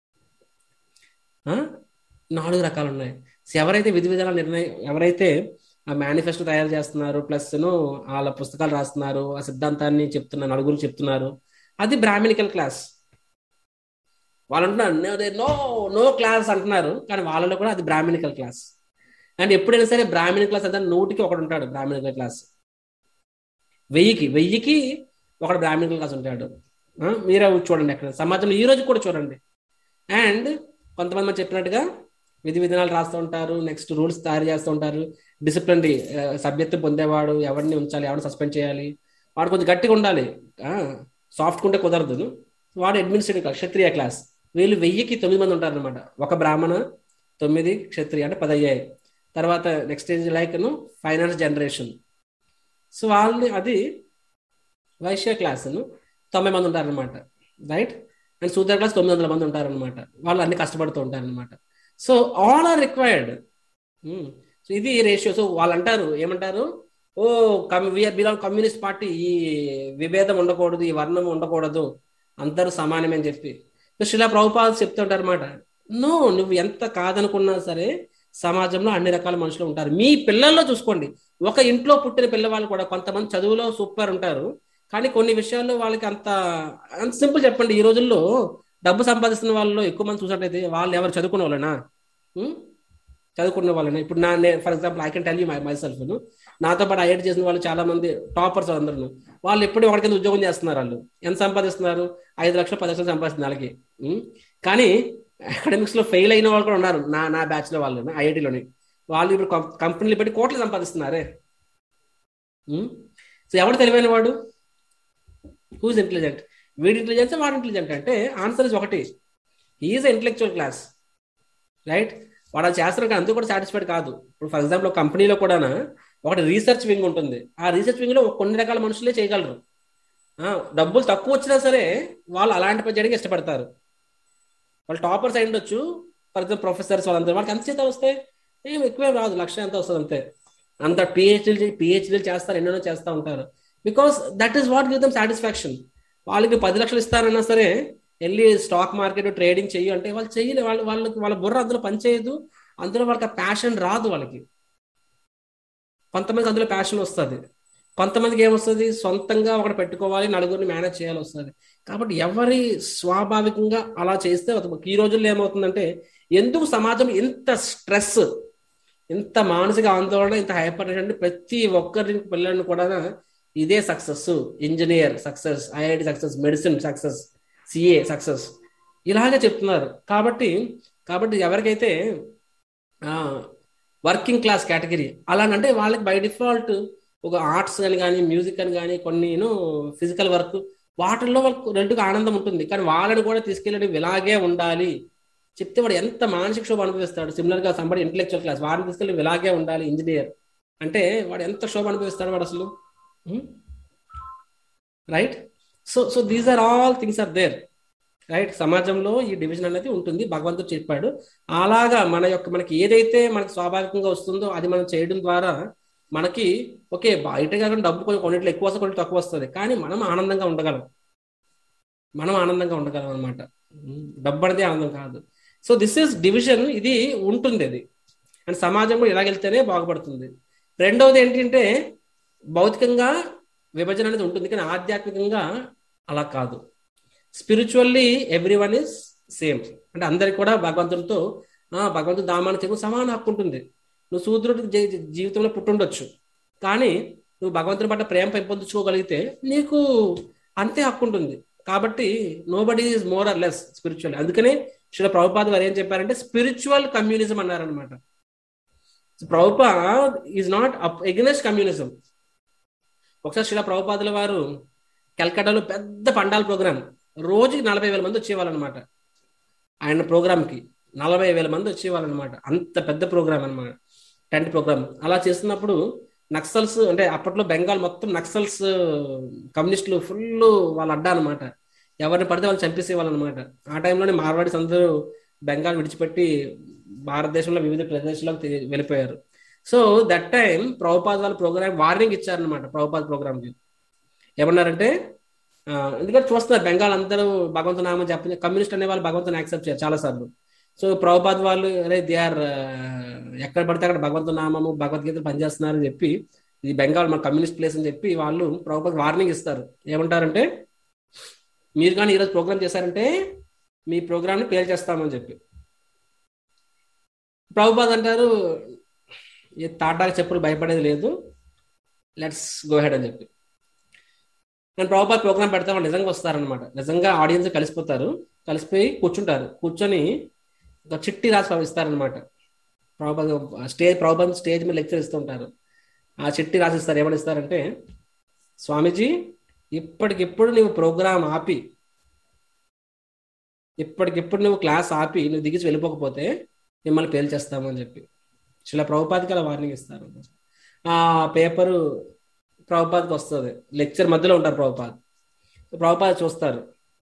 ఆ, నాలుగు రకాలు ఉన్నాయి. సో ఎవరైతే విధి విధానాల నిర్ణయం, ఎవరైతే ఆ మేనిఫెస్టో తయారు చేస్తున్నారు, ప్లస్ వాళ్ళ పుస్తకాలు రాస్తున్నారు, ఆ సిద్ధాంతాన్ని చెప్తున్నారు, నలుగురు చెప్తున్నారు, అది బ్రాహ్మణికల్ క్లాస్. వాళ్ళు అంటున్నారు నో నో క్లాస్ అంటున్నారు, కానీ వాళ్ళలో కూడా అది బ్రాహ్మణికల్ క్లాస్. అండ్ ఎప్పుడైనా సరే బ్రాహ్మణ క్లాస్ అంటే నూటికి ఒకడు ఉంటాడు బ్రాహ్మణికల్ క్లాస్, వెయ్యికి వెయ్యికి ఒకడు బ్రాహ్మణికల్ క్లాస్ ఉంటాడు. ఆ, మీరే చూడండి అక్కడ సమాజంలో ఈ రోజు కూడా చూడండి. అండ్ కొంతమంది మనం చెప్పినట్టుగా విధి విధానాలు రాస్తూ ఉంటారు, నెక్స్ట్ రూల్స్ తయారు చేస్తూ ఉంటారు. డిసిప్లిన్ సభ్యత్వం పొందేవాడు ఎవరిని ఉంచాలి, ఎవరిని సస్పెండ్ చేయాలి, వాడు కొంచెం గట్టిగా ఉండాలి, సాఫ్ట్ ఉంటే కుదరదు. వాడు అడ్మినిస్ట్రేటివ్ క్లాస్, క్షత్రియ క్లాస్. వీళ్ళు వెయ్యికి తొమ్మిది మంది ఉంటారు అనమాట. ఒక బ్రాహ్మణ, తొమ్మిది క్షత్రియ, అంటే పది అయ్యాయి. తర్వాత next age like finance generation. So వాళ్ళని అది వైశ్య క్లాస్ తొంభై మంది ఉంటారనమాట, రైట్? అండ్ శూద్ర క్లాస్ తొమ్మిది వందల మంది ఉంటారనమాట. వాళ్ళు అన్ని కష్టపడుతూ ఉంటారనమాట. So all are required. So ఇది రేషియో. సో వాళ్ళు అంటారు, ఏమంటారు, oh come we are belong communist party, ఈ విభేదం ఉండకూడదు, ఈ వర్ణం ఉండకూడదు, అందరూ సమానమే అని చెప్పి. సో శిలా ప్రభుపాద చెప్తుంటారు అనమాట, నో, నువ్వు ఎంత కాదనుకున్నా సరే సమాజంలో అన్ని రకాల మనుషులు ఉంటారు. మీ పిల్లల్లో చూసుకోండి, ఒక ఇంట్లో పుట్టిన పిల్లవాళ్ళు కూడా కొంతమంది చదువులో సూపర్ ఉంటారు, కానీ కొన్ని విషయాల్లో వాళ్ళకి అంత అంత సింపుల్. చెప్పండి, ఈ రోజుల్లో డబ్బు సంపాదిస్తున్న వాళ్ళలో ఎక్కువ మంది చూసినట్లయితే వాళ్ళు ఎవరు చదువుకున్న వాళ్ళనా? ఉం? చదువుకున్న వాళ్ళైనా. ఇప్పుడు నా for example I can tell you my myself, నాతో పాటు ఐఐటి చేసిన వాళ్ళు చాలా మంది టాపర్స్ అందరూ, వాళ్ళు ఎప్పుడు ఒకటి కింద ఉద్యోగం చేస్తున్నారు. వాళ్ళు ఎంత సంపాదిస్తున్నారు? ఐదు లక్షలు పది లక్షలు సంపాదిస్తున్నారు వాళ్ళకి. ఉం? కానీ అకాడమిక్స్ లో ఫెయిల్ అయిన వాళ్ళు కూడా ఉన్నారు, నా నా బ్యాచ్ లో వాళ్ళు, ఐఐటిలోని. వాళ్ళు ఇప్పుడు కంపెనీలు పెట్టి కోట్లు సంపాదిస్తున్నారే. సో ఎవడు తెలివైన వాడు? Who's intelligent? వీడి ఇంటెలిజెన్స్ వాడి ఇంటెలిజెంట్? అంటే ఆన్సర్ ఇస్ ఒకటి, హీఈస్ ఇంటెలెక్చువల్ క్లాస్, రైట్? వాడు అది చేస్తున్నారు, కానీ అందుకు కూడా సాటిస్ఫైడ్ కాదు. ఇప్పుడు ఫర్ ఎగ్జాంపుల్ ఒక కంపెనీలో కూడా ఒకటి రీసెర్చ్ వింగ్ ఉంటుంది. ఆ రీసెర్చ్ వింగ్ లో కొన్ని రకాల మనుషులే చేయగలరు. డబ్బులు తక్కువ వచ్చినా సరే వాళ్ళు అలాంటి పని చేయడానికి ఇష్టపడతారు. వాళ్ళు టాపర్స్ అయి ఉండొచ్చు, ఫర్ ఎగ్జాంపుల్ ప్రొఫెసర్స్, వాళ్ళందరూ వాళ్ళకి ఎంత చేత వస్తాయి? ఏం ఎక్కువే రాదు, లక్ష ఎంత వస్తుంది అంతే. అంత పిహెచ్డీ పిహెచ్డీలు చేస్తారు, ఎన్నెన్నో చేస్తూ ఉంటారు. Because that is what give them satisfaction. వాళ్ళకి పది లక్షలు ఇస్తారన్నా సరే వెళ్ళి స్టాక్ మార్కెట్ ట్రేడింగ్ చెయ్యి అంటే వాళ్ళు చెయ్యలే. వాళ్ళు వాళ్ళకి వాళ్ళ బుర్ర అందులో పనిచేయదు, అందులో వాళ్ళకి ప్యాషన్ రాదు. వాళ్ళకి కొంతమందికి అందులో ప్యాషన్ వస్తుంది, కొంతమందికి ఏమొస్తుంది, సొంతంగా ఒకటి పెట్టుకోవాలి, నలుగురిని మేనేజ్ చేయాలి వస్తుంది. కాబట్టి ఎవరి స్వాభావికంగా అలా చేస్తే ఈ రోజుల్లో ఏమవుతుందంటే, ఎందుకు సమాజం ఇంత స్ట్రెస్, ఇంత మానసిక ఆందోళన, ఇంత హైపర్ టెన్షన్, ప్రతి ఒక్కరి పిల్లల్ని కూడా ఇదే success, engineer success, IIT success, medicine success, CA success ఇలాగే చెప్తున్నారు. కాబట్టి కాబట్టి ఎవరికైతే వర్కింగ్ క్లాస్ కేటగిరీ అలానంటే వాళ్ళకి బై డిఫాల్ట్ ఒక ఆర్ట్స్ అని కానీ మ్యూజిక్ అని కానీ కొన్ని ఫిజికల్ వర్క్ వాటిల్లో వాళ్ళకు రెండుగా ఆనందం ఉంటుంది. కానీ వాళ్ళని కూడా తీసుకెళ్ళి ఇలాగే ఉండాలి చెప్తే వాడు ఎంత మానసిక శోభ అనుభవిస్తాడు. సిమిలర్గా సంబడి ఇంటెలెక్చువల్ క్లాస్ వాడిని తీసుకెళ్ళి ఇలాగే ఉండాలి ఇంజనీర్ అంటే వాడు ఎంత శోభ అనుభవిస్తాడు వాడు అసలు. Right. So so these are all things are there. Right. సమాజంలో ఈ డివిజన్ అనేది ఉంటుంది, భగవంతుడు చెప్పాడు. అలాగా మన యొక్క మనకి ఏదైతే మనకి స్వాభావికంగా వస్తుందో అది మనం చేయడం ద్వారా మనకి ఓకే బయట కాకుండా డబ్బు కొంచెం కొన్నిట్లో ఎక్కువ వస్తుంది, కొన్ని తక్కువ వస్తుంది, కానీ మనం ఆనందంగా ఉండగలం. మనం ఆనందంగా ఉండగలం అనమాట. డబ్బు అనేది ఆనందం కాదు. సో దిస్ ఈస్ డివిజన్, ఇది ఉంటుంది అది. అండ్ సమాజం కూడా ఇలాగెళ్తేనే బాగుపడుతుంది. రెండవది ఏంటంటే భౌతికంగా విభజన అనేది ఉంటుంది, కానీ ఆధ్యాత్మికంగా అలా కాదు. Spiritually every one is same. అంటే అందరికి కూడా భగవంతుడితో భగవంతుడు దామాన్ని చెప్పి సమాన హక్కు ఉంటుంది. నువ్వు శూద్రుడి జీవితంలో పుట్టుండొచ్చు, కానీ నువ్వు భగవంతుని పట్ల ప్రేమ పెంపొందించుకోగలిగితే నీకు అంతే హక్కు ఉంటుంది. కాబట్టి nobody is more or less spiritual. అందుకనే శ్రీల ప్రభుపాద్ వారు ఏం చెప్పారంటే స్పిరిచువల్ కమ్యూనిజం అన్నారనమాట. Prabhupad is not against communism. ఒకసారి శ్రీల ప్రభుపాదుల వారు కల్కటాలో పెద్ద పండాల ప్రోగ్రామ్, రోజుకి నలభై వేల మంది వచ్చేవాళ్ళనమాట. ఆయన ప్రోగ్రామ్కి నలభై వేల మంది వచ్చేవాళ్ళనమాట. అంత పెద్ద ప్రోగ్రామ్ అనమాట, టెంట్ ప్రోగ్రామ్. అలా చేస్తున్నప్పుడు నక్సల్స్ అంటే అప్పట్లో బెంగాల్ మొత్తం నక్సల్స్ కమ్యూనిస్టులు ఫుల్ వాళ్ళ అడ్డా అనమాట. ఎవరిని పడితే వాళ్ళు చంపేసేవాళ్ళనమాట. ఆ టైంలోనే మార్వాడీస్ అందరూ బెంగాల్ విడిచిపెట్టి భారతదేశంలో వివిధ ప్రదేశాలకు వెళ్ళిపోయారు. సో దట్ టైం ప్రభుపాద్ వాళ్ళ ప్రోగ్రామ్ వార్నింగ్ ఇచ్చారనమాట. ప్రభుపాద్ ప్రోగ్రామ్కి ఏమన్నారంటే, ఎందుకంటే చూస్తున్నారు బెంగాల్ అందరూ భగవంతు నామం చెప్ప కమ్యూనిస్ట్ అనే వాళ్ళు భగవంతుని యాక్సెప్ట్ చేయాలి చాలా సార్లు. సో ప్రభుపాద్ వాళ్ళు అరే దే ఆర్ ఎక్కడ పడితే అక్కడ భగవంతు నామము భగవద్గీతలు పనిచేస్తున్నారని చెప్పి ఇది బెంగాల్ మన కమ్యూనిస్ట్ ప్లేస్ అని చెప్పి వాళ్ళు ప్రభుపాద్ వార్నింగ్ ఇస్తారు. ఏమంటారంటే, మీరు కానీ ఈరోజు ప్రోగ్రామ్ చేశారంటే మీ ప్రోగ్రామ్ని పేల్ చేస్తామని చెప్పి. ప్రభుపాద్ అంటారు ఏ తాటాకు చెప్పులు భయపడేది లేదు, లెట్స్ గో హెడ్ అని చెప్పి. నేను ప్రభుపాద్ ప్రోగ్రామ్ పెడతా వాళ్ళు నిజంగా వస్తారనమాట. నిజంగా ఆడియన్స్ కలిసిపోతారు, కలిసిపోయి కూర్చుంటారు. కూర్చొని ఒక చిట్టి రాసి ఇస్తారనమాట. ప్రభుపాద్ స్టేజ్ ప్రభుపాద్ స్టేజ్ మీద లెక్చర్ ఇస్తూ ఉంటారు. ఆ చిట్టి రాసి ఇస్తారు. ఏమని ఇస్తారంటే, స్వామీజీ ఇప్పటికిప్పుడు నువ్వు ప్రోగ్రామ్ ఆపి ఇప్పటికిప్పుడు నువ్వు క్లాస్ ఆపి నువ్వు దిగిచి వెళ్ళిపోకపోతే మిమ్మల్ని పేల్ చేస్తాము అని చెప్పి ఇలా ప్రభుపాద్కి అలా వార్నింగ్ ఇస్తారు. ఆ పేపరు ప్రభుపాద్కి వస్తుంది. లెక్చర్ మధ్యలో ఉంటారు ప్రభుపాద్. ప్రభుపాద్ చూస్తారు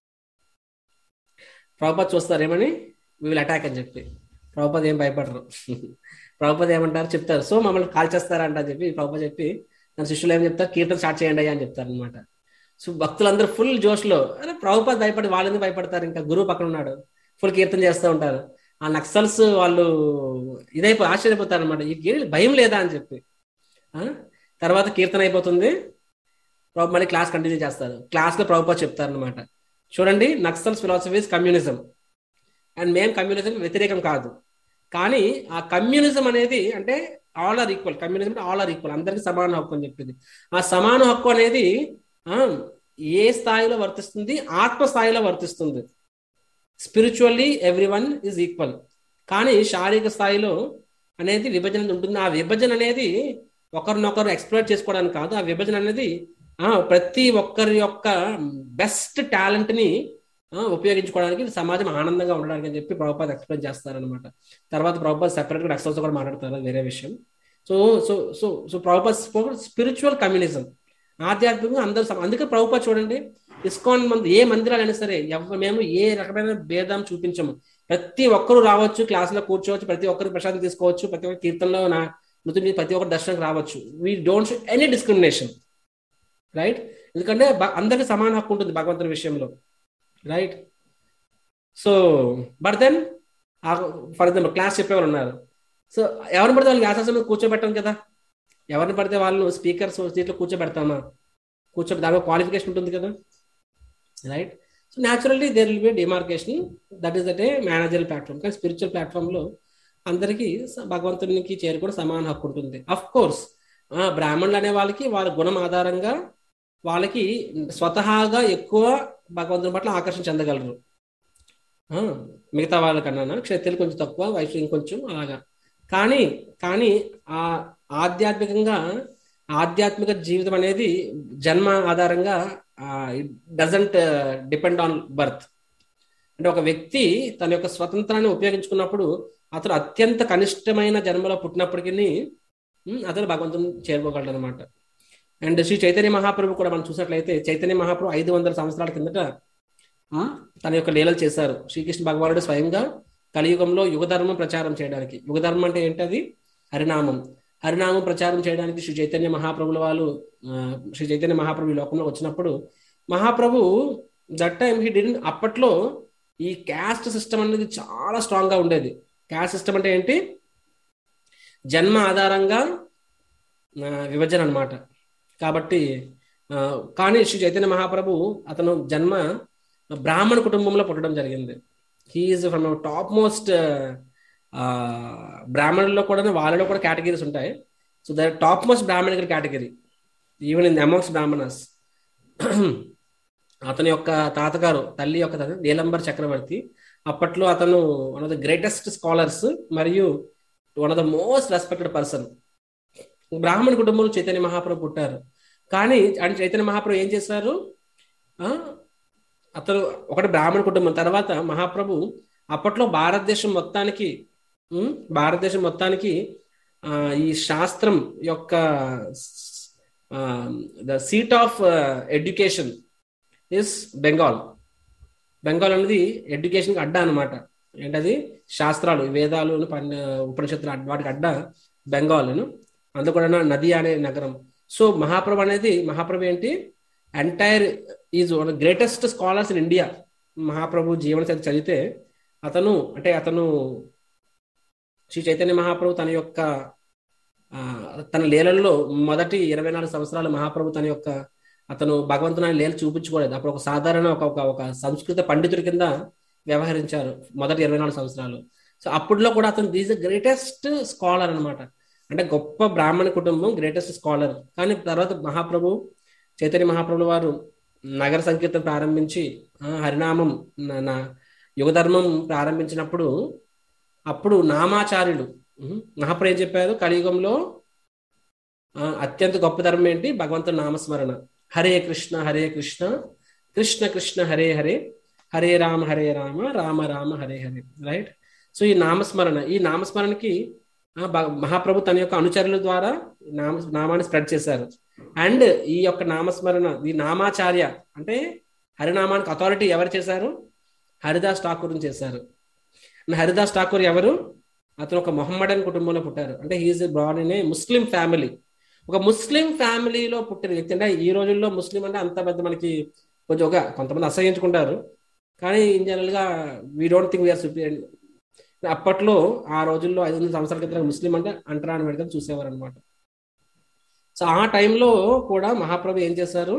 ప్రభుపాద్ చూస్తారు ఏమని, వి విల్ అటాక్ అని చెప్పి. ప్రభుపాద్ ఏం భయపడరు. ప్రభుపాద్ ఏమంటారు చెప్తారు, సో మమ్మల్ని కాల్ చేస్తారంట అని చెప్పి ప్రభుపాద్ చెప్పి నా శిష్యులు ఏం చెప్తారు, కీర్తన స్టార్ట్ చేయండి అయ్యా అని చెప్తారు అనమాట. సో భక్తులందరూ ఫుల్ జోష్లో, అరే ప్రభుపాద్ భయపడి వాళ్ళు ఎందుకు భయపడతారు, ఇంకా గురువు పక్కన ఉన్నాడు, ఫుల్ కీర్తన చేస్తూ ఉంటారు. ఆ నక్సల్స్ వాళ్ళు ఇదైపో ఆశ్చర్యపోతారు అనమాట, ఈ భయం లేదా అని చెప్పి. తర్వాత కీర్తన అయిపోతుంది, ప్రభు మళ్ళీ క్లాస్ కంటిన్యూ చేస్తారు. క్లాస్లో ప్రభుపాద్ చెప్తారు అనమాట, చూడండి Naxals philosophy is communism and మేము కమ్యూనిజం వ్యతిరేకం కాదు, కానీ ఆ కమ్యూనిజం అనేది అంటే ఆల్ ఆర్ ఈక్వల్, కమ్యూనిజం అంటే ఆల్ ఆర్ ఈక్వల్, అందరికీ సమాన హక్కు అని చెప్పింది. ఆ సమాన హక్కు అనేది ఏ స్థాయిలో వర్తిస్తుంది, ఆత్మ స్థాయిలో వర్తిస్తుంది. Spiritually every one is equal, కానీ శారీరక స్థాయిలో అనేది విభజన ఉంటుంది. ఆ విభజన అనేది ఒకరినొకరు ఎక్స్ప్లోర్ చేసుకోవడానికి కాదు, ఆ విభజన అనేది ప్రతి ఒక్కరి యొక్క బెస్ట్ టాలెంట్ ని ఉపయోగించుకోవడానికి, సమాజం ఆనందంగా ఉండడానికి అని చెప్పి ప్రభుపాద్ ఎక్స్ప్లెయిన్ చేస్తారనమాట. తర్వాత ప్రభుపాద్ సెపరేట్ గా నక్సల్స్ కూడా మాట్లాడతారు, వేరే విషయం. So so so so Prabhupad spiritual communism, ఆధ్యాత్మికంగా అందరూ. అందుకే ప్రభుపాద్ చూడండి ఇస్కాన్ మంది ఏ మందిరాలైనా సరే మేము ఏ రకమైన భేదం చూపించము, ప్రతి ఒక్కరు రావచ్చు, క్లాసులో కూర్చోవచ్చు, ప్రతి ఒక్కరికి ప్రశాంతం తీసుకోవచ్చు, ప్రతి ఒక్క కీర్తనలో నా మృతుని ప్రతి ఒక్కరు దర్శనానికి రావచ్చు. We don't show any discrimination, right? ఎందుకంటే అందరికీ సమాన హక్కు ఉంటుంది భగవంతుని విషయంలో, right? So but then for example class చెప్పేవాళ్ళు ఉన్నారు. సో ఎవరిని పడితే వాళ్ళు వ్యాసాసనం కూర్చోబెట్టాం కదా, ఎవరిని పడితే వాళ్ళు స్పీకర్స్ సీట్లో కూర్చోబెడతామా? కూర్చోబె దాని క్వాలిఫికేషన్ ఉంటుంది కదా, right? So naturally there will be demarcation, that is that a managerial platform. కానీ స్పిరిచువల్ ప్లాట్ఫామ్లో అందరికీ భగవంతునికి చేరుకుని సమాన హక్కు ఉంటుంది. అఫ్ కోర్స్ బ్రాహ్మణులు అనే వాళ్ళకి వాళ్ళ గుణం ఆధారంగా వాళ్ళకి స్వతహాగా ఎక్కువ భగవంతుని పట్ల ఆకర్షణ చెందగలరు మిగతా వాళ్ళకన్నా. క్షత్రియులు కొంచెం తక్కువ, వైశ్యులు ఇంకొంచెం అలాగా. కానీ కానీ ఆ ఆధ్యాత్మికంగా ఆధ్యాత్మిక జీవితం అనేది జన్మ ఆధారంగా it doesn't depend on birth. అంటే ఒక వ్యక్తి తన యొక్క స్వతంత్రాన్ని ఉపయోగించుకున్నప్పుడు అతను అత్యంత కనిష్టమైన జన్మలో పుట్టినప్పటికీ అతను భగవంతుని చేరుకోగలడు అనమాట. అండ్ శ్రీ చైతన్య మహాప్రభు కూడా మనం చూసినట్లయితే, చైతన్య మహాప్రభు ఐదు వందల సంవత్సరాల కిందట తన యొక్క లీలలు చేశారు. శ్రీకృష్ణ భగవానుడు స్వయంగా కలియుగంలో యుగధర్మం ప్రచారం చేయడానికి, యుగధర్మం అంటే ఏంటది? హరినామం. హరినామం ప్రచారం చేయడానికి శ్రీ చైతన్య మహాప్రభుల వాళ్ళు శ్రీ చైతన్య మహాప్రభు ఈ లోకంలో వచ్చినప్పుడు Mahaprabhu that time he did అప్పట్లో ఈ క్యాస్ట్ సిస్టమ్ అనేది చాలా స్ట్రాంగ్ గా ఉండేది. క్యాస్ట్ సిస్టమ్ అంటే ఏంటి? జన్మ ఆధారంగా విభజన అనమాట. కాబట్టి కానీ శ్రీ చైతన్య మహాప్రభు అతను జన్మ బ్రాహ్మణ కుటుంబంలో పుట్టడం జరిగింది. హీఈస్ ఫ్రమ్ టాప్ మోస్ట్ బ్రాహ్మణుల్లో కూడా వాళ్ళలో కూడా కేటగిరీస్ ఉంటాయి. So the top most Brahmana category even in amongst Brahmanas. అతని యొక్క తాతగారు తల్లి యొక్క తాత నీలంబర్ చక్రవర్తి. అప్పట్లో అతను one of the greatest scholars మరియు one of the most respected person. బ్రాహ్మణ కుటుంబంలో చైతన్య మహాప్రభు పుట్టారు. కానీ అంటే చైతన్య మహాప్రభు ఏం చేశారు? అతను ఒకటి బ్రాహ్మణ కుటుంబం. తర్వాత మహాప్రభు అప్పట్లో భారతదేశం మొత్తానికి భారతదేశం మొత్తానికి ఈ శాస్త్రం యొక్క the seat of education is Bengal. Bengal అనేది ఎడ్యుకేషన్కి అడ్డా అనమాట. ఏంటది? శాస్త్రాలు, వేదాలు, ఉపనిషత్తులు వాటికి అడ్డా బెంగాల్ను. అందులో కూడా నది అనే నగరం. సో మహాప్రభు అనేది మహాప్రభు ఏంటి? Entire is one greatest scholars in India. Mahaprabhu జీవన చరిత్ర చదివితే అతను అంటే అతను శ్రీ చైతన్య మహాప్రభు తన యొక్క తన లీలల్లో మొదటి ఇరవై నాలుగు సంవత్సరాలు మహాప్రభు తన యొక్క అతను భగవంతుని లీల చూపించుకోలేదు. అప్పుడు ఒక సాధారణ ఒక ఒక సంస్కృత పండితుడి కింద వ్యవహరించారు మొదటి ఇరవై నాలుగు సంవత్సరాలు. సో అప్పట్లో కూడా అతను ఈజ్ ద గ్రేటెస్ట్ స్కాలర్ అనమాట. అంటే గొప్ప బ్రాహ్మణ కుటుంబం, గ్రేటెస్ట్ స్కాలర్. కానీ తర్వాత మహాప్రభు చైతన్య మహాప్రభుల వారు నగర సంకీర్తన ప్రారంభించి హరినామం నా యుగధర్మం ప్రారంభించినప్పుడు అప్పుడు నామాచార్యులు మహాప్రభు ఏం చెప్పారు? కలియుగంలో అత్యంత గొప్ప ధర్మం ఏంటి? భగవంతుని నామస్మరణ. హరే కృష్ణ హరే కృష్ణ కృష్ణ కృష్ణ హరే హరే హరే రామ హరే రామ రామ రామ హరే హరే, రైట్? సో ఈ నామస్మరణ, ఈ నామస్మరణకి మహాప్రభు తన యొక్క అనుచరుల ద్వారా నామ నామాన్ని స్ప్రెడ్ చేశారు. అండ్ ఈ యొక్క నామస్మరణ, ఈ నామాచార్య అంటే హరినామానికి అథారిటీ ఎవరు చేశారు? హరిదాస్ ఠాకూర్ చేశారు. హరిదాస్ ఠాకూర్ ఎవరు? అతను ఒక మొహమ్మడన్ కుటుంబంలో పుట్టారు. అంటే he's born in a Muslim family. ఒక ముస్లిం ఫ్యామిలీలో పుట్టిన వ్యక్తి. అంటే ఈ రోజుల్లో ముస్లిం అంటే అంత పెద్ద మనకి కొంచెం ఒక కొంతమంది అసహించుకుంటారు, కానీ ఇన్ జనరల్ గా we don't think we are superior. అప్పట్లో ఆ రోజుల్లో ఐదు వందల సంవత్సరాల క్రితం ముస్లిం అంటే అంటరా అని పెడతాం చూసేవారు అనమాట. సో ఆ టైంలో కూడా మహాప్రభు ఏం చేశారు?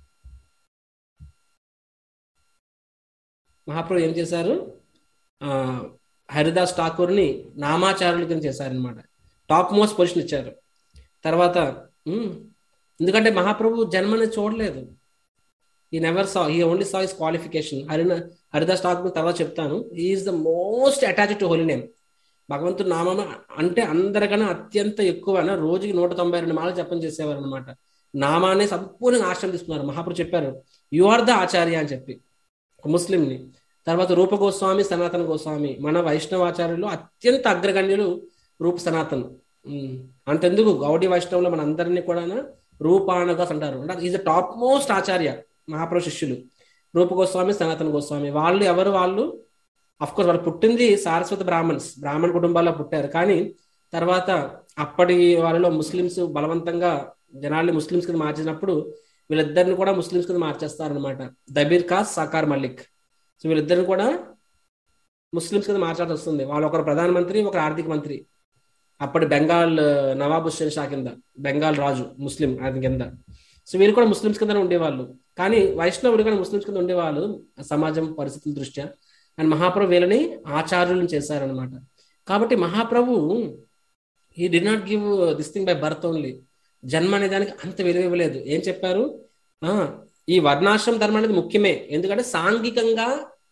మహాప్రభు ఏం చేశారు? ఆ హరిదాస్ ఠాకూర్ని నామాచార్యుల కింద చేశారనమాట. టాప్ మోస్ట్ పొజిషన్ ఇచ్చారు. తర్వాత ఎందుకంటే మహాప్రభు జన్మని చూడలేదు. He never saw, he only saw his qualification. హరిన హరిదాస్ ఠాకూర్ తర్వాత చెప్తాను. He is the most attached to holy name. భగవంతుడు నామం అంటే అందరికన్నా అత్యంత ఎక్కువ, రోజుకి నూట తొంభై రెండు మాటలు జపం చేసేవారు అనమాట. నామాన్ని సంపూర్ణంగా ఆశ్రయం తీసుకున్నారు. మహాప్రభు చెప్పారు యు ఆర్ ద ఆచార్య అని చెప్పి ముస్లింని. తర్వాత రూప గోస్వామి, సనాతన గోస్వామి, మన వైష్ణవాచార్యులు అత్యంత అగ్రగణ్యులు రూప సనాతన్. అంతెందుకు గౌడీ వైష్ణవులు మన అందరినీ కూడా రూపానుగాస్ అంటారు. అంటే is the top most acharya Mahaprabhu శిష్యులు రూప గోస్వామి, సనాతన గోస్వామి. వాళ్ళు ఎవరు? వాళ్ళు అఫ్ కోర్స్ వాళ్ళు పుట్టింది సారస్వత బ్రాహ్మణ్స్, బ్రాహ్మణ కుటుంబాల్లో పుట్టారు. కానీ తర్వాత అప్పటి వాళ్ళలో ముస్లిమ్స్ బలవంతంగా జనాల్ని ముస్లిమ్స్ కింద మార్చినప్పుడు వీళ్ళిద్దరిని కూడా ముస్లిమ్స్ కింద మార్చేస్తారనమాట. దబీర్ ఖాస్, సాకార్ మలిక్. సో వీళ్ళిద్దరిని కూడా ముస్లిమ్స్ కింద మార్చాల్సి వస్తుంది. వాళ్ళు ఒకరు ప్రధానమంత్రి, ఒకరు ఆర్థిక మంత్రి. అప్పటి బెంగాల్ నవాబ్ హుస్సేన్ షా కింద, బెంగాల్ రాజు ముస్లిం అది కింద. సో వీళ్ళు కూడా ముస్లిమ్స్ కింద ఉండేవాళ్ళు. కానీ వైష్ణవుడు కూడా ముస్లిమ్స్ కింద ఉండేవాళ్ళు సమాజం పరిస్థితుల దృష్ట్యా. అండ్ మహాప్రభు వీళ్ళని ఆచార్యులను చేశారనమాట. కాబట్టి Mahaprabhu he did not give this thing by birth only. జన్మ అనే దానికి అంత విలువ ఇవ్వలేదు. ఏం చెప్పారు? ఆ ఈ వర్ణాశ్రమ ధర్మం అనేది ముఖ్యమే, ఎందుకంటే సాంఘికంగా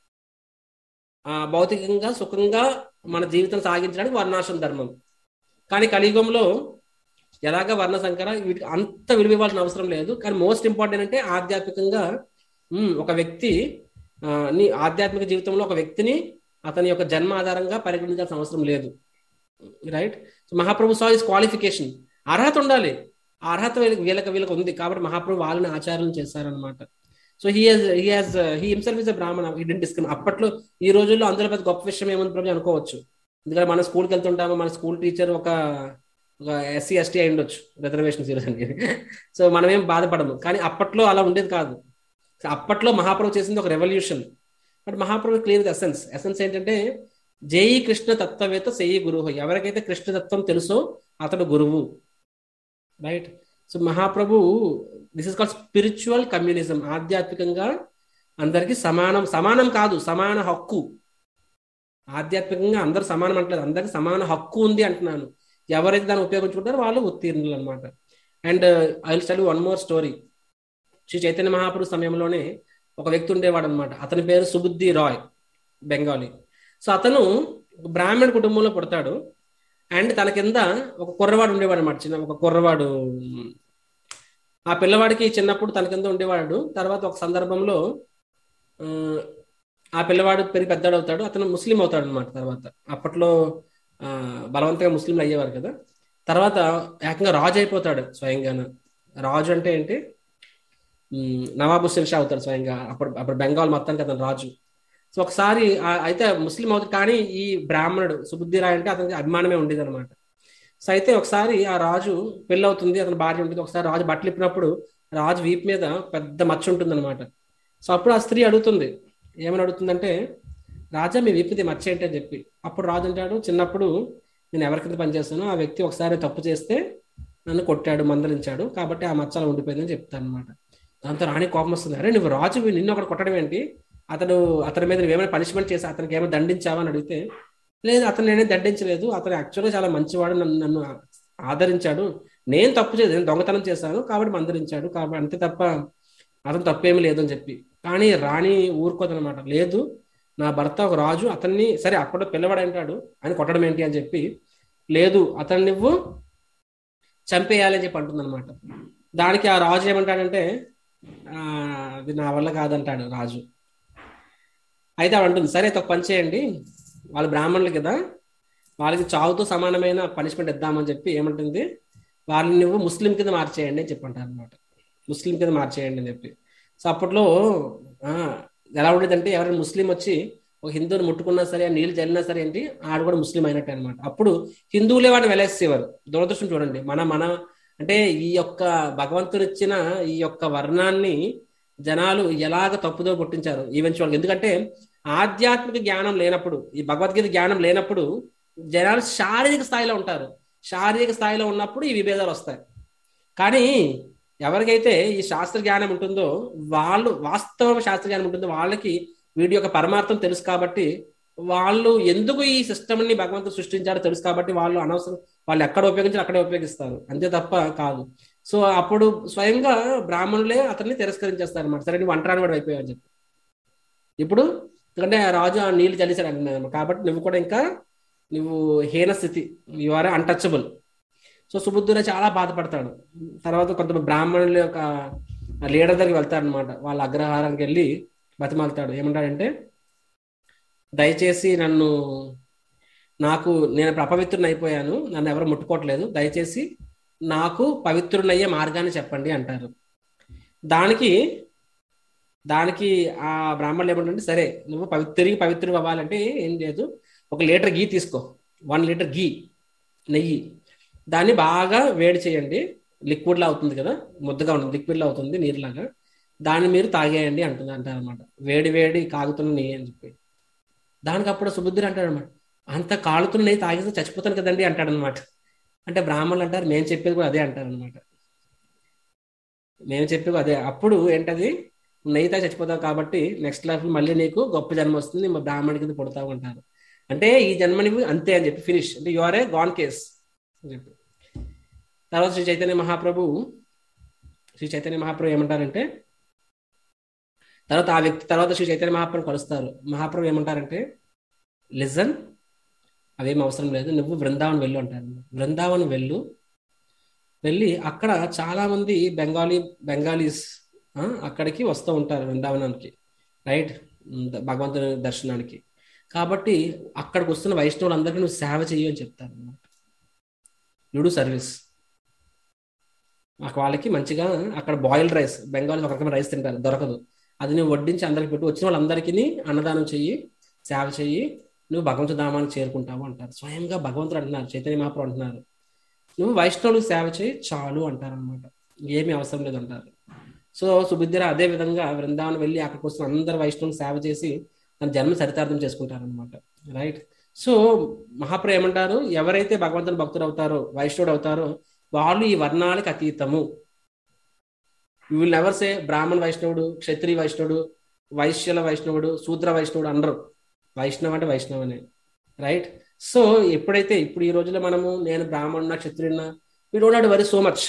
ఆ భౌతికంగా సుఖంగా మన జీవితం సాగించడానికి వర్ణాశ్రమ ధర్మం. కానీ కలియుగంలో ఎలాగ వర్ణ సంకర వీటికి అంత విలువ ఇవ్వాల్సిన అవసరం లేదు. కానీ మోస్ట్ ఇంపార్టెంట్ అంటే ఆధ్యాత్మికంగా ఒక వ్యక్తి నీ ఆధ్యాత్మిక జీవితంలో ఒక వ్యక్తిని అతని యొక్క జన్మ ఆధారంగా పరిగణించాల్సిన అవసరం లేదు. Right. So Mahaprabhu saw his qualification, అర్హత ఉండాలి. ఆ అర్హత వీళ్ళకి వీళ్ళకి ఉంది కాబట్టి మహాప్రభు వాళ్ళని ఆచార్యం చేశారనమాట. So he has he has he himself is a Brahmana, he didn't discriminate. అప్పట్లో ఈ రోజుల్లో అందులో పెద్ద గొప్ప విషయం ఏముంది ప్రభు అనుకోవచ్చు. ఎందుకంటే మన స్కూల్కి వెళ్తుంటాము, మన స్కూల్ టీచర్ ఒక ఒక ఎస్సీ ఎస్టీ అయి ఉండొచ్చు, రిజర్వేషన్స్ ఈరోజు. సో మనం ఏం బాధపడము. కానీ అప్పట్లో అలా ఉండేది కాదు. అప్పట్లో మహాప్రభు చేసింది ఒక revolution. But Mahaprabhu clear the essence. Essence ఏంటంటే జై కృష్ణ తత్వవేత్త సెయ్యి గురువు. ఎవరికైతే కృష్ణ తత్వం తెలుసో అతడు గురువు. Right. So Mahaprabhu this is called spiritual communism. ఆధ్యాత్మికంగా అందరికి సమానం, సమానం కాదు సమాన హక్కు. ఆధ్యాత్మికంగా అందరు సమానం అంటలేదు, అందరికి సమాన హక్కు ఉంది అంటున్నాను. ఎవరైతే దాన్ని ఉపయోగించుకుంటారో వాళ్ళు ఉత్తీర్ణులు అనమాట. And I will tell you one more story. Shri Chaitanya Mahaprabhu సమయంలోనే ఒక వ్యక్తి ఉండేవాడు అనమాట. అతని పేరు సుబుద్ధి రాయ్, బెంగాలీ. సో అతను బ్రాహ్మణ కుటుంబంలో పుడతాడు. అండ్ తన కింద ఒక కుర్రవాడు ఉండేవాడు అనమాట, చిన్న ఒక కుర్రవాడు. ఆ పిల్లవాడికి చిన్నప్పుడు తన కింద ఉండేవాడు. తర్వాత ఒక సందర్భంలో ఆ పిల్లవాడు పెరిగి పెద్దవాడు అవుతాడు, అతను ముస్లిం అవుతాడు అనమాట. తర్వాత అప్పట్లో ఆ బలవంతంగా ముస్లింలు అయ్యేవారు కదా. తర్వాత ఏకంగా రాజు అయిపోతాడు స్వయంగాన. రాజు అంటే ఏంటి? నవాబ్ హుస్సేన్ షా అవుతాడు స్వయంగా. అప్పుడు అప్పుడు బెంగాల్ మొత్తానికి అతను రాజు. సో ఒకసారి అయితే ముస్లిం అవుతాడు, కానీ ఈ బ్రాహ్మణుడు సుబుద్ధి రాయ్ అంటే అతనికి అభిమానమే ఉండేది అనమాట. సో అయితే ఒకసారి ఆ రాజు పెళ్ళి అవుతుంది, అతని భార్య ఉంటుంది. ఒకసారి రాజు బట్టలు ఇప్పినప్పుడు రాజు వీపు మీద పెద్ద మచ్చ ఉంటుంది అనమాట. సో అప్పుడు ఆ స్త్రీ అడుగుతుంది, ఏమని అడుగుతుందంటే, రాజా మీ వీపు మీద మచ్చ ఏంటి అని చెప్పి. అప్పుడు రాజు అంటాడు, చిన్నప్పుడు నేను ఎవరి కింద పనిచేస్తానో ఆ వ్యక్తి ఒకసారి తప్పు చేస్తే నన్ను కొట్టాడు, మందలించాడు, కాబట్టి ఆ మచ్చ అలా ఉండిపోయిందని చెప్తాను అనమాట. దాంతో రాణి కోపం వస్తుంది. అరే నువ్వు రాజు, నిన్ను ఒకటి కొట్టడం ఏంటి? అతను అతని మీద నువ్వేమైనా పనిష్మెంట్ చేసి అతనికి ఏమైనా దండించావా అని అడిగితే, లేదు అతను నేనే దండించలేదు, అతను యాక్చువల్గా చాలా మంచివాడు, నన్ను నన్ను ఆదరించాడు, నేను తప్పు చేయలేదు, నేను దొంగతనం చేశాను కాబట్టి మందరించాడు, కాబట్టి అంతే తప్ప అతను తప్పేమీ లేదు అని చెప్పి. కానీ రాణి ఊరుకోదనమాట. లేదు నా భర్త ఒక రాజు, అతన్ని సరే అక్కడ పిల్లవాడు అంటాడు ఆయన కొట్టడం ఏంటి అని చెప్పి, లేదు అతన్ని నువ్వు చంపేయాలని చెప్పి అంటుంది అనమాట. దానికి ఆ రాజు ఏమంటాడంటే, ఆ అది నా వల్ల కాదంటాడు రాజు. అయితే ఆవిడ అంటుంది, సరే ఒక పని చేయండి, వాళ్ళు బ్రాహ్మణులు కదా, వాళ్ళకి చావుతో సమానమైన పనిష్మెంట్ ఇద్దామని చెప్పి ఏమంటుంది, వాళ్ళని నువ్వు ముస్లిం కింద మార్చేయండి అని చెప్పి అంటారు అనమాట. ముస్లిం కింద మార్చేయండి అని చెప్పి. సో అప్పట్లో ఎలా ఉండేదంటే, ఎవరైనా ముస్లిం వచ్చి ఒక హిందువుని ముట్టుకున్నా సరే, నీళ్ళు చల్లినా సరే ఏంటి, ఆడు కూడా ముస్లిం అయినట్టు అనమాట. అప్పుడు హిందువులే వాడిని వెలేసేవారు. దురదృష్టం చూడండి, మన మన అంటే ఈ యొక్క భగవంతుడు ఇచ్చిన ఈ యొక్క వర్ణాన్ని జనాలు ఎలాగ తప్పుదో పుట్టించారు ఈవెన్చువల్గా. ఎందుకంటే ఆధ్యాత్మిక జ్ఞానం లేనప్పుడు, ఈ భగవద్గీత జ్ఞానం లేనప్పుడు జనాలు శారీరక స్థాయిలో ఉంటారు. శారీరక స్థాయిలో ఉన్నప్పుడు ఈ విభేదాలు వస్తాయి. కానీ ఎవరికైతే ఈ శాస్త్ర జ్ఞానం ఉంటుందో, వాళ్ళు వాస్తవ శాస్త్ర జ్ఞానం ఉంటుందో, వాళ్ళకి వీడి యొక్క పరమార్థం తెలుసు కాబట్టి, వాళ్ళు ఎందుకు ఈ సిస్టమ్ని భగవంతుడు సృష్టించాడో తెలుసు కాబట్టి వాళ్ళు అనవసరం వాళ్ళు ఎక్కడ ఉపయోగించాలి అక్కడే ఉపయోగిస్తారు, అంతే తప్ప కాదు. సో అప్పుడు స్వయంగా బ్రాహ్మణులే అతన్ని తిరస్కరించేస్తారు అనమాట. సరే నువ్వు అంటరాని వాడు అయిపోయావు అని చెప్పి. ఇప్పుడు ఎందుకంటే రాజు ఆ నీళ్లు చల్లిసాడు అంటున్నాను కాబట్టి నువ్వు కూడా ఇంకా నువ్వు హీన స్థితి, యు ఆర్ అన్టచబుల్. సో సుబుద్ధుడు చాలా బాధపడతాడు. తర్వాత కొంతమంది బ్రాహ్మణుల యొక్క లీడర్ దగ్గరికి వెళ్తాడనమాట. వాళ్ళ అగ్రహారానికి వెళ్ళి బతిమాలుతాడు. ఏమంటాడంటే, దయచేసి నన్ను నాకు నేను అపవిత్రుని అయిపోయాను, నన్ను ఎవరు ముట్టుకోవట్లేదు, దయచేసి నాకు పవిత్రునయ్యే మార్గాన్ని చెప్పండి అంటారు. దానికి దానికి ఆ బ్రాహ్మణులు ఏమంటే, సరే నువ్వు పవి తిరిగి పవిత్రుడు అవ్వాలంటే ఏం లేదు, ఒక లీటర్ గీ తీసుకో, వన్ లీటర్ గీ నెయ్యి, దాన్ని బాగా వేడి చేయండి, లిక్విడ్లా అవుతుంది కదా, ముద్దగా ఉంటుంది, లిక్విడ్లా అవుతుంది నీరులాగా, దాన్ని మీరు తాగేయండి అంటుంది అంటారు అనమాట. వేడి వేడి కాగుతున్న నెయ్యి అని చెప్పి. దానికి అప్పుడు సుబుద్ధుడు అంటాడు అనమాట, అంత కాలుతున్న నెయ్యి తాగేస్తే చచ్చిపోతాను కదండి అంటాడు అనమాట. అంటే బ్రాహ్మణులు అంటారు, మేము చెప్పేది కూడా అదే అంటారు అనమాట. మేము చెప్పేది అదే. అప్పుడు ఏంటది, నెయ్యి తాగి చచ్చిపోతావు కాబట్టి నెక్స్ట్ లైఫ్ మళ్ళీ నీకు గొప్ప జన్మ వస్తుంది, మా బ్రాహ్మణి కింద పుడతావు అంటారు. అంటే ఈ జన్మని అంతే అని చెప్పి ఫినిష్, అంటే you are a gone case అని చెప్పి. తర్వాత శ్రీ చైతన్య మహాప్రభు శ్రీ చైతన్య మహాప్రభు ఏమంటారంటే, తర్వాత ఆ వ్యక్తి తర్వాత శ్రీ చైతన్య మహాప్రభు కలుస్తారు. మహాప్రభు ఏమంటారంటే, లిజన్, అవేం అవసరం లేదు, నువ్వు బృందావన్ వెళ్ళు అంటారు. బృందావన్ వెళ్ళు, వెళ్ళి అక్కడ చాలా మంది బెంగాలీ బెంగాలీస్ ఆ, అక్కడికి వస్తూ ఉంటారు బృందావనానికి, రైట్, భగవంతుని దర్శనానికి. కాబట్టి అక్కడికి వస్తున్న వైష్ణవులందరికీ నువ్వు సేవ చెయ్యి అని చెప్తారు అన్నమాట. You do service. వాళ్ళకి మంచిగా అక్కడ బాయిల్డ్ రైస్, బెంగాల్ ఒక రకమైన రైస్ తింటారు, దొరకదు, అది నువ్వు వడ్డించి అందరికి పెట్టు, వచ్చిన వాళ్ళందరికీ అన్నదానం చెయ్యి, సేవ చెయ్యి, నువ్వు భగవంతు ధామానికి చేరుకుంటావు అంటారు. స్వయంగా భగవంతుడు అంటున్నారు, చైతన్య మహాప్రభు అంటున్నారు, నువ్వు వైష్ణవులకు సేవ చేయి చాలు అంటారు అనమాట, ఏమీ అవసరం లేదు అంటారు. సో సుబుద్ధిర అదే విధంగా బృందావనం వెళ్ళి అక్కడికి వస్తున్న అందరు వైష్ణవులకు సేవ చేసి తన జన్మ చరితార్థం చేసుకుంటారు అనమాట, రైట్. సో మహాప్రభు ఏమంటారు, ఎవరైతే భగవంతుని భక్తుడు అవుతారో, వైష్ణవుడు అవుతారో, వాళ్ళు ఈ వర్ణాలకు అతీతము. You will never say Brahmana వైష్ణవుడు, క్షత్రియ వైష్ణవుడు, వైశ్యుల వైష్ణవుడు, శూద్ర వైష్ణవుడు అనరు. వైష్ణవ అంటే వైష్ణవనే, రైట్. సో ఎప్పుడైతే ఇప్పుడు ఈ రోజుల్లో మనము నేను బ్రాహ్మణున్నా క్షత్రియున్నా, we don't have to worry so much.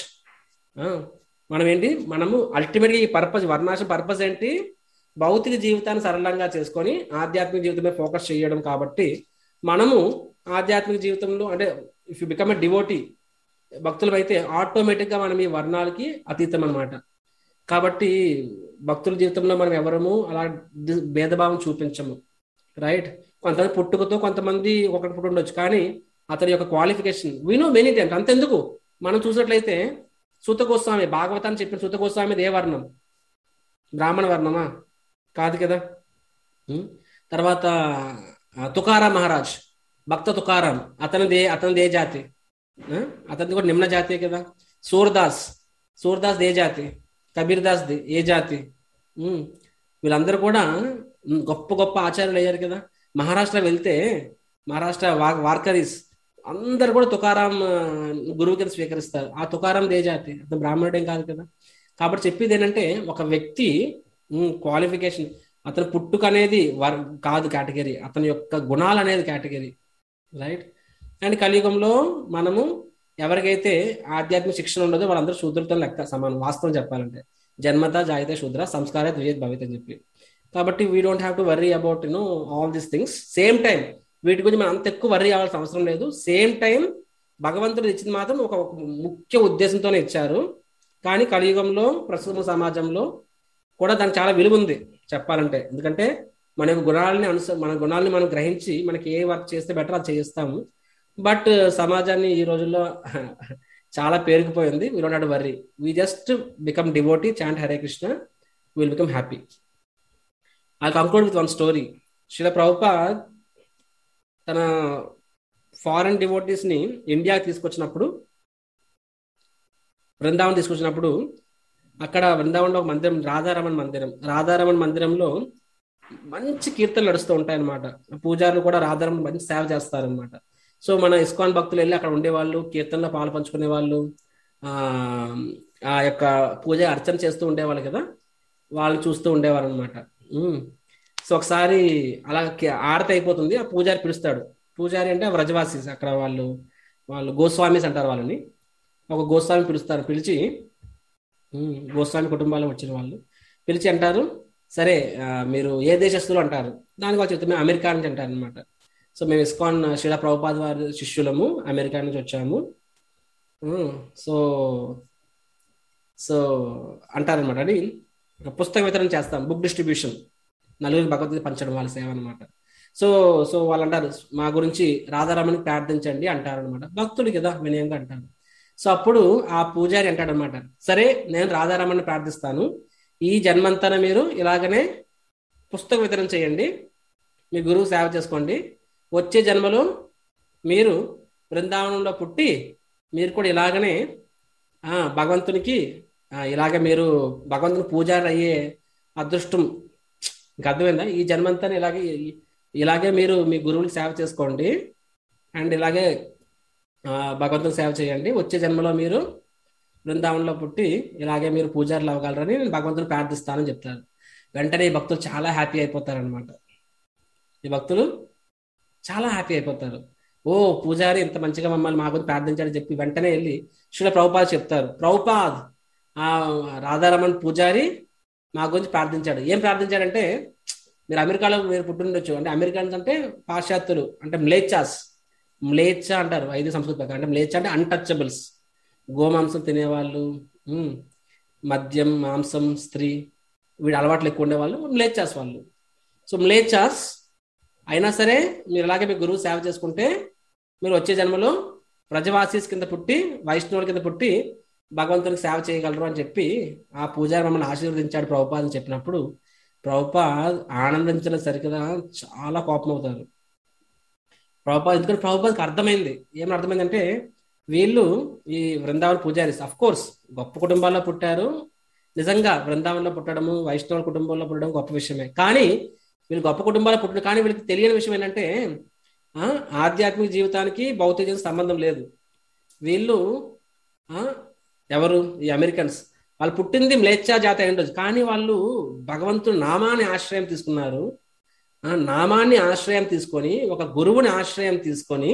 మనం ఏంటి, మనము అల్టిమేట్గా ఈ పర్పస్, వర్ణాశ్రమ పర్పస్ ఏంటి, భౌతిక జీవితాన్ని సరళంగా చేసుకొని ఆధ్యాత్మిక జీవితం మీద ఫోకస్ చేయడం. కాబట్టి మనము ఆధ్యాత్మిక జీవితంలో అంటే if you become a devotee, భక్తులం అయితే ఆటోమేటిక్గా మనం ఈ వర్ణాలకి అతీతం అనమాట. కాబట్టి భక్తుల జీవితంలో మనం ఎవరము అలా భేదభావం చూపించము, రైట్. కొంతమంది పుట్టుకతో కొంతమంది ఒకటి పుట్టి ఉండొచ్చు, కానీ అతని యొక్క qualification we know many times. అంతెందుకు, మనం చూసినట్లయితే సూత గోస్వామి, భాగవతాన్ని చెప్పిన సూత గోస్వామి ఏ వర్ణం, బ్రాహ్మణ వర్ణమా? కాదు కదా. తర్వాత తుకారాం మహారాజ్, భక్త తుకారాం, అతనిదే అతనిది ఏ జాతి, అతనిది కూడా నిమ్న జాతే కదా. సూర్దాస్, సూర్దాస్ ఏ జాతి, కబీర్ దాస్ ది ఏ జాతి. వీళ్ళందరూ కూడా గొప్ప గొప్ప ఆచార్యులు అయ్యారు కదా. మహారాష్ట్ర వెళ్తే మహారాష్ట్ర వార్కరీస్ అందరు కూడా తుకారాం గురువు కింద స్వీకరిస్తారు. ఆ తుకారాం దే జాతి, అతను బ్రాహ్మణుడేం కాదు కదా. కాబట్టి చెప్పేది ఏంటంటే, ఒక వ్యక్తి క్వాలిఫికేషన్, అతని పుట్టుక అనేది వర్ కాదు కేటగిరీ, అతని యొక్క గుణాలు అనేది కేటగిరీ, రైట్. అండ్ కలియుగంలో మనము ఎవరికైతే ఆధ్యాత్మిక శిక్షణ ఉండదో వాళ్ళందరూ శూద్రులతో లెక్క సమానం, వాస్తవం చెప్పాలంటే. జన్మత జాయితే శూద్ర, సంస్కారే ద్విజేత్ భవిత్ అని చెప్పి. కాబట్టి we don't have to worry about you know all these things. Same time వీటి గురించి మనం అంత ఎక్కువ వర్రీ అవ్వాల్సిన అవసరం లేదు. సేమ్ టైం భగవంతుడు ఇచ్చింది మాత్రం ఒక ముఖ్య ఉద్దేశంతోనే ఇచ్చారు. కానీ కలియుగంలో ప్రస్తుత సమాజంలో కూడా దానికి చాలా విలువ ఉంది చెప్పాలంటే. ఎందుకంటే మన యొక్క గుణాలని అనుస మన గుణాలని మనం గ్రహించి మనకి ఏ వర్క్ చేస్తే బెటర్ అది చేయిస్తాము. బట్ సమాజాన్ని ఈ రోజుల్లో చాలా పేరుకుపోయింది. We don't have to worry, we just become devotee, chant Hare Krishna, will become happy. I conclude with one story. Srila Prabhupad తన ఫారెన్ డివోటీస్ ని ఇండియాకి తీసుకొచ్చినప్పుడు, బృందావన్ తీసుకొచ్చినప్పుడు, అక్కడ బృందావన్లో ఒక మందిరం, రాధారమణ మందిరం. రాధారమణ మందిరంలో మంచి కీర్తనలు నడుస్తూ ఉంటాయన్నమాట. పూజారులు కూడా రాధారమణ మంచి సేవ చేస్తారనమాట. సో మన ఇస్కాన్ భక్తులు వెళ్ళి అక్కడ ఉండేవాళ్ళు, కీర్తనలో పాలు పంచుకునే వాళ్ళు, ఆ ఆ యొక్క పూజ అర్చన చేస్తూ ఉండేవాళ్ళు కదా, వాళ్ళు చూస్తూ ఉండేవారు అనమాట. సో ఒకసారి అలా ఆరతి అయిపోతుంది, ఆ పూజారి పిలుస్తాడు. పూజారి అంటే వ్రజవాసి, అక్కడ వాళ్ళు వాళ్ళు గోస్వామిస్ అంటారు వాళ్ళని. ఒక గోస్వామి పిలుస్తారు, పిలిచి గోస్వామి కుటుంబాల్లో వచ్చిన వాళ్ళు పిలిచి అంటారు, సరే మీరు ఏ దేశస్తులు అంటారు. దానికి వాళ్ళు చెప్తే మేము అమెరికా నుంచి అంటారు అనమాట. సో మేము ఇస్కాన్ శ్రీల ప్రభుపాద్ వారి శిష్యులము, అమెరికా నుంచి వచ్చాము. సో సో అంటారనమాట. అది పుస్తక వితరణ చేస్తాం, బుక్ డిస్ట్రిబ్యూషన్, నలుగురికి భగవద్గీత పంచడం వాళ్ళ సేవ అనమాట. సో సో వాళ్ళు అంటారు, మా గురించి రాధారమణి ప్రార్థించండి అంటారు అనమాట. భక్తులు కదా, వినయంగా అంటారు. సో అప్పుడు ఆ పూజారి అంటాడు అనమాట, సరే నేను రాధారమణిని ప్రార్థిస్తాను, ఈ జన్మంతన మీరు ఇలాగనే పుస్తక వితరణ చేయండి, మీ గురువు సేవ చేసుకోండి, వచ్చే జన్మలో మీరు బృందావనంలో పుట్టి మీరు కూడా ఇలాగనే ఆ భగవంతునికి ఆ, ఇలాగే మీరు భగవంతుని పూజారి అయ్యే అదృష్టం మీకు అర్థమైందా? ఈ జన్మంతా ఇలాగే ఇలాగే మీరు మీ గురువులకు సేవ చేసుకోండి అండ్ ఇలాగే ఆ, భగవంతుని సేవ చేయండి. వచ్చే జన్మలో మీరు బృందావనంలో పుట్టి ఇలాగే మీరు పూజారులు అవ్వగలరని నేను భగవంతుని ప్రార్థిస్తానని చెప్తారు. వెంటనే ఈ భక్తులు చాలా హ్యాపీ అయిపోతారనమాట. ఈ భక్తులు చాలా హ్యాపీ అయిపోతారు. ఓ పూజారి ఇంత మంచిగా మమ్మల్ని మా గురించి ప్రార్థించాడని చెప్పి వెంటనే వెళ్ళి శ్రీల ప్రభుపాద్ చెప్తారు, ప్రభుపాద్ ఆ రాధారమణ్ పూజారి మా గురించి ప్రార్థించాడు. ఏం ప్రార్థించాడంటే, మీరు అమెరికాలో మీరు పుట్టిండొచ్చు, అంటే అమెరికన్స్ అంటే పాశ్చాత్యులు, అంటే మ్లేచ్చాస్, మ్లేచ్ఛ అంటారు ఐదు సంస్కృతి ప్రకారం. అంటే మ్లేచ్ఛ అంటే అన్టచబుల్స్, గోమాంసం తినేవాళ్ళు, ఉమ్, మద్యం, మాంసం, స్త్రీ, వీడి అలవాట్లు ఎక్కువ ఉండేవాళ్ళు మ్లేచ్చాస్ వాళ్ళు. సో మ్లేచ్చాస్ అయినా సరే మీరు అలాగే మీ గురువు సేవ చేసుకుంటే మీరు వచ్చే జన్మలో ప్రజవాసీస్ కింద పుట్టి వైష్ణవుల కింద పుట్టి భగవంతునికి సేవ చేయగలరు అని చెప్పి ఆ పూజారి మమ్మల్ని ఆశీర్వదించాడు ప్రభుపాద్ అని చెప్పినప్పుడు ప్రభుపాద్ ఆనందించిన సరికదా చాలా కోపం అవుతారు ప్రభుపాద్. ఎందుకంటే ప్రభుపాద్కి అర్థమైంది, ఏమని అర్థమైందంటే వీళ్ళు ఈ బృందావన పూజారీస్ అఫ్ కోర్స్ గొప్ప కుటుంబాల్లో పుట్టారు, నిజంగా బృందావనంలో పుట్టడము వైష్ణవ కుటుంబంలో పుట్టడం గొప్ప విషయమే. కానీ వీళ్ళు గొప్ప కుటుంబాల్లో పుట్టడం కానీ వీళ్ళకి తెలియని విషయం ఏంటంటే ఆ ఆధ్యాత్మిక జీవితానికి భౌతిక జీవితానికి సంబంధం లేదు. వీళ్ళు ఆ ఎవరు ఈ అమెరికన్స్, వాళ్ళు పుట్టింది మ్లేచ్ఛా జాతి అయి ఉండొచ్చు, కానీ వాళ్ళు భగవంతుడు నామాన్ని ఆశ్రయం తీసుకున్నారు. ఆ నామాన్ని ఆశ్రయం తీసుకొని ఒక గురువుని ఆశ్రయం తీసుకొని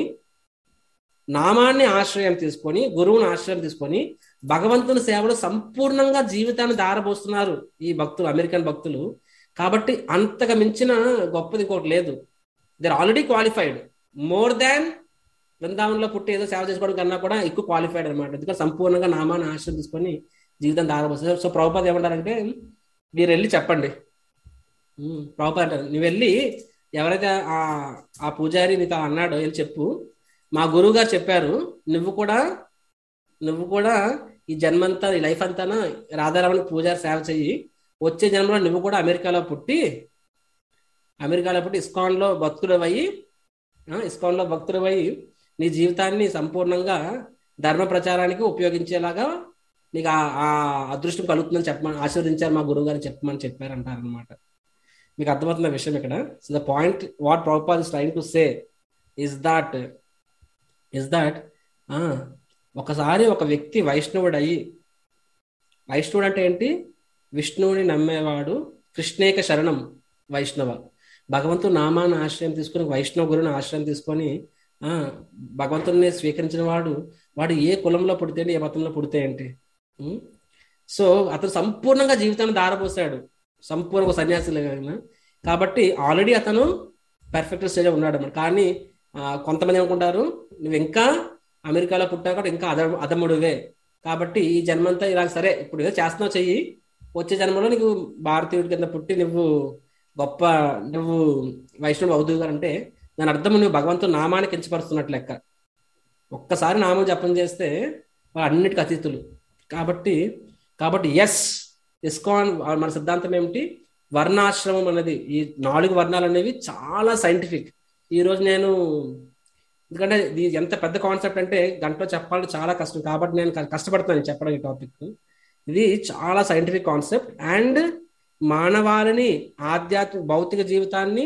నామాన్ని ఆశ్రయం తీసుకొని గురువుని ఆశ్రయం తీసుకొని భగవంతుని సేవలో సంపూర్ణంగా జీవితాన్ని దారబోస్తున్నారు ఈ భక్తులు, అమెరికన్ భక్తులు. కాబట్టి అంతగా మించిన గొప్పది ఇంకోటి లేదు. They are already qualified, more than బృందావనంలో పుట్టి ఏదో సేవ చేసుకోవడం కన్నా కూడా ఎక్కువ క్వాలిఫైడ్ అనమాట. ఎందుకంటే సంపూర్ణంగా నామాన్ని ఆశ్రయం తీసుకొని జీవితం దారబోస్తారు. సో ప్రభుపాద్ ఏమంటారంటే, మీరు వెళ్ళి చెప్పండి, ప్రభుపాద్ అంటారు, నువ్వు వెళ్ళి ఎవరైతే ఆ ఆ పూజారి నీతో అన్నాడో వెళ్ళి చెప్పు, మా గురువు గారు చెప్పారు, నువ్వు కూడా నువ్వు కూడా ఈ జన్మంతా ఈ లైఫ్ అంతా రాధారమణ పూజారి సేవ చెయ్యి, వచ్చే జన్మలో నువ్వు కూడా అమెరికాలో పుట్టి అమెరికాలో పుట్టి ఇస్కాన్లో భక్తుడు అయ్యి ఇస్కాన్లో భక్తుడు అయ్యి నీ జీవితాన్ని సంపూర్ణంగా ధర్మ ప్రచారానికి ఉపయోగించేలాగా నీకు ఆ అదృష్టం కలుగుతుందని చెప్పమని ఆశీర్వదించారు మా గురువు గారిని చెప్పమని చెప్పారు అంటారు అనమాట. మీకు అర్థమవుతున్న విషయం ఇక్కడ. So the point what Prabhupad is trying to say is that is that ఒకసారి ఒక వ్యక్తి వైష్ణవుడు అయ్యి, వైష్ణవుడు అంటే ఏంటి, విష్ణువుని నమ్మేవాడు, కృష్ణేక శరణం వైష్ణవ, భగవంతుడు నామాన్ని ఆశ్రయం తీసుకొని వైష్ణవ గురువుని ఆశ్రయం తీసుకొని ఆ భగవంతుడిని స్వీకరించిన వాడు వాడు ఏ కులంలో పుడితే ఏ మతంలో పుడితే ఏంటి. సో అతను సంపూర్ణంగా జీవితాన్ని దారపోసాడు, సంపూర్ణ సన్యాసి. కాబట్టి ఆల్రెడీ అతను పర్ఫెక్ట్ స్టేజ్ ఉన్నాడు అన్నమాట. కానీ కొంతమంది అనుకుంటారు, నువ్వు ఇంకా అమెరికాలో పుట్టా కూడా ఇంకా అద అదముడువే, కాబట్టి ఈ జన్మంతా ఇలా సరే ఇప్పుడు ఏదో చేస్తున్నావు చెయ్యి, వచ్చే జన్మలో నీకు భారతీయుడి కింద పుట్టి నువ్వు గొప్ప నువ్వు వైష్ణవుడు అవుదువు అంటే దాని అర్థం నువ్వు భగవంతుడు నామాన్ని కించపరుస్తున్నట్లు లెక్క. ఒక్కసారి నామం జపం చేస్తే వాళ్ళు అన్నిటికీ అతీతులు. కాబట్టి కాబట్టి ఎస్ ఇస్కాన్ మన సిద్ధాంతం ఏమిటి, వర్ణాశ్రమం అనేది, ఈ నాలుగు వర్ణాలు అనేవి చాలా సైంటిఫిక్. ఈ రోజు నేను ఎందుకంటే ఇది ఎంత పెద్ద కాన్సెప్ట్ అంటే గంటలో చెప్పాలంటే చాలా కష్టం, కాబట్టి నేను కష్టపడుతున్నాను చెప్పడం ఈ టాపిక్. ఇది చాలా సైంటిఫిక్ కాన్సెప్ట్ అండ్ మానవాళిని ఆధ్యాత్మిక భౌతిక జీవితాన్ని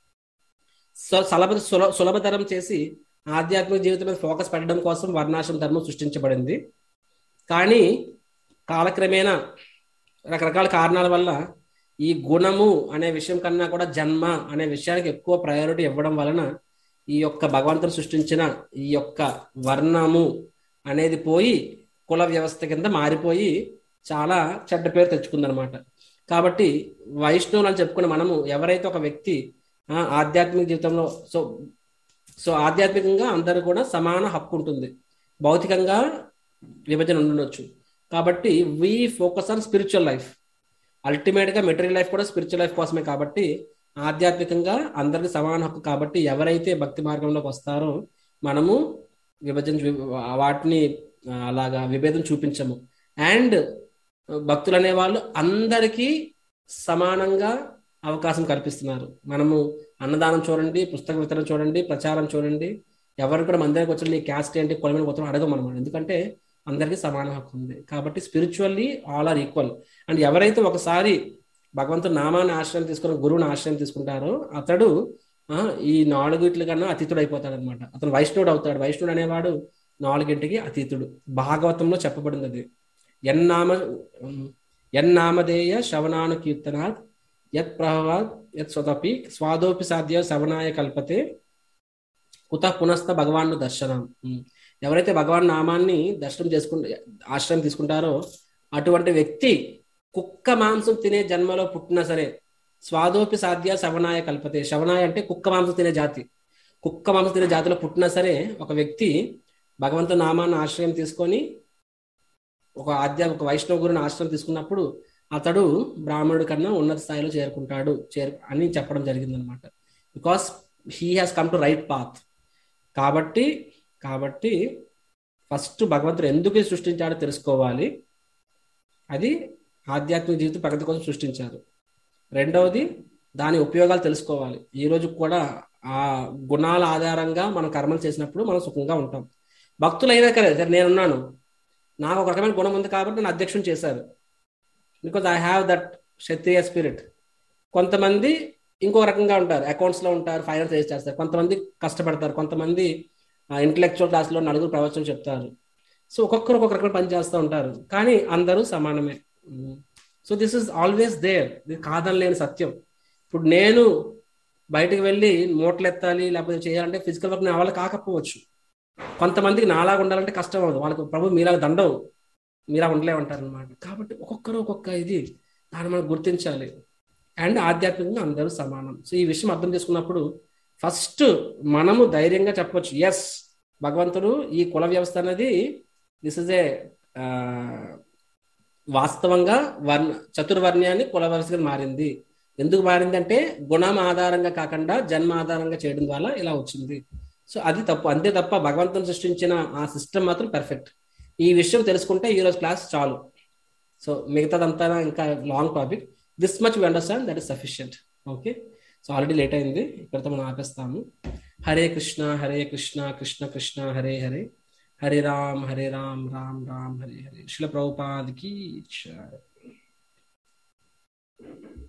సులభ సులభతరం చేసి ఆధ్యాత్మిక జీవితం మీద ఫోకస్ పెట్టడం కోసం వర్ణాశ్రమ ధర్మం సృష్టించబడింది. కానీ కాలక్రమేణా రకరకాల కారణాల వల్ల ఈ గుణము అనే విషయం కన్నా కూడా జన్మ అనే విషయానికి ఎక్కువ ప్రయారిటీ ఇవ్వడం వలన ఈ యొక్క భగవంతుడు సృష్టించిన ఈ యొక్క వర్ణము అనేది పోయి కుల వ్యవస్థ కింద మారిపోయి చాలా చెడ్డ పేరు తెచ్చుకుందనమాట. కాబట్టి వైష్ణవులు అని చెప్పుకుని మనము ఎవరైతే ఒక వ్యక్తి ఆధ్యాత్మిక జీవితంలో సో సో ఆధ్యాత్మికంగా అందరూ కూడా సమాన హక్కు ఉంటుంది, భౌతికంగా విభజన ఉండొచ్చు. కాబట్టి we focus on spiritual life, ultimate గా మెటీరియల్ లైఫ్ కూడా స్పిరిచువల్ లైఫ్ కోసమే. కాబట్టి ఆధ్యాత్మికంగా అందరికి సమాన హక్కు. కాబట్టి ఎవరైతే భక్తి మార్గంలోకి వస్తారో మనము విభజన వాటిని అలాగా విభేదం చూపించము. అండ్ భక్తులు అనే వాళ్ళు అందరికీ సమానంగా అవకాశం కల్పిస్తున్నారు. మనము అన్నదానం చూడండి, పుస్తక వితరణ చూడండి, ప్రచారం చూడండి, ఎవరు కూడా మన దగ్గరకు వచ్చి నీ క్యాస్ట్ ఏంటి, కులం ఏంటి పోతాం అడగం అనమాట. ఎందుకంటే అందరికీ సమాన హక్కు ఉంది. కాబట్టి spiritually all are equal. And ఎవరైతే ఒకసారి భగవంతుడు నామాన్ని ఆశ్రయం తీసుకుని గురువుని ఆశ్రయం తీసుకుంటారో అతడు ఆ ఈ నాలుగిట్ల కన్నా అతీతుడు అయిపోతాడు అనమాట. అతను వైష్ణవుడు అవుతాడు. వైష్ణవుడు అనేవాడు నాలుగింటికి అతీతుడు. భాగవతంలో చెప్పబడింది అది. ఎన్నామ ఎన్నామధేయ శ్రవణాను కీర్తనాత్ యత్ ప్రభాత్ యత్ స్వతపి స్వాదోపి సాధ్య శ్రవణాయ కల్పతే కుత పునస్త భగవాన్ దర్శనం. ఎవరైతే భగవాన్ నామాన్ని దర్శనం చేసుకుంటే ఆశ్రయం తీసుకుంటారో అటువంటి వ్యక్తి కుక్క మాంసం తినే జన్మలో పుట్టినా సరే స్వాదోపి సాధ్య శవనాయ కల్పతే. శవనాయ అంటే కుక్క మాంసం తినే జాతి. కుక్క మాంసం తినే జాతిలో పుట్టినా సరే ఒక వ్యక్తి భగవంతు నామాన్ని ఆశ్రయం తీసుకొని ఒక ఆధ్యాత్మిక ఒక వైష్ణవ గురుని ఆశ్రయం తీసుకున్నప్పుడు అతడు బ్రాహ్మణుడి కన్నా ఉన్నత స్థాయిలో చేరుకుంటాడు చేరు అని చెప్పడం జరిగింది అనమాట. Because he has come to right path. కాబట్టి కాబట్టి ఫస్ట్ భగవంతుడు ఎందుకు సృష్టించాడో తెలుసుకోవాలి. అది ఆధ్యాత్మిక జీవిత ప్రగతి కోసం సృష్టించారు. రెండవది దాని ఉపయోగాలు తెలుసుకోవాలి. ఈ రోజు కూడా ఆ గుణాల ఆధారంగా మనం కర్మలు చేసినప్పుడు మనం సుఖంగా ఉంటాం. భక్తులు అయినా కదా, నేనున్నాను, నాకు ఒక రకమైన గుణం ఉంది కాబట్టి నన్ను అధ్యక్షుని చేశారు. Because I have that Kshatriya spirit. కొంతమంది ఇంకో రకంగా ఉంటారు, అకౌంట్స్లో ఉంటారు, ఫైనాన్స్ చేసి చేస్తారు. కొంతమంది కష్టపడతారు, కొంతమంది ఇంటలెక్చువల్ క్లాస్లో నలుగురు ప్రవచనం చెప్తారు. సో ఒక్కొక్కరు ఒక్కొక్క రకం పని చేస్తూ ఉంటారు, కానీ అందరూ సమానమే. So this is always there. ఇది కాదనలేని సత్యం. ఇప్పుడు నేను బయటకు వెళ్ళి మూటలు ఎత్తాలి లేకపోతే చేయాలంటే ఫిజికల్ వర్క్ నా వల్ల కాకపోవచ్చు. కొంతమందికి నాలాగా ఉండాలంటే కష్టం అవుతుంది. వాళ్ళకి ప్రభు మీలాగా దండం మీలా ఉండలేమంటారు అనమాట. కాబట్టి ఒక్కొక్కరు ఒక్కొక్క ఇది దాన్ని మనం గుర్తించాలి. అండ్ ఆధ్యాత్మికంగా అందరూ సమానం. సో ఈ విషయం అర్థం చేసుకున్నప్పుడు ఫస్ట్ మనము ధైర్యంగా చెప్పవచ్చు, ఎస్ భగవంతుడు ఈ కుల వ్యవస్థ అనేది దిస్ ఇస్ ఏ వాస్తవంగా వర్ణ చతుర్వర్ణ్యాన్ని కుల వ్యవస్థగా మారింది. ఎందుకు మారింది అంటే గుణం ఆధారంగా కాకుండా జన్మ ఆధారంగా చేయడం వల్ల ఇలా వచ్చింది. సో అది తప్పు, అంతే తప్ప భగవంతుని సృష్టించిన ఆ సిస్టమ్ మాత్రం పర్ఫెక్ట్. ఈ విషయం తెలుసుకుంటే ఈరోజు క్లాస్ చాలు. సో మిగతాదంతా ఇంకా long topic. This much we understand, that is sufficient. Okay, so already late అయింది, ఇక్కడితో మనం ఆపేస్తాము. హరే కృష్ణ హరే కృష్ణ కృష్ణ కృష్ణ హరే హరే, హరే రామ్ హరే రామ్ రామ్ రామ్ హరే హరే. శ్రీల ప్రభుపాద్ కీ జై.